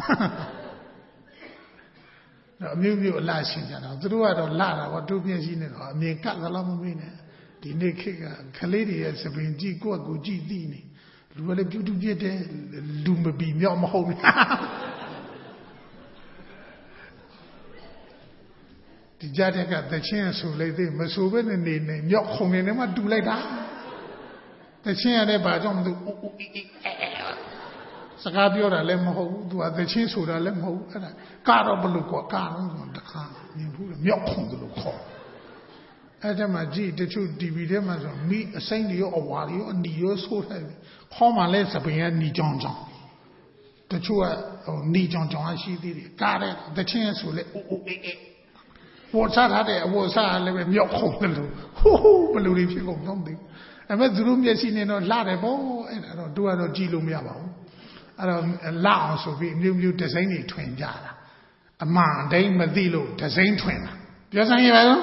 တော့အမျိုးမျိုးအလားရှင်ကြတော့သူတို့ကတော့လာတာပေါ့တူပြင်းရှိနေတော့အမြင်ကတ်သလားမမေးနဲ့ဒီနေ့ခေတ်ကခလေးတွေရဲ့စပင်းကြည့်ကိုယ့်ကိုကြည့်သိနေလူကလည်းပြုတူပြည့်တယ်လူမပြီးမြောက်မဟုတ်ဘူးဒီကြတဲ့ကတချင်းဆူလိုက်သေးမဆူဘဲနဲ့နေနေမြောက်ခုံနေနေမှတူလိုက်တာတချင်းရတဲ့ဘာကြောင့်မသိဘူးအိုးအေးအေးစကားပြောတာလည်းမဟုတ်ဘူးသူကတချင်းဆိုတာလည်းမဟုတ်ဘူးအဲ့ဒါကတော့ဘလို့ကွာကတော့ဆိုတခါမြင်ဘူးမြောက်ခုံတယ်လို့ခေါ်အဲ့ဒါမှကြည့်တချို့ တီဗီ ထဲမှာဆိုမိအစိမ့်တွေရောအဝါတွေရောအနီရောဆိုးထားတယ်ခေါင်းမှလည်းစပင်ကနီကြောင်ကြောင်တချို့ကဟိုနီကြောင်ကြောင်ရှိသေးတယ်ကားတဲ့တချင်းဆိုလေအိုးအိုးအေးအေးဝတ်စားထားတဲ့အဝတ်စားလည်းပဲမြောက်ခုံတယ်လို့ဟိုးဟိုးဘယ်လိုတွေဖြစ်ကုန်တော့မသိဘူးအဲ့မဲ့သူတို့မျက်စိနဲ့တော့လှတယ်ပေါ့အဲ့ဒါတော့သူကတော့ကြည့်လို့မရပါဘူးအဲ့တော့လှအောင်ဆိုပြီးမျိုးမျိုးဒီဇိုင်းတွေထွင်ကြတာအမှန်တိုင်းမသိလို့ဒီဇိုင်းထွင်တာပြောစမ်းရပါဦး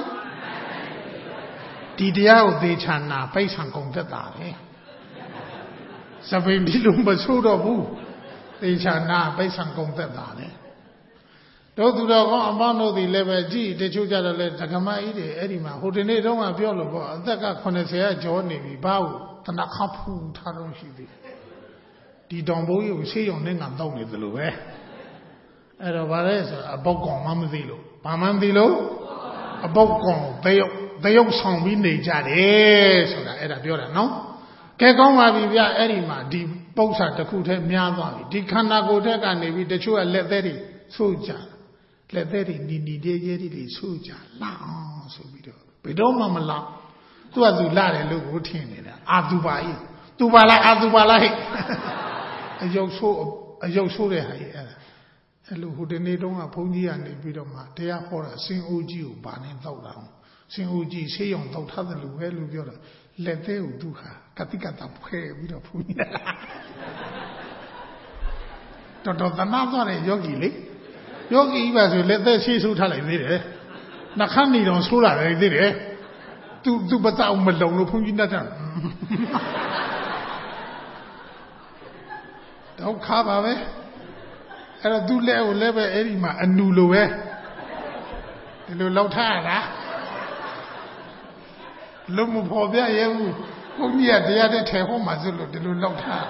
ဒီတရားကိုသေချာနာပိဋ္ဌံကုန်သက်တာပဲစပင်ဒီလိုမဆိုးတော့ဘူးသေချာနာပိဋ္ဌံကုန်သက်တာလေတို့သူတော်ကောင်းအပေါင်းတို့ဒီလည်းပဲကြည့်တချို့ကြတော့လေဓကမကြီးတွေအဲ့ဒီမှာဟိုဒီနေ့တုန်းကပြောလို့ပေါ့အသက်ကခုနှစ်ဆယ်ကကျော်နေပြီဘာလို့တနခဖူးထားတော့ရှိသေးဒီတောင်ဘိုးကြီးကိုဆေးရုံနဲ့ငံတောက်နေသလိုပဲအဲ့တော့ဗါလဲဆိုအပုတ်ကောင်မှမသိလို့ဘာမှမသိလို့အပုတ်ကောင်တရုတ်တရုတ်ဆောင်ပြီးနေကြတယ်ဆိုတာအဲ့ဒါပြောတာနော်ကဲကောင်းပါပြီဗျအဲ့ဒီမှာဒီပု္ပ္ပာတစ်ခုတည်းများသွားပြီဒီခန္ဓာကိုယ်ထက်ကနေပြီးတချို့ကလက်သေးတွေဆိုးကြလက်သေးတွေနီနီသေးသေးတွေဆိုးကြလာအောင်ဆိုပြီးတော့ဘယ်တော့မှမလောက်သူကသူလာတယ်လို့ကိုထင်နေတာအာသူပါကြီးသူပါလားအာသူပါလားဟဲ့အယုတ်ဆိုးအယုတ်ဆိုးတဲ့ဟာကြီးအဲ့ဒါအဲ့လိုဟိုတနေ့တုန်းကဘုန်းကြီးကနေပြီးတော့မှတရားဟောတာအစင်အိုးကြီးကိုဗာနဲ့တောက်တာစင်ဦးကြီးဆေးရုံတောက်ထားတယ်လို့ပဲလို့ပြောတာလက်သေးကိုသူဟာကတိကတာဖဲပြီးတော့ဘုန်းကြီးတော်တော်တနာသွားတယ်ယောဂီလေယောဂီကြီးပါဆိုလက်သေးဆေးဆိုးထားလိုက်သေးတယ်နှခမ်းနေတော့ဆိုးလာတယ်သေးတယ်သူသူပတောက်မလုံလို့ဘုန်းကြီးနဲ့တော့ဒုက္ခပါပဲအဲ့တော့သူလက်ကိုလည်းပဲအဲ့ဒီမှာအနူလိုပဲဒီလိုလောက်ထားရတာလုံးမဖော်ပြရဲဘူးဘုန်းကြီးကတရားတဲ့ထဲဟောမှာဆိုလို့ဒီလိုလောက်ထား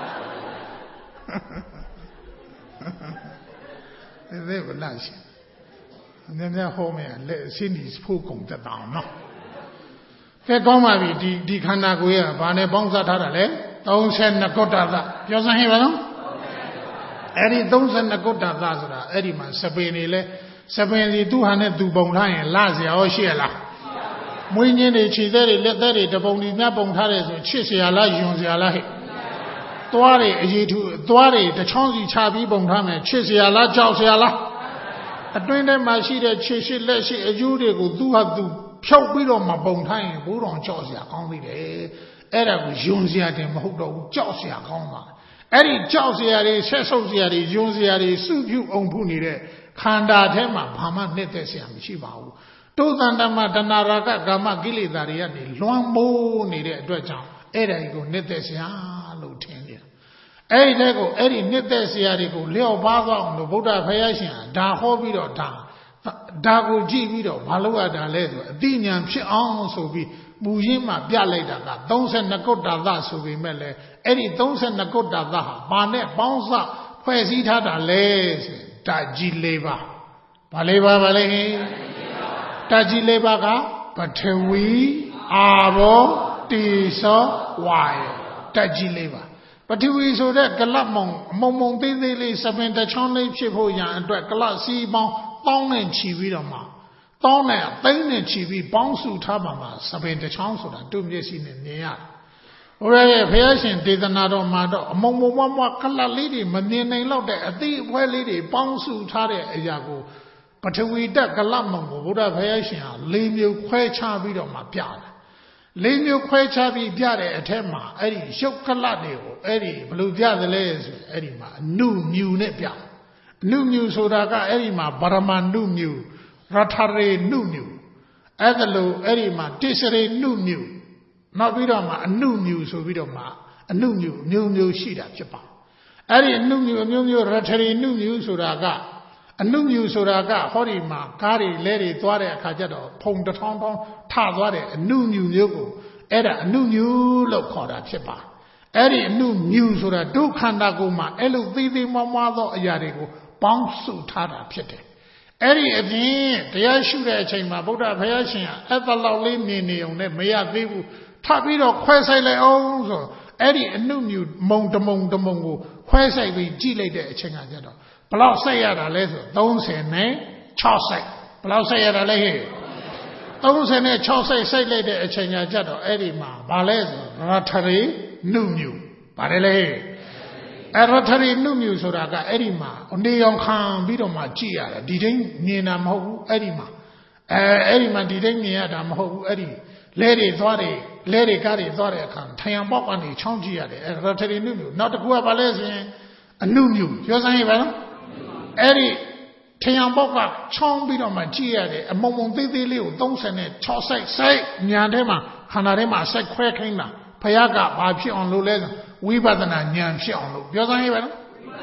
တယ်ဒါပဲလားရှင်နည်းနည်းဟောမယ်လက်အစင်းဒီဖို့ကုန်တတ်အောင်နော်ကဲကောင်းပါပြီဒီဒီခန္ဓာကိုယ်ကဘာနဲ့ပေါင်းစပ်ထားတာလဲသုံးဆယ်နှစ်ကုဋ္ဌသပြောစမ်းဟဲ့ပါနော်အဲ့ဒီသုံးဆယ်နှစ်ကုဋ္ဌသဆိုတာအဲ့ဒီမှာစပင်နေလဲစပင်စီသူ့ဟာနဲ့သူပုံထားရင်လစရာရောရှိရလားမွေးညင်းတွေခြေသေးတွေလက်သေးတွေတပုံဒီမြပုံထားတယ်ဆိုချစ်စရာလားယွန်စရာလားဟဲ့သွားတွေအရေးထူသွားတွေတချောင်းစီချပြီးပုံထားမယ်ချစ်စရာလားကြောက်စရာလားအတွင်းထဲမှာရှိတဲ့ခြေရှိလက်ရှိအယူတွေကိုသူ့ဟာသူဖြောက်ပြီးတော့မပုံထားရင်ဘိုးတော်ကြောက်စရာကောင်းသေးတယ်အဲ့ဒါကိုယွန်စရာတင်မဟုတ်တော့ဘူးကြောက်စရာကောင်းတာအဲ့ဒီကြောက်စရာတွေဆက်ဆုပ်စရာတွေယွန်စရာတွေစုပြုအောင်ဖုနေတဲ့ခန္ဓာထဲမှာဘာမှနှစ်သက်စရာမရှိပါဘူးတုသန္တမတဏှာရာဂကာမကိလေသာတွေကနေလွှမ်းမိုးနေတဲ့အတွက်ကြောင့်အဲ့ဒါကိုနှစ်သက်စရာလို့ထင်နေတာအဲ့ဒီတဲ့ကိုအဲ့ဒီနှစ်သက်စရာတွေကိုလျော့ပါသွားအောင်လို့ဗုဒ္ဓဘုရားရှင်ကဒါဟောပြီးတော့ဒါဒါကိုကြည့်ပြီးတော့မလုပ်ရတာလဲဆိုအတိညာဖြစ်အောင်ဆိုပြီးပူရင်းမှပြလိုက်တာကသုံးဆယ်နှစ်ကုဋ္ဌသဆိုပေမဲ့လည်းအဲ့ဒီသုံးဆယ်နှစ်ကုဋ္ဌသဟာဘာနဲ့ပေါင်းစပ်ဖွဲ့စည်းထားတာလဲဆိုဓာတ်ကြီးလေးပါဘာလေးပါဘာလဲဓာတ်ကြီးလေးပါကပထဝီအာဘောတေသောဝါယဓာတ်ကြီးလေးပါပထဝီဆိုတဲ့ကလပ်မုံအမုံမုံသေးသေးလေးစပင်တစ်ချောင်းလေးဖြစ်ဖို့ရန်အတွက်ကလပ်စီပေါင်းတောင်းနဲ့ချီပြီးတော့မှတောင်းနဲ့သိန်းနဲ့ချီပြီးပေါင်းစုထားပါမှာစပင်တစ်ချောင်းဆိုတာသူ့မျက်စိနဲ့မြင်ရတယ်။ဘုရားရဲ့ဘုရားရှင်ဒေသနာတော်မှာတော့အမုံမုံမွားမွားကလပ်လေးတွေမမြင်နိုင်တော့တဲ့အသည့်အဖွဲလေးတွေပေါင်းစုထားတဲ့အရာကိုပထဝီတက်ကလပ်မုံကိုဘုရားဘုရားရှင်ဟာလေးမျိုးခွဲခြားပြီးတော့မှပြတယ်။လေးမျိုးခွဲခြားပြီးပြတဲ့အထက်မှာအဲ့ဒီရုပ်ကလပ်တွေကိုအဲ့ဒီဘယ်လိုပြသလဲဆိုအဲ့ဒီမှာအနုမြူနဲ့ပြအနုမြူဆိုတာကအဲ့ဒီမှာဗရမနုမြူရထရေနုမြူအဲ့ဒါလို့အဲ့ဒီမှာတိစရေနုမြူနောက်ပြီးတော့မှအနုမြူဆိုပြီးတော့မှအနုမြူမျိုးမျိုးရှိတာဖြစ်ပါအဲ့ဒီအနုမြူအမျိုးမျိုးရထရေနုမြူဆိုတာကအနုမြူဆိုတာကဟောဒီမှာကားတွေလဲတွေသွားတဲ့အခါကျတော့ဖုံတထောင်းထောင်းထသွားတဲ့အနုမြူမျိုးကိုအဲ့ဒါအနုမြူလို့ခေါ်တာဖြစ်ပါအဲ့ဒီအနုမြူဆိုတာဒုက္ခန္တာကိုမှအဲ့လိုသေးသေးမွားမွားသောအရာတွေကိုပေါင်းစုထားတာဖြစ်တယ်အဲ့ဒီအပြင်တရားရှုတဲ့အချိန်မှာဗုဒ္ဓဘုရားရှင်ကအဲ့ဒါလောက်လေးနေနေုံနဲ့မရသေးဘူးထပ်ပြီးတော့ခွဲဆိုင်လိုက်အောင်ဆိုအဲ့ဒီအနုမြူမုံတမုံတမုံကိုခွဲဆိုင်ပြီးကြည့်လိုက်တဲ့အချိန်ကကျတော့ဘယ်လောက်ဆက်ရတာလဲဆိုသုံးဆယ်နဲ့ခြောက်ဆယ်ဘယ်လောက်ဆက်ရတာလဲဟဲ့သုံးဆယ်နဲ့ခြောက်ဆယ်စိုက်လိုက်တဲ့အချိန်ကကျတော့အဲ့ဒီမှာဘာလဲဆိုရထရေနုမြူပါတယ်လေအဲ့ရထရေနုမြူဆိုတာကအဲ့ဒီမှာအနေအောင်ခံပြီးတော့မှကြည့်ရတယ်ဒီတိုင်းမြင်တာမဟုတ်ဘူးအဲ့ဒီမှာအဲအဲ့ဒီမှာဒီတိုင်းမြင်ရတာမဟုတ်ဘူးအဲ့ဒီလဲတွေသွားတွေလဲတွေကားတွေသွားတဲ့အခါထိုင်အောင်ပေါက်ကနေချောင်းကြည့်ရတယ်အဲ့ရထရေနုမြူနောက်တစ်ခုကဘာလဲဆိုရင်အနုမြူပြောစမ်းရပါလားအဲ့ဒီထင်အောင်ပေါက်ကချောင်းပြီးတော့မှကြည့်ရတယ်အမုံမုံသေးသေးလေးကိုသုံးဆယ်နဲ့ခြောက်စိုက်စိုက်ညာထဲမှာခန္ဓာထဲမှာစိုက်ခွဲခိုင်းတာဘုရားကဘာဖြစ်အောင်လုပ်လဲဝိပဿနာဉာဏ်ဖြစ်အောင်လုပ်ပြောစမ်းရပါလား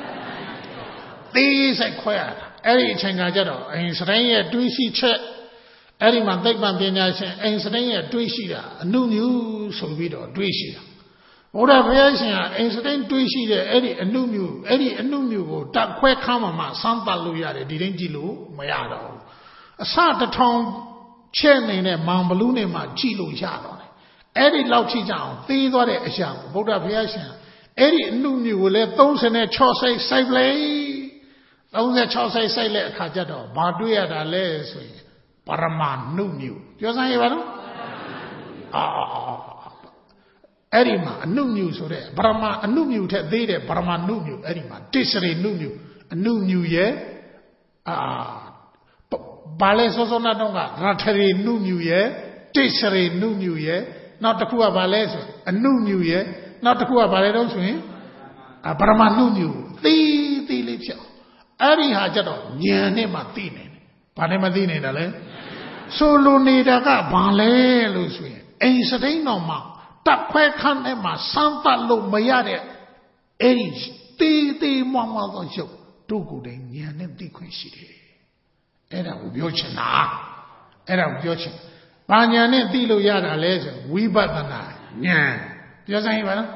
သေးစိုက်ခွဲရတာအဲ့ဒီအချိန်ကကြတော့အိမ်စတိုင်းရဲ့တွေးရှိချက်အဲ့ဒီမှာသိပ္ပံပညာရှင်အိမ်စတိုင်းရဲ့တွေးရှိတာအနုမြူဆိုပြီးတော့တွေးရှိတာဘုရားဘုရားရှင်ကအိမ်စတိုင်းတွေးရှိတဲ့အဲ့ဒီအနုမြူအဲ့ဒီအနုမြူကိုတက်ခွဲခါမှမှစမ်းသပ်လို့ရတယ်ဒီတိုင်းကြည့်လို့မရတော့ဘူးအစတထောင်ချက်နေတဲ့မောင်ဘလူးနဲ့မှကြည့်လို့ရတော့တယ်အဲ့ဒီလောက်ထိကြအောင်သေးသွားတဲ့အရာကိုဘုရားဘုရားရှင်အဲ့ဒီအနုမြူကိုလည်းသုံးဆယ်နဲ့ခြောက်စိုက်စိုက်လိုက်သုံးဆယ်ခြောက်စိုက်စိုက်လက်အခါကျတော့ဘာတွေ့ရတာလဲဆိုရင်ပရမနုမြူပြောစမ်းရပါတော့အာအဲ့ဒီမှာအနုမြူဆိုတဲ့ပရမအနုမြူထက်သေးတဲ့ပရမနုမြူအဲ့ဒီမှာတိစရေနုမြူအနုမြူရဲ့အာဘာလဲစောစောနာတော့ကရထရေနုမြူရဲ့တိစရိနုညူရဲ့နောက်တစ်ခုကဘာလဲဆိုအနုညူရဲ့နောက်တစ်ခုကဘာလဲတော့ဆိုရင်အပရမနုညူသီးသီးလေးဖြစ်အဲ့ဒီဟာကြတော့ဉာဏ်နဲ့မှသိနေတယ်ဘာနဲ့မှသိနေတာလဲဆိုလိုနေတာကဘာလဲလို့ဆိုရင်အိမ်စတိန်တော်မှာတက်ခွဲခန်းထဲမှာစမ်းသပ်လို့မရတဲ့အဲ့ဒီတေးသေးမွားမွားသောရုပ်တို့ကိုယ်တိုင်ဉာဏ်နဲ့သိခွင့်ရှိတယ်အဲ့ဒါကိုပြောချင်တာအဲ့ဒါကိုပြောချင်ဘာဉာဏ်နဲ့သိလို့ရတာလဲဆိုဝိပဿနာဉာဏ်ပြောစမ်းရပါလား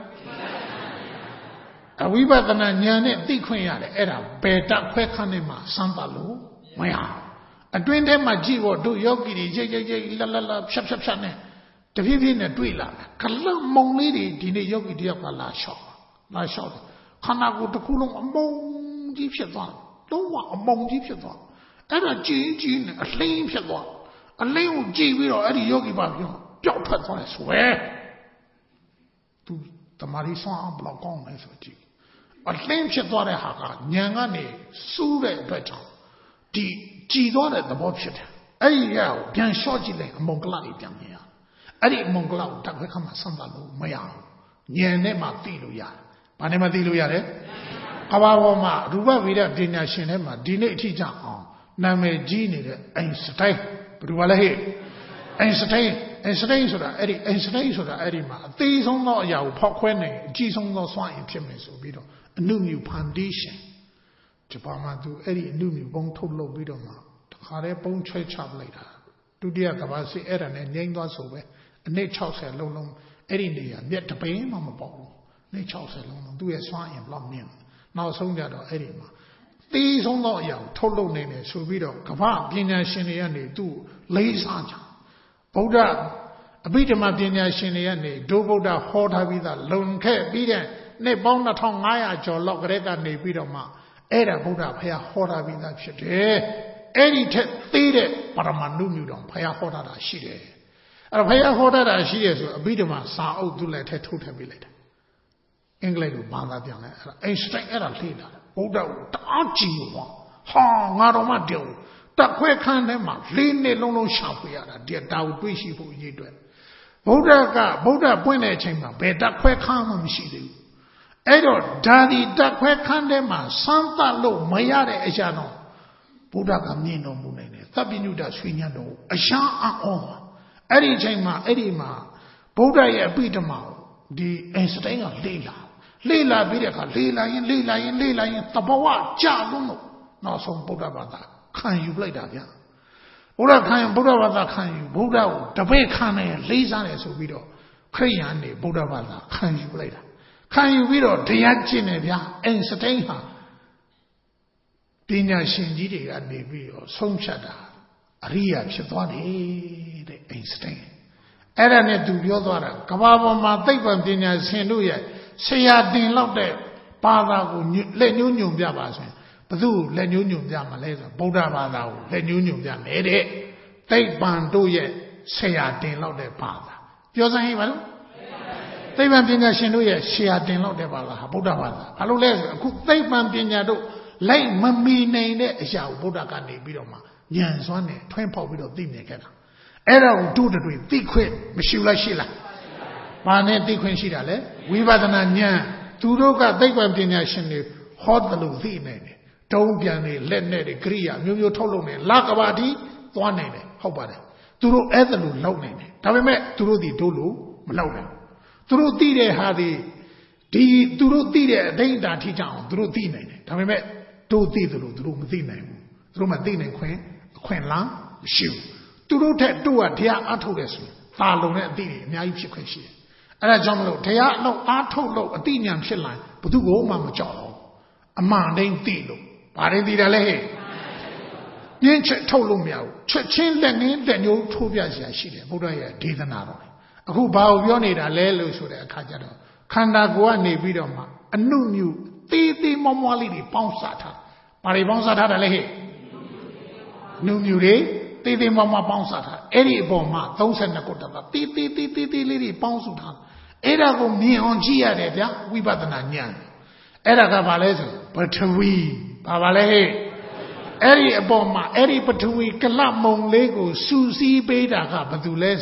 အဝိပဿနာဉာဏ်နဲ့သိခွင့်ရတယ်အဲ့ဒါဘယ်တက်ခွဲခန်းထဲမှာစမ်းသပ်လို့မရအတွင်းထဲမှာကြည့်ဖို့တို့ယောဂီတွေရိတ်ရိတ်ရိတ်လလလဖြတ်ဖြတ်ဖြတ်နဲ့တဖြည်းဖြည်းနဲ့တွေ့လာတယ်ခလမုံလေးတွေဒီနေ့ယောဂီတယောက်ကလာလျှောက်လာလျှောက်တယ်ခန္ဓာကိုယ်တစ်ခုလုံးအမုံကြီးဖြစ်သွားတယ်လုံးဝအမုံကြီးဖြစ်သွားအဲ့ဒါကြည်ကြည်နဲ့အလင်းဖြစ်သွားအလင်းကိုကြည်ပြီးတော့အဲ့ဒီယောဂီပါပြောပျောက်ထွက်သွားတယ်ဆိုပဲသူတမာရီဆွမ်းအောင်ဘလောက်ကောင်းလဲဆိုကြည့်အလင်းဖြစ်သွားတဲ့ဟာကညံကနေစူးတဲ့အတွက်ကြောင့်ဒီကြည်သွားတဲ့သဘောဖြစ်တယ်အဲ့ဒီရကိုပြန်လျှော့ကြည့်လိုက်အမုံကလတွေပြန်မြင်ရအဲ့ဒီအမုံကလကိုတက်ခွဲခါမှဆန်းသလို့မရဘူးဉာဏ်နဲ့မှသိလို့ရတယ်ဘာနဲ့မှသိလို့ရတယ်ကဘာပေါ်မှာရူပဗေဒပညာရှင်ထဲမှာဒီနေ့အထိကြအောင်နာမည်ကြီးနေတဲ့အိုင်စတိုင်းဘယ်သူကလဲဟဲ့အိုင်စတိုင်းအိုင်စတိုင်းဆိုတာအဲ့ဒီအိုင်စတိုင်းဆိုတာအဲ့ဒီမှာအသေးဆုံးသောအရာကိုဖောက်ခွဲနိုင်အကြီးဆုံးသောစွမ်းအင်ဖြစ်မယ်ဆိုပြီးတော့အနုမြူ foundation ဒီပေါ်မှာသူအဲ့ဒီအနုမြူပုံထုတ်လုပ်ပြီးတော့မှတခါတည်းပုံချွဲချပလိုက်တာဒုတိယကမ္ဘာစစ်အဲ့ဒါနဲ့ငြိမ်းသွားဆိုပဲအနည်း၆၀လုံးလုံးအဲ့ဒီနေရာမြက်တပိန်းမှမပေါ့ဘူးနေ၆၀လုံးလုံးသူ့ရဲ့စွမ်းအင်ဘလောက်မြင့်နောက်ဆုံးကြတော့အဲ့ဒီမှာတီးဆုံးသောအရာကိုထုတ်လုပ်နိုင်တယ်ဆိုပြီးတော့ကမ္ဘာပညာရှင်တွေကနေသူ့လေးစားကြဗုဒ္ဓအဘိဓမ္မာပညာရှင်တွေကနေဒုဗုဒ္ဓဟောထားပြီးသားလုံခဲ့ပြီးတဲ့နှစ်ပေါင်းနှစ်ထောင်ငါးရာကျော်လောက်ကလေးကနေပြီးတော့မှအဲ့ဒါဗုဒ္ဓဖះဟောထားပြီးသားဖြစ်တယ်အဲ့ဒီထက်သေးတဲ့ပရမဏုမြူတော်ဖះဟောထားတာရှိတယ်အဲ့တော့ဖះဟောထားတာရှိတယ်ဆိုအဘိဓမ္မာစာအုပ်သူလည်းထဲထုတ်ထည့်ပေးလိုက်တယ်အင်္ဂလိပ်လိုဘာသာပြန်လဲအဲ့ဒါအိုင်စတိုင်းအဲ့ဒါလေ့လာတယ်ဗုဒ္ဓကိုတအားကြည့်လို့ပေါ့ဟာငါတော်မှတည်းတက်ခွဲခန်းထဲမှာလေးနှစ်လုံးလုံးရှာဖွေရတာဒီတာကိုတွေးရှိဖို့အရေးအတွက်ဗုဒ္ဓကဗုဒ္ဓပွင့်တဲ့အချိန်မှာဘယ်တက်ခွဲခန်းမှမရှိသေးဘူးအဲ့တော့ဓာတိတက်ခွဲခန်းထဲမှာစမ်းသပ်လို့မရတဲ့အရာတော့ဗုဒ္ဓကမြင်တော်မူနိုင်တယ်သဗ္ဗညုတဆွေညတ်တော်အရှားအောင်အဲ့ဒီအချိန်မှာအဲ့ဒီမှာဗုဒ္ဓရဲ့အပိဓမ္မာကိုဒီအင်စတိုင်းကလေ့လာလေ့လာပြီးတဲ့အခါလေ့လာရင်လေ့လာရင်လေ့လာရင်သဘောဝကြလုံးလို့နောက်ဆုံးဗုဒ္ဓဘာသာခံယူလိုက်တာဗျာဘုရားခံဗုဒ္ဓဘာသာခံယူဗုဒ္ဓကိုတပည့်ခံနေလေးစားတယ်ဆိုပြီးတော့ခရိယန်နေဗုဒ္ဓဘာသာခံယူလိုက်တာခံယူပြီးတော့တရားကျင့်တယ်ဗျာအင်စတိုင်းဟာပညာရှင်ကြီးတွေကနေပြီးတော့ဆုံးဖြတ်တာအရိယာဖြစ်သွားတယ်တဲ့အိင်စတိုင်းအဲ့ဒါနဲ့သူပြောသွားတာကမ္ဘာပေါ်မှာသိပ္ပံပညာရှင်တို့ရဲ့ဆရာတင်လောက်တဲ့ဘာသာကိုလက်ညှိုးညွန်ပြပါဆိုရင်ဘယ်သူလက်ညှိုးညွန်ပြမှာလဲဆိုဗုဒ္ဓဘာသာကိုလက်ညှိုးညွန်ပြမယ်တဲ့သိပ္ပံတို့ရဲ့ဆရာတင်လောက်တဲ့ဘာသာပြောစမ်းဟိပါလို့သိပ္ပံပညာရှင်တို့ရဲ့ဆရာတင်လောက်တဲ့ဘာသာဟာဗုဒ္ဓဘာသာဘာလို့လဲဆိုအခုသိပ္ပံပညာတို့လိုက်မမီနိုင်တဲ့အရာကိုဗုဒ္ဓကနေပြီးတော့မှဉာဏ်စွမ်းနဲ့ထွင်းဖောက်ပြီးတော့သိမြင်ခဲ့တာအဲ့ဒါကိုတို့တွေသိခွင့်မရှိလားရှိလားဘာနဲ့သိခွင့်ရှိတာလဲဝိပဿနာဉာဏ်သူတို့ကသိပ္ပံပညာရှင်တွေဟောတယ်လို့သိနိုင်တယ်တုံးပြန်နေလက်နဲ့တွေကိရိယာမျိုးမျိုးထုတ်လုပ်နေလကဘာတိသွားနိုင်တယ်ဟုတ်ပါတယ်သူတို့အဲ့ဒါလို့လုပ်နိုင်တယ်ဒါပေမဲ့သူတို့ဒီတို့လို့မလုပ်နိုင်သူတို့သိတဲ့ဟာဒီဒီသူတို့သိတဲ့အတိုင်းအတာထိကြအောင်သူတို့သိနိုင်တယ်ဒါပေမဲ့တို့သိတယ်လို့သူတို့မသိနိုင်ဘူးသူတို့မသိနိုင်ခွင့်အခွင့်လားမရှိဘူးသူတို့ထက်တို့ကတရားအားထုတ်တယ်ဆိုရင်သာလုံတဲ့အသိတွေအများကြီးဖြစ်ခွင့်ရှိတယ်အဲ့ဒါကြောင့်မလို့တရားအလုပ်အားထုတ်လို့အသိဉာဏ်ဖြစ်လာရင်ဘယ်သူကိုမှမကြောက်ဘူးအမှန်တိုင်းသိလို့ဘာတွေသိတယ်လဲဟဲ့ပြင်းချက်ထုတ်လို့မရဘူးချက်ချင်းလက်ငင်းလက်ညှိုးထိုးပြစရာရှိတယ်ဘုရားရဲ့ဒေသနာတော်အခုဘာကိုပြောနေတာလဲလို့ဆိုတဲ့အခါကျတော့ခန္ဓာကိုယ်ကနေပြီးတော့မှအနုမြူသေးသေးမွားမွားလေးတွေပေါင်းစားထားဘာတွေပေါင်းစားထားတယ်လဲဟဲ့နုမြူတွေသေးသေးမွားမွားပေါင်းစားထားအဲ့ဒီအပေါ်မှာသုံးဆယ်နှစ်ခုတည်းသေးသေးသေးသေးသေးလေးတွေပေါင်းစုထားအဲ့ဒါကိုမြင်အောင်ကြည့်ရတယ်ဗျာဝိပဿနာဉာဏ်အဲ့ဒါကဘာလဲဆိုပထဝီဘာပါလဲဟဲ့အဲ့ဒီအပေါ်မှာအဲ့ဒီပထဝီကလမုံလေးကိုစူးစီးပေးတာကဘာတူလဲဆို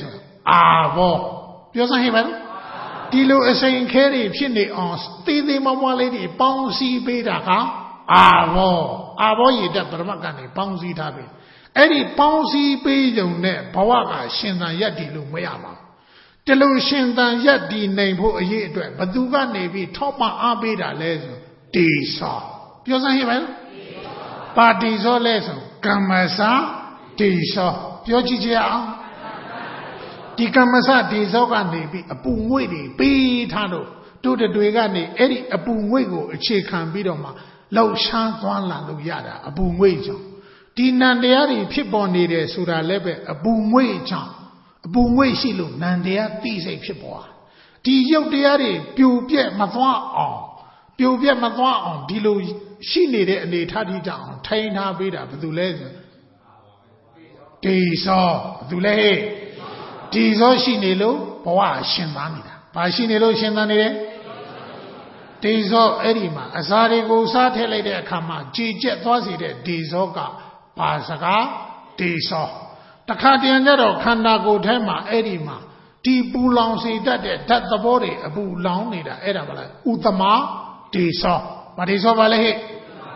အာဘောပြောစမ်းဟဲ့ပါဒီလိုအစိန်ခဲတွေဖြစ်နေအောင်သေးသေးမွားမွားလေးတွေပေါင်းစည်းပေးတာကအာဘောအာဘောရည်တက်ပရမတ်ကနေပေါင်းစည်းထားပြီအဲ့ဒီပေါင်းစည်းပေးကြုံနဲ့ဘဝကရှင်သန်ရက်တည်လို့မရပါဘူးတလူရှင်သန်ရက်တည်နိုင်ဖို့အရေးအတွက်ဘသူကနေပြီးထောက်ပံ့အားပေးတာလဲဆိုတေသောပြောစမ်းဟဲ့ပါပါတီသောလဲဆိုကမ္မစာတေသောပြောကြည့်ကြအောင်ဒီကမ္မစတေဇောကနေပြီးအပူငွေ့တွေပေးထားတော့တို့တွေကနေအဲ့ဒီအပူငွေ့ကိုအခြေခံပြီးတော့မှလောက်ရှားသွားလာလို့ရတာအပူငွေ့ကြောင့်ဒီနံတရားတွေဖြစ်ပေါ်နေတယ်ဆိုတာလည်းပဲအပူငွေ့ကြောင့်အပူငွေ့ရှိလို့နံတရားသိစိတ်ဖြစ်ပေါ်ဒီရုပ်တရားတွေပြိုပြက်မသွားအောင်ပြိုပြက်မသွားအောင်ဒီလိုရှိနေတဲ့အနေထားတိကြောင့်ထိုင်ထားပေးတာဘယ်သူလဲဆိုတေဇောဘယ်သူလဲဒီဇောရှိနေလို့ဘဝရှင်သန်နေတာ။ဘာရှိနေလို့ရှင်သန်နေလဲ။ဒီဇောအဲ့ဒီမှာအစာတွေကိုစားထည့်လိုက်တဲ့အခါမှာကြည်ကျက်သွားစေတဲ့ဒီဇောကဘာစကားဒီဇောတခါတည်းကျတော့ခန္ဓာကိုယ်ထဲမှာအဲ့ဒီမှာဒီပူလောင်စေတတ်တဲ့ဓာတ်သဘောတွေအပူလောင်နေတာအဲ့ဒါဘာလဲဥတမဒီဇောဘာဒီဇောဘာလဲဟဲ့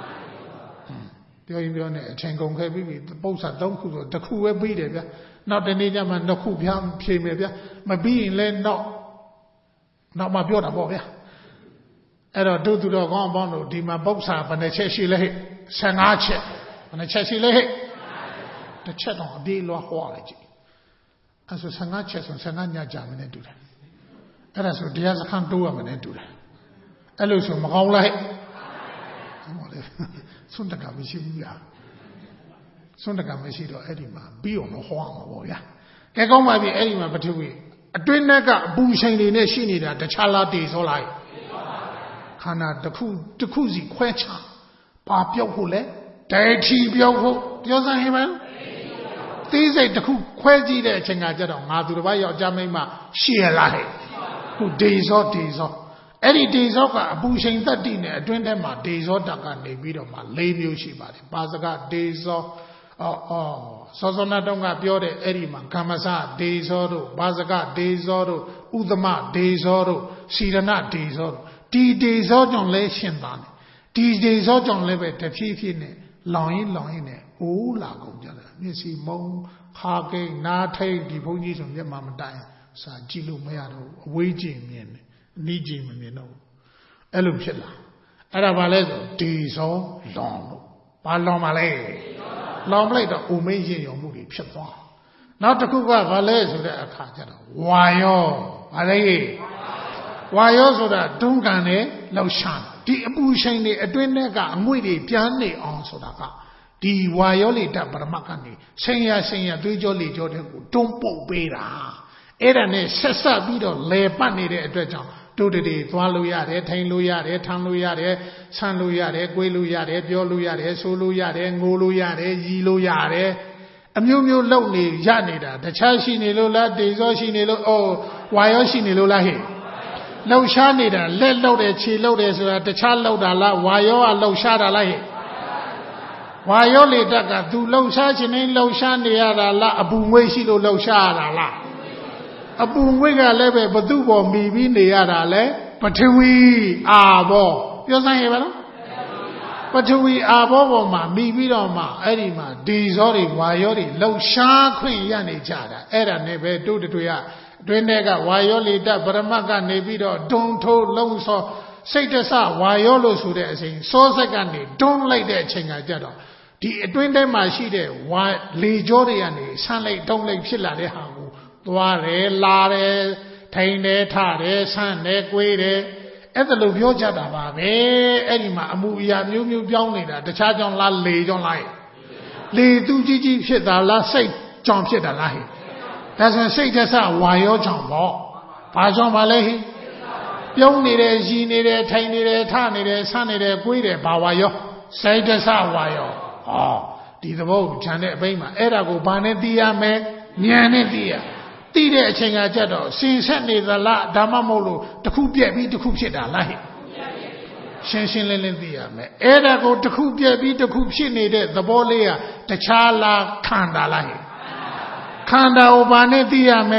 ပြောရင်ပြောနေအချိန်ကုန်ခဲ့ပြီပု္ပ္ပစာသုံးခုဆိုတစ်ခုပဲပြီးတယ်ဗျာနောက်တနေ့ကျမှနှစ်ခုပြဖြေမယ်ဗျာမပြီးရင်လည်းနောက်နောက်မှပြောတာပေါ့ဗျာအဲ့တော့တို့သူတော်ကောင်းအပေါင်းတို့ဒီမှာပု္ပ္ပစာဘယ်နှချက်ရှိလဲဟဲ့ဆယ်ငါးချက်ဘယ်နှချက်ရှိလဲဟဲ့တစ်ချက်တော့အပြေးလွှားဟောလိုက်ကြည့်အဲ့ဆိုဆယ်ငါးချက်ဆိုဆယ်ငါးညကြာမနဲ့တူတယ်အဲ့ဒါဆိုတရားစခန်းတိုးရမနဲ့တူတယ်အဲ့လိုဆိုမကောင်းလားဟဲ့ဟောလေစွန့်တကမရှိဘူးလားစွန့်တကမရှိတော့အဲ့ဒီမှာပြီးအောင်တော့ဟောမှာပေါ့ဗျာကဲကောင်းပါပြီအဲ့ဒီမှာပထဝီအတွင်းနဲ့ကအပူချိန်တွေနဲ့ရှိနေတာတခြားလားတေဆိုလိုက်ခန္ဓာတစ်ခုတစ်ခုစီခွဲခြားပါပြောက်ဖို့လဲဒိဋ္ဌိပြောက်ဖို့ပြောစမ်းဟဲ့မသိစိတ်တစ်ခုခွဲကြည့်တဲ့အချိန်ကကြတော့ငါသူတစ်ပါးယောက်ျားမိန်းမရှည်လားဟဲ့ခုဒေဇောဒေဇောအဲ့ဒီဒေဇောကအပူချိန်တတ္တိနဲ့အတွင်းထဲမှာဒေဇောတကနေပြီးတော့မှ၄မျိုးရှိပါတယ်ပါစကဒေဇောအော်အော်စောစောနာတုန်းကပြောတဲ့အဲ့ဒီမှာကမ္မစဒေဇောတို့ပါစကဒေဇောတို့ဥဒမဒေဇောတို့စီရဏဒေဇောတို့ဒီဒေဇောကြောင့်လဲရှင်သာတယ်ဒီဒေဇောကြောင့်လည်းပဲတဖြည်းဖြည်းနဲ့လောင်ရင်လောင်ရင်နဲ့အိုးလာကုန်ကြတယ်မျက်စိမုံခါကိန်းနားထိတ်ဒီဘုန်းကြီးဆိုမျက်မှမတိုင်စာကြည့်လို့မရတော့အဝေးကြည့်မြင်တယ်အနီးကြည့်မမြင်တော့အဲ့လိုဖြစ်လာအဲ့ဒါဘာလဲဆိုဒေဇောလောင်လို့ဘာလောင်ပါလဲလောင်ပလိုက်တော့အိုမင်းရင်ရုံမှုတွေဖြစ်သွားနောက်တစ်ခုကဘာလဲဆိုတဲ့အခါကျတော့ဝါယောဘာလဲဝါယောဆိုတာဒုံကံနဲ့လောက်ရှာဒီအပူချိန်တွေအတွင်းနဲ့ကအငွေ့တွေပြန်နေအောင်ဆိုတာကဒီဝါယောလေတပရမတ်ကနေဆင်ရဆင်ရသွေးကြောလေကြောတဲ့ကိုတွန်းပုတ်ပေးတာအဲ့ဒါနဲ့ဆက်ဆက်ပြီးတော့လဲပတ်နေတဲ့အတွက်ကြောင့်တို့တွေသွားလို့ရတယ်ထိုင်လို့ရတယ်ထမ်းလို့ရတယ်ဆန်းလို့ရတယ်ကိုယ်လို့ရတယ်ပြောလို့ရတယ်ဆိုလို့ရတယ်ငိုလို့ရတယ်ရီလို့ရတယ်အမျိုးမျိုးလုံနေရနေတာတခြားရှိနေလို့လားတေဇောရှိနေလို့အော်ဝါယောရှိနေလို့လားဟဲ့လှုပ်ရှားနေတာလက်လှုပ်တယ်ခြေလှုပ်တယ်ဆိုတာတခြားလှုပ်တာလားဝါယောကလှုပ်ရှားတာလားဟဲ့ဝါယောလေတက်ကသူလှုပ်ရှားခြင်းနဲ့လှုပ်ရှားနေရတာလားအပူငွေ့ရှိလို့လှုပ်ရှားရတာလားအပူငွေ့ကလည်းပဲဘသူ့ပေါ်မိပြီးနေရတာလဲပထဝီအာဘောပြောစမ်းရပါလားပထဝီအာဘောပေါ်မှာမိပြီးတော့မှအဲ့ဒီမှာဒီဇောတွေဝါယောတွေလှုပ်ရှားခွင့်ရနေကြတာအဲ့ဒါနဲ့ပဲတို့တွေကအတွင်းထဲကဝါယောလေတပရမတ်ကနေပြီးတော့ဒုံထိုးလုံးစောစိတ်တဆဝါယောလို့ဆိုတဲ့အချိန်စောစက်ကနေဒုံလိုက်တဲ့အချိန်ကကြတော့ဒီအတွင်းထဲမှာရှိတဲ့ဝါလေကြောတွေကနေဆန်းလိုက်ဒုံလိုက်ဖြစ်လာတဲ့ဟာကိုသွားတယ်လာတယ်ထိုင်တယ်ထတယ်ဆန်းတယ်ကိုွေးတယ်အဲ့ဒါလိုပြောကြတာပါပဲအဲ့ဒီမှာအမှုအရာမျိုးမျိုးပြောင်းနေတာတခြားကြောင့်လားလေကြောင့်လားလေသူကြီးကြီးဖြစ်တာလားစိတ်ကြောင့်ဖြစ်တာလားဟဲ့ဒါဆိုစိတ်တဆဝါယောကြောင့်ပေါ့ဘာကြောင့်ပါလဲဟဲ့ပြုံးနေတယ်ရည်နေတယ်ထိုင်နေတယ်ထနေတယ်ဆန်းနေတယ်ကိုွေးတယ်ဘာဝါယောစိတ်တဆဝါယောဟောဒီသဘောကိုခြံတဲ့အပိမ့်မှာအဲ့ဒါကိုဘာနဲ့သိရမလဲဉာဏ်နဲ့သိရသိတဲ့အချိန်ကကြတော့စင်ဆက်နေသလားဒါမှမဟုတ်လို့တစ်ခုပြက်ပြီးတစ်ခုဖြစ်တာလားဟဲ့ရှင်းရှင်းလင်းလင်းသိရမယ်အဲ့ဒါကိုတစ်ခုပြက်ပြီးတစ်ခုဖြစ်နေတဲ့သဘောလေးကတခြားလားခန္ဓာလားဟဲ့ခန္ဓာကိုဘာနဲ့သိရမယ်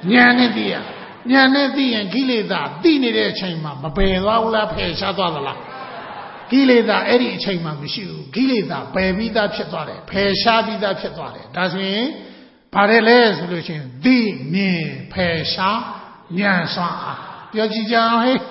ဉာဏ်နဲ့သိရဉာဏ်နဲ့သိရင်ကိလေသာသိနေတဲ့အချိန်မှာမပယ်သွားဘူးလားဖယ်ရှားသွားသလားကိလေသာအဲ့ဒီအချိန်မှာမရှိဘူးကိလေသာပယ်ပြီးသားဖြစ်သွားတယ်ဖယ်ရှားပြီးသားဖြစ်သွားတယ်ဒါဆိုရင်ဘာလဲလဲဆိုလို့ရှိရင်သိမြင်ဖယ်ရှားဉာဏ်စွမ်းအားပြောကြည့်ကြအောင်ဟဲ့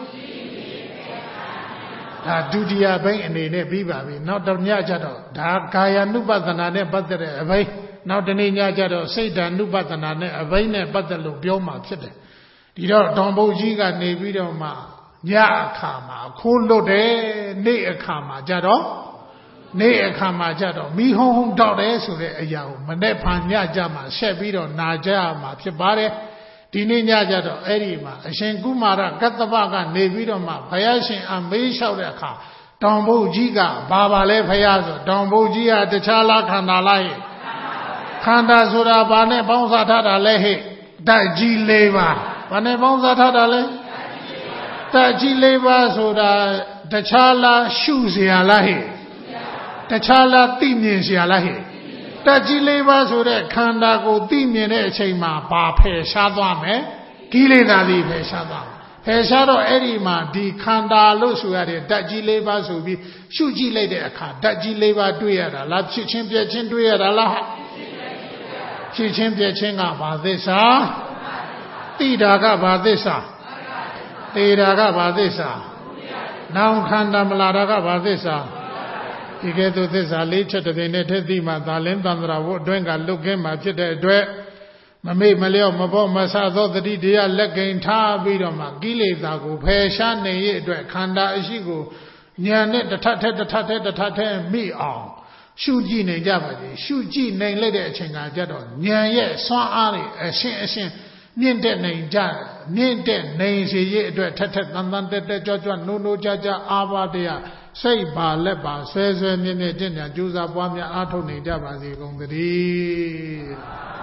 ဒါဒုတိယဘိန်းအနေနဲ့ပြီးပါပြီနောက်တစ်ညကျတော့ဒါကာယ ानु ပသနာနဲ့ပတ်သက်တဲ့အဘိန်းနောက်တနေ့ညကျတော့စိတ်ဓာ ानु ပသနာနဲ့အဘိန်းနဲ့ပတ်သက်လို့ပြောမှဖြစ်တယ်ဒီတော့တောင်ဘုတ်ကြီးကနေပြီးတော့မှညအခါမှာခိုးလွတ်တယ်နေ့အခါမှာကြတော့နေ့အခါမှာကြတော့မိဟုံးဟုံးတောက်တယ်ဆိုတဲ့အရာကိုမနေ့ဖန်ညကြမှာဆက်ပြီးတော့နာကြရမှာဖြစ်ပါတယ်ဒီနေ့ညကြတော့အဲ့ဒီမှာအရှင်ကုမာရကတ္တပကနေပြီးတော့မှဘုရားရှင်အမေးလျှောက်တဲ့အခါတောင်ဘုတ်ကြီးကဘာပါလဲဘုရားဆိုတောင်ဘုတ်ကြီးကတခြားလားခန္ဓာလားဟဲ့ခန္ဓာဆိုတာဘာနဲ့ပေါင်းစားထားတာလဲဟဲ့ဓာတ်ကြီး၄ပါးဘာနဲ့ပေါင်းစားထားတာလဲဓာတ်ကြီး၄ပါးဆိုတာတခြားလားရှုเสียလားဟဲ့တခြားလားသိမြင်เสียလားဟဲ့ဓာတ်ကြီး၄ပါးဆိုတဲ့ခန္ဓာကိုသိမြင်တဲ့အချိန်မှာဘာဖယ်ရှားသွားမယ်ကိလေသာတွေဖယ်ရှားသွားဖယ်ရှားတော့အဲ့ဒီမှာဒီခန္ဓာလို့ဆိုရတဲ့ဓာတ်ကြီး၄ပါးဆိုပြီးရှုကြည့်လိုက်တဲ့အခါဓာတ်ကြီး၄ပါးတွေ့ရတာလားဖြစ်ချင်းပြည့်ချင်းတွေ့ရတာလားဖြစ်ချင်းပြည့်ချင်းကဘာသစ္စာသိတာကဘာသစ္စာသေတာကဘာသစ္စာနောင်ခန္ဓာမလာတာကဘာသစ္စာဒီကဲ့သို့သစ္စာလေးချက်တစ်ပင်နဲ့ထက်သိမှသာလင်းတန္တရာဝတ်အတွင်းကလွတ်ကင်းမှဖြစ်တဲ့အတွက်မမေ့မလျော့မပေါ့မဆသောတတိတရားလက်ကိန်ထားပြီးတော့မှကိလေသာကိုဖယ်ရှားနေရဲ့အတွက်ခန္ဓာအရှိကိုဉာဏ်နဲ့တစ်ထပ်ထက်တစ်ထပ်ထက်တစ်ထပ်ထက်မိအောင်ရှုကြည့်နေကြပါစေရှုကြည့်နိုင်လိုက်တဲ့အချိန်ကကြတော့ဉာဏ်ရဲ့စွမ်းအားတွေအရှင်းအရှင်းမြင့်တဲ့နိုင်ကြမြင့်တဲ့နိုင်စီရဲ့အတွက်ထက်ထက်တန်တန်တက်တက်ကြွကြွနိုးနိုးကြကြအားပါတရားစိတ်ပါလက်ပါဆွဲဆွဲမြင့်မြင့်ကျင့်ကြံကြိုးစားပွားများအားထုတ်နေကြပါစေကုန်သတည်း